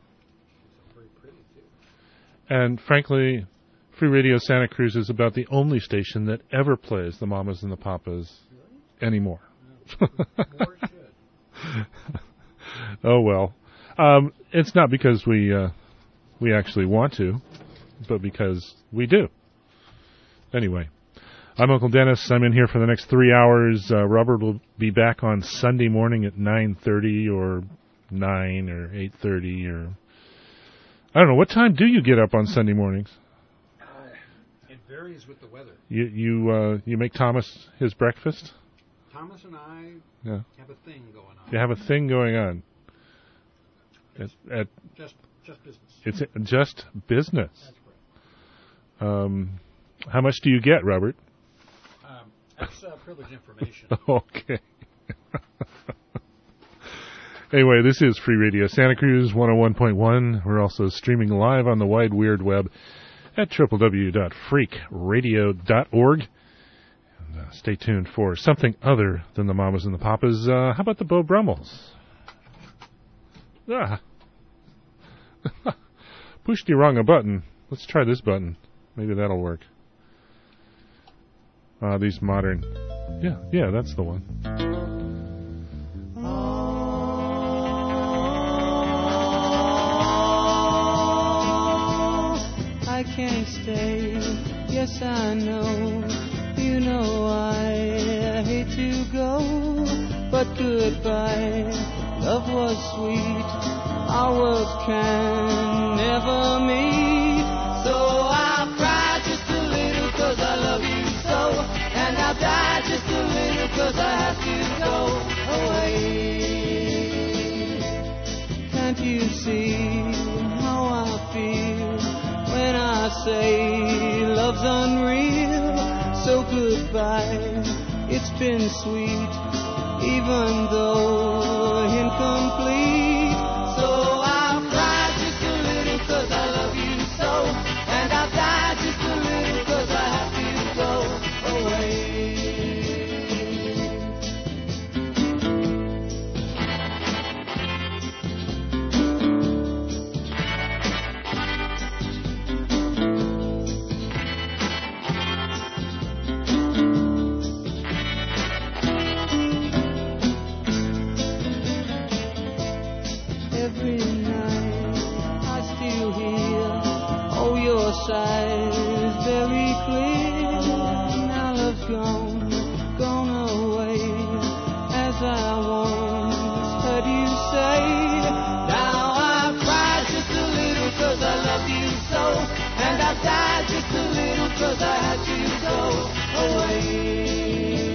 And frankly, Free Radio Santa Cruz is about the only station that ever plays the Mamas and the Papas anymore. Oh, well. Um, it's not because we uh, we actually want to, but because we do. Anyway, I'm Uncle Dennis. I'm in here for the next three hours. Uh, Robert will be back on Sunday morning at nine thirty or nine or eight thirty or... I don't know. What time do you get up on Sunday mornings? Uh, it varies with the weather. You you uh, you make Thomas his breakfast? Thomas and I yeah. have a thing going on. You have a thing going on. It's at, at just just business. It's just business. That's correct. Um, how much do you get, Robert? Um, that's uh, privileged information. Okay. Anyway, this is Free Radio Santa Cruz one oh one point one. We're also streaming live on the wide weird web at w w w dot freak radio dot org. And, uh, stay tuned for something other than the Mamas and the Papas. Uh, how about the Beau Brummels? Ah. Pushed the wrong a button. Let's try this button. Maybe that'll work. Ah, uh, these modern... Yeah, yeah, that's the one. I can't stay, yes I know, you know I hate to go, but goodbye, love was sweet, our worlds can never meet, so I'll cry just a little cause I love you so, and I'll die just a little cause I have to go away. Can't you see how I feel when I say love's unreal? So goodbye, it's been sweet, even though incomplete. So I'll cry just a little cause I love you so, and I'll die just a little cause I have to go away. Sighs very clear. Now love's gone, gone away, as I once heard you say. Now I cry just a little cause I love you so, and I die just a little cause I had to go away.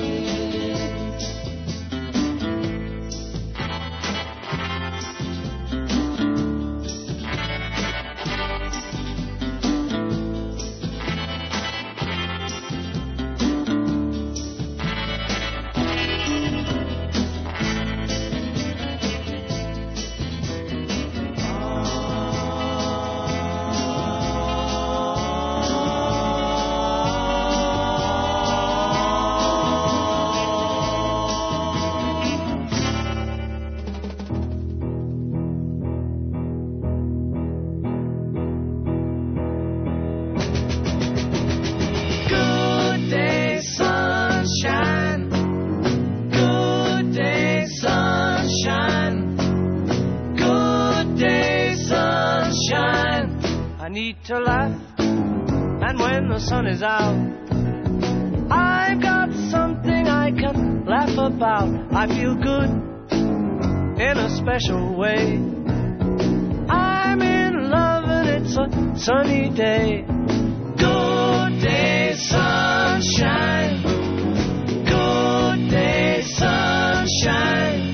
To laugh, and when the sun is out, I've got something I can laugh about. I feel good in a special way. I'm in love and it's a sunny day. Good day, sunshine. Good day, sunshine.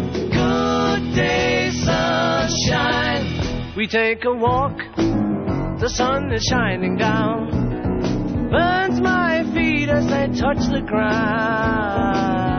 Good day, sunshine. We take a walk The sun is shining down, burns my feet as they touch the ground.